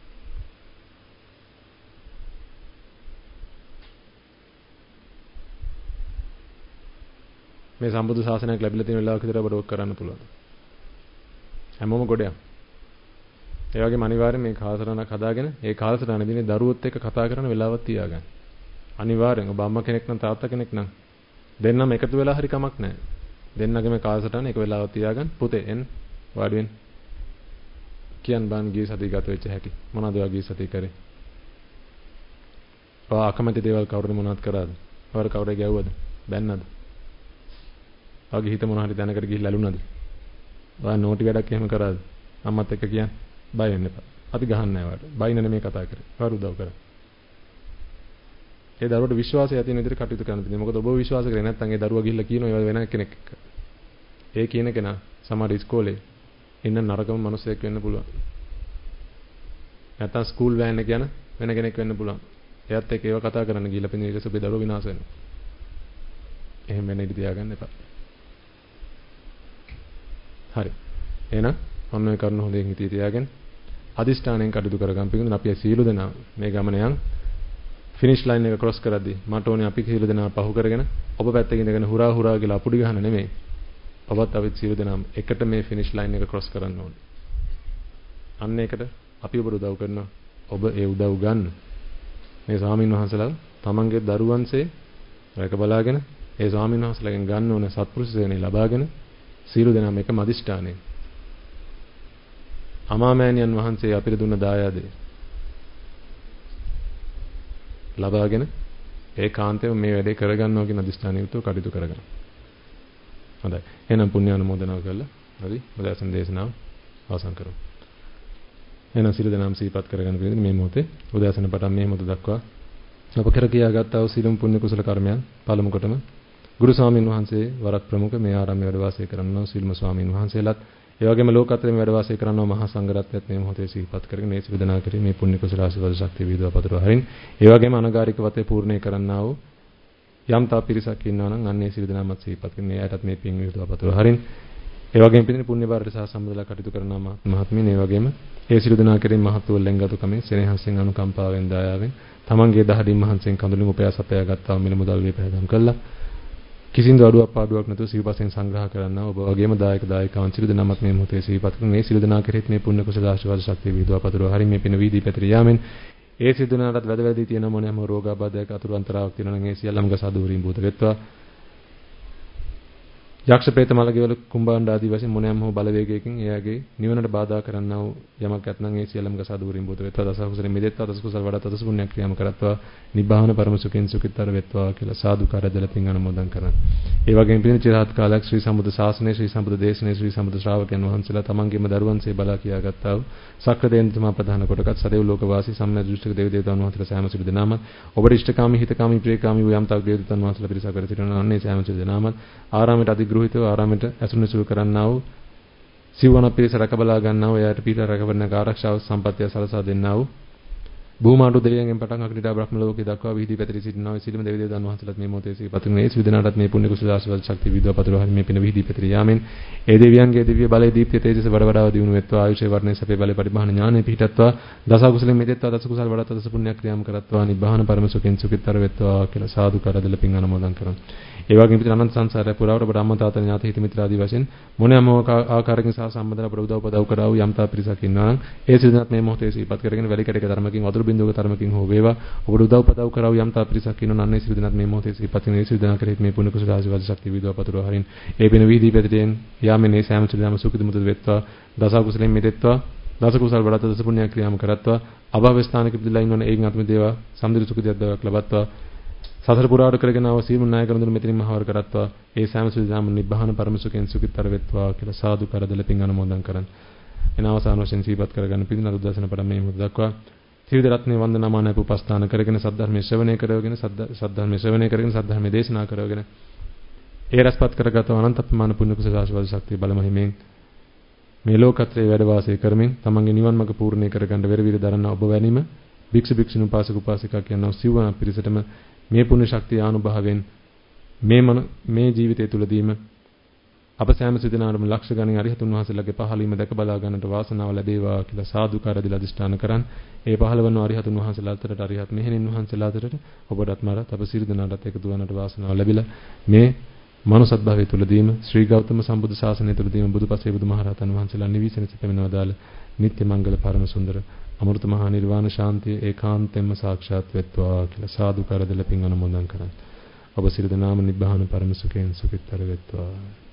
මේ සම්බුදු ශාසනයක් ලැබිලා තියෙන වෙලාවක විතර ඔබට ඔක් කරන්න පුළුවන්. හැමෝම ගොඩයක්. ඒ වගේම අනිවාර්යයෙන් මේ කාලසටහනක් හදාගෙන ඒ කාලසටහනේදී දරුවොත් එක්ක කතා කරන වෙලාවක් තියාගන්න. අනිවාර්යෙන් ඔබ අම්මා කෙනෙක් නම් තාත්තා කෙනෙක් නම් දෙන්නම එකතු වෙලා හරි කමක් නැහැ. දෙන්නගේ මේ කාලසටහන එක වෙලාවක් තියාගන්න. පුතේ එන්න වාඩි වෙන්න. කියන්න බෑන් ගිය සතිය ගත වෙච්ච හැටි. මොනවද ඔය ගිය සතිය කරේ? ඔය අකමැති දේවල් කවුරුද මොනවද කරාද? ඔයාලා කවුරුද ගැව්වද? බැන්නද? ඔයගේ හිත මොන හරි දැනකට ගිහිල්ලා ඇලුනද? ඔයා නෝටි වැඩක් එහෙම කරාද? අම්මත් එක්ක කියන්න. බය වෙන්න එපා. අපි ගහන්නේ නැහැ ඔයාලට. බයින නෙමෙයි කතා කරේ. ඔයාලා උදව් කරා. ඒ දරුවට විශ්වාසය ඇති වෙන විදිහට කටයුතු කරන්න තියෙනවා. මොකද ඔබ විශ්වාස කරේ නැත්නම් ඒ දරුවා ගිහිල්ලා කියනවා ඒ වෙන කෙනෙක් එක්ක. ඒ කියන කෙනා සමහර ඉස්කෝලේ ඉන්න නරකම මිනිසෙක් වෙන්න පුළුවන්. නැත්නම් ස්කූල් වෑන් එක යන වෙන කෙනෙක් වෙන්න පුළුවන්. එයාත් එක්ක ඒව කතා කරන්න ගිහිල්ලා පින් ඊට ඔබේ දරුවා විනාශ වෙනවා. එහෙම වෙන්න ඉඩ තියාගන්න එපා. හරි. එහෙනම් ඔන්න ඔය කරුණ හොඳින් හිතේ තියාගෙන අදිෂ්ඨානයෙන් කටයුතු කරගන්න පිළිගන්න අපි සීල දෙනා මේ ගමන යන් ෆිනිෂ් ලයින් එක ක්‍රොස් කරද්දී මට ඕනේ අපි සීල දෙනා පහු කරගෙන ඔබ පැත්තකින් ඉඳගෙන හුරා හුරා කියලා අපුඩි ගහන්න නෙමෙයි. ඔබත් අපිත් සීල දෙනාම එකට මේ ෆිනිෂ් ලයින් එක ක්‍රොස් කරන්න ඕනේ. අන්න ඒකට අපි ඔබට උදව් කරනවා. ඔබ ඒ උදව් ගන්න. මේ ස්වාමීන් වහන්සේලා තමන්ගේ දරුවන්සේ රැක බලාගෙන ඒ ස්වාමීන් වහන්සේලාගෙන් ගන්න ඕන සත්පුරුෂ සේවනය ලබාගෙන සීල දෙනාම එක මදිෂ්ඨානයෙන් අමාමෑණියන් වහන්සේ අපිට දුන්න දායාදේ ලබාගෙන ඒකාන්තයෙන් මේ වැඩේ කරගන්නවා කියන අදිෂ්ඨානය යුතුව කටයුතු කරගන්න. හොඳයි. එහෙනම් පුණ්‍ය අනුමෝදනා කරලා හරි. උදෑසන දේශනාව අවසන් කරමු. එහෙනම් සියලු දෙනාම සිහිපත් කරගන්න පිළිදෙන මේ මොහොතේ උදෑසන පටන් මේ මොහොත දක්වා අප කර කියාගත්තා වූ සීලම් පුණ්‍ය කුසල කර්මයන් පළමු කොටම ගුරු ස්වාමීන් වහන්සේ වරක් ප්‍රමුඛ මේ ආරාමයේ වැඩ වාසය කරනවා සීලම ස්වාමීන් වහන්සේලාත් ඒ වගේම ලෝකත්‍රයේ වැඩ වාසය කරනවා මහා සංඝරත්නයත් මේ මොහොතේ සිහිපත් කරගෙන මේ සියලු දෙනා කෙරෙහි මේ පුණ්‍ය කුසල ආශිර්වාද ශක්තිය විදුව පතුරවා හරින් ඒ වගේම අනගාരിക වතේ පූර්ණේ කරන්නා වූ යම් තා පිරිසක් ඉන්නවා නම් අන්නේ සියලු දෙනාමත් සිහිපත් කරගෙන මේ අයටත් මේ පින් විදුව පතුරවා හරින් ඒ වගේම පිටින් පුණ්‍ය බාරට සහ සම්බන්ධලා කටයුතු කරන මහත්මීන් ඒ වගේම ඒ සියලු දෙනා කෙරෙහි මහත් වූ ලෙන්ගතුකමෙන් සෙනෙහසෙන් අනුකම්පාවෙන් දයාවෙන් තමන්ගේ දහඩින් මහන්සියෙන් කඳුලින් උපයාස අපයා ගත්තා මිල මුදල් වේපෑදම් කළා කිසිඳු අඩුවක් පාඩුවක් නැතුව සිව්පසෙන් සංග්‍රහ කරන්නා ඔබ වගේම දායක දායකයන් සියලු දෙනාමත් මේ මොහොතේ සිහිපත් කරන මේ සියලු දෙනා කෙරෙහි මේ පුණ්‍ය කුසල ආශිර්වාද ශක්තිය විදුව පතුරවා හරින් මේ පින වීදී පැතිර යාමෙන් ඒ සියලු දෙනාටත් වැද වැදී තියෙන මොනෑම රෝගාබාධයක් අතුරු අන්තරාවක් තියෙනවා නම් ඒ සියල්ලම ගසාදූරින් භූත වෙත්වා යක්ෂ ප්‍රේත මලගෙවල කුම්භාණ්ඩ ආදී වශයෙන් මොනෑම හෝ බලවේගයකින් එයාගේ නිවනට බාධා කරන්නා වූ යමක් ඇතනම් ඒ සියල්ලම ගසා දූරින් බුත වෙත්වා දස කුසලෙ මෙදෙත්වා දස කුසල වඩා දස පුණ්‍ය ක්‍රියාම කරත්වා නිබ්බාන පරම සුඛෙන් සුඛිතර වෙත්වා කියලා සාදු කරදල පින් අනුමෝදන් කරන. ඒ වගේම පින් චිරාත් කාලයක් ශ්‍රී සම්බුද්ධ ශාසනය ශ්‍රී සම්බුද්ධ දේශනය ශ්‍රී සම්බුද්ධ ශ්‍රාවකයන් වහන්සේලා තමන්ගේම දරුවන්සේ බලා කියාගත්තා වූ සක්‍රදේන්තුමා ප්‍රධාන කොටගත් සදෙව් ලෝකවාසී සම්මා දෘෂ්ටික දේව දේවතාවුන් වහන්සේලා සෑම සිළු දෙනාම ඔබට ඉෂ්ඨකාමී හිතකාමී ප්‍රේකාමී වූ යම් තාක් දේව දේවතාවුන් වහන්සේලා පිරිසක් කර සිටිනවා අන්නේ සෑම සිළු දෙනාම ආරාමයට අධිග්‍රහිතව ආරාමයට ඇසුරුනිසුරු කරන්නා වූ සිවණ පිරිස රැකබලා ගන්නා වූ එයාට පිට රැකවරණ ආරක්ෂාව සම්පත්තිය සලසා දෙන්නා වූ භූමාණ්ඩු දෙවියන්ගෙන් පටන් අග්නිදා බ්‍රහ්ම ලෝකේ දක්වා විහිදී පැතිරී සිටිනා වූ සීලම දෙවි දේවයන් වහන්සේලාත් මේ මොහොතේ සිහිපත් කරන ඒ සිවිදනාටත් මේ පුණ්‍ය කුසල ආශිර්වාද ශක්තිය විදුව පතුරවා හරි මේ පින විහිදී පැතිරී යාමෙන් ඒ දෙවියන්ගේ දිව්‍ය බලයේ දීප්තිය තේජස වඩ වඩා දියුණු වෙත්වා ආයුෂේ වර්ණේ සපේ බලේ පරිභාන ඥානෙ පිහිටත්වා දස කුසලෙන් මෙදෙත්වා දස කුසල වඩා දස පුණ්‍ය ක්‍රියාම් කරත්වා නිබ්බාන පරම සුඛෙන් සුඛිතර වෙත්වා කියලා සාදු කරදල පින් අනුමෝදන් කරනවා. ඒ වගේම පිට අනන්ත සංසාරය පුරාවට ඔබට අම්මා තාත්තා ඥාති හිත මිත්‍ර ආදී වශයෙන් මොනෑම ආකාරයකින් සහ සම්බන්ධන අපට උදව් උපදව් කරා වූ යම් තා පිරිසක් ඉන්නවා නම් ඒ සිදුනත් මේ මොහොතේ සිහිපත් කරගෙන වැලි කැටක ධර්මකින් වතුරු බින්දුවක ධර්මකින් හෝ වේවා ඔබට උදව් උපදව් කරා වූ යම් තා පිරිසක් ඉන්නවා නම් අන්නේ සිදුනත් මේ මොහොතේ සිහිපත් කරගෙන ඒ සිදුනා කෙරෙහි මේ පුණ්‍ය කුසල ආශිර්වාද ශක්තිය විදුව පතුරවා හරින් ඒ පින වීදී පැතිරෙන් යාමේ මේ සෑම සිදුනම සුඛිත මුද වෙත්වා දස කුසලෙන් මෙදෙත්වා දස කුසල වඩා දස පුණ්‍ය ක්‍රියාම කරත්වා අභව ස්ථානක පිළිලා ඉන්නවනේ ඒකින් අත්ම දේවා සම්දිරු සුඛිතයක් බවක් ලබත්වා සතර පුරාට කරගෙන ආව සීල නායක කරන මෙතනින් මහවර කරත්වා ඒ සෑම සිදුනම නිබ්බාන පරම සුඛෙන් සුඛිතර වෙත්වා කියලා සාදු කරදල පින් අනුමෝදන් කරන් එන අවසාන වශයෙන් සිහිපත් කරගන්න පිළින අනුදර්ශන පඩම් මේ මොහොත දක්වා ත්‍රිවිධ රත්නේ වන්දනාමාන උපස්ථාන කරගෙන සද්ධර්මයේ ශ්‍රවණය කරගෙන සද්ධර්මයේ ශ්‍රවණය කරගෙන සද්ධර්මයේ දේශනා කරගෙන ඒ රසපත් කරගත අනන්ත ප්‍රමාණ පුණ්‍ය කුසල ආශිර්වාද ශක්තිය බලමහිමෙන් මේ ලෝකත්‍රයේ වැඩ වාසය කරමින් තමන්ගේ නිවන් මඟ පූර්ණේ කරගන්න වෙරවිර දරන ඔබ වැනිම භික්ෂු භික්ෂුණී උපාසක උපාසිකා කියනවා සිවණ පිරිසටම මේ පුණ්‍ය ශක්තිය ආනුභාවයෙන් මේ මේ ජීවිතය තුළදීම අප සෑම සිදෙනාටම ලක්ෂ ගණන් අරිහතුන් වහන්සේලාගේ පහළීම දැක බලා ගන්නට වාසනාව ලැබේවා කියලා සාදුකාර දීලා අධිෂ්ඨාන කරන් ඒ පහළවන අරිහතුන් වහන්සේලා අතරට අරිහත් මෙහෙණින් වහන්සේලා අතරට ඔබටත් මරත් අප සියලු දෙනාටත් එකතු වන්නට වාසනාව ලැබිලා මේ මනුසත් භවයේ තුලදීම ශ්‍රී ගෞතම සම්බුදු ශාසනය තුලදීම බුදුපසේ බුදුමහරහතන් වහන්සේලා නිවිසෙන සිටමනවා දාල නිත්‍ය මංගල පරම සුන්දර අමෘත මහා නිර්වාණ ශාන්තිය ඒකාන්තයෙන්ම සාක්ෂාත් වෙත්වා කියලා සාදුකාර දීලා පින් අනුමෝදන් කරන් ඔබ සියලු දෙනාම නිබ්බාන පරම සුඛයෙන් සුඛිතර වෙත්වා.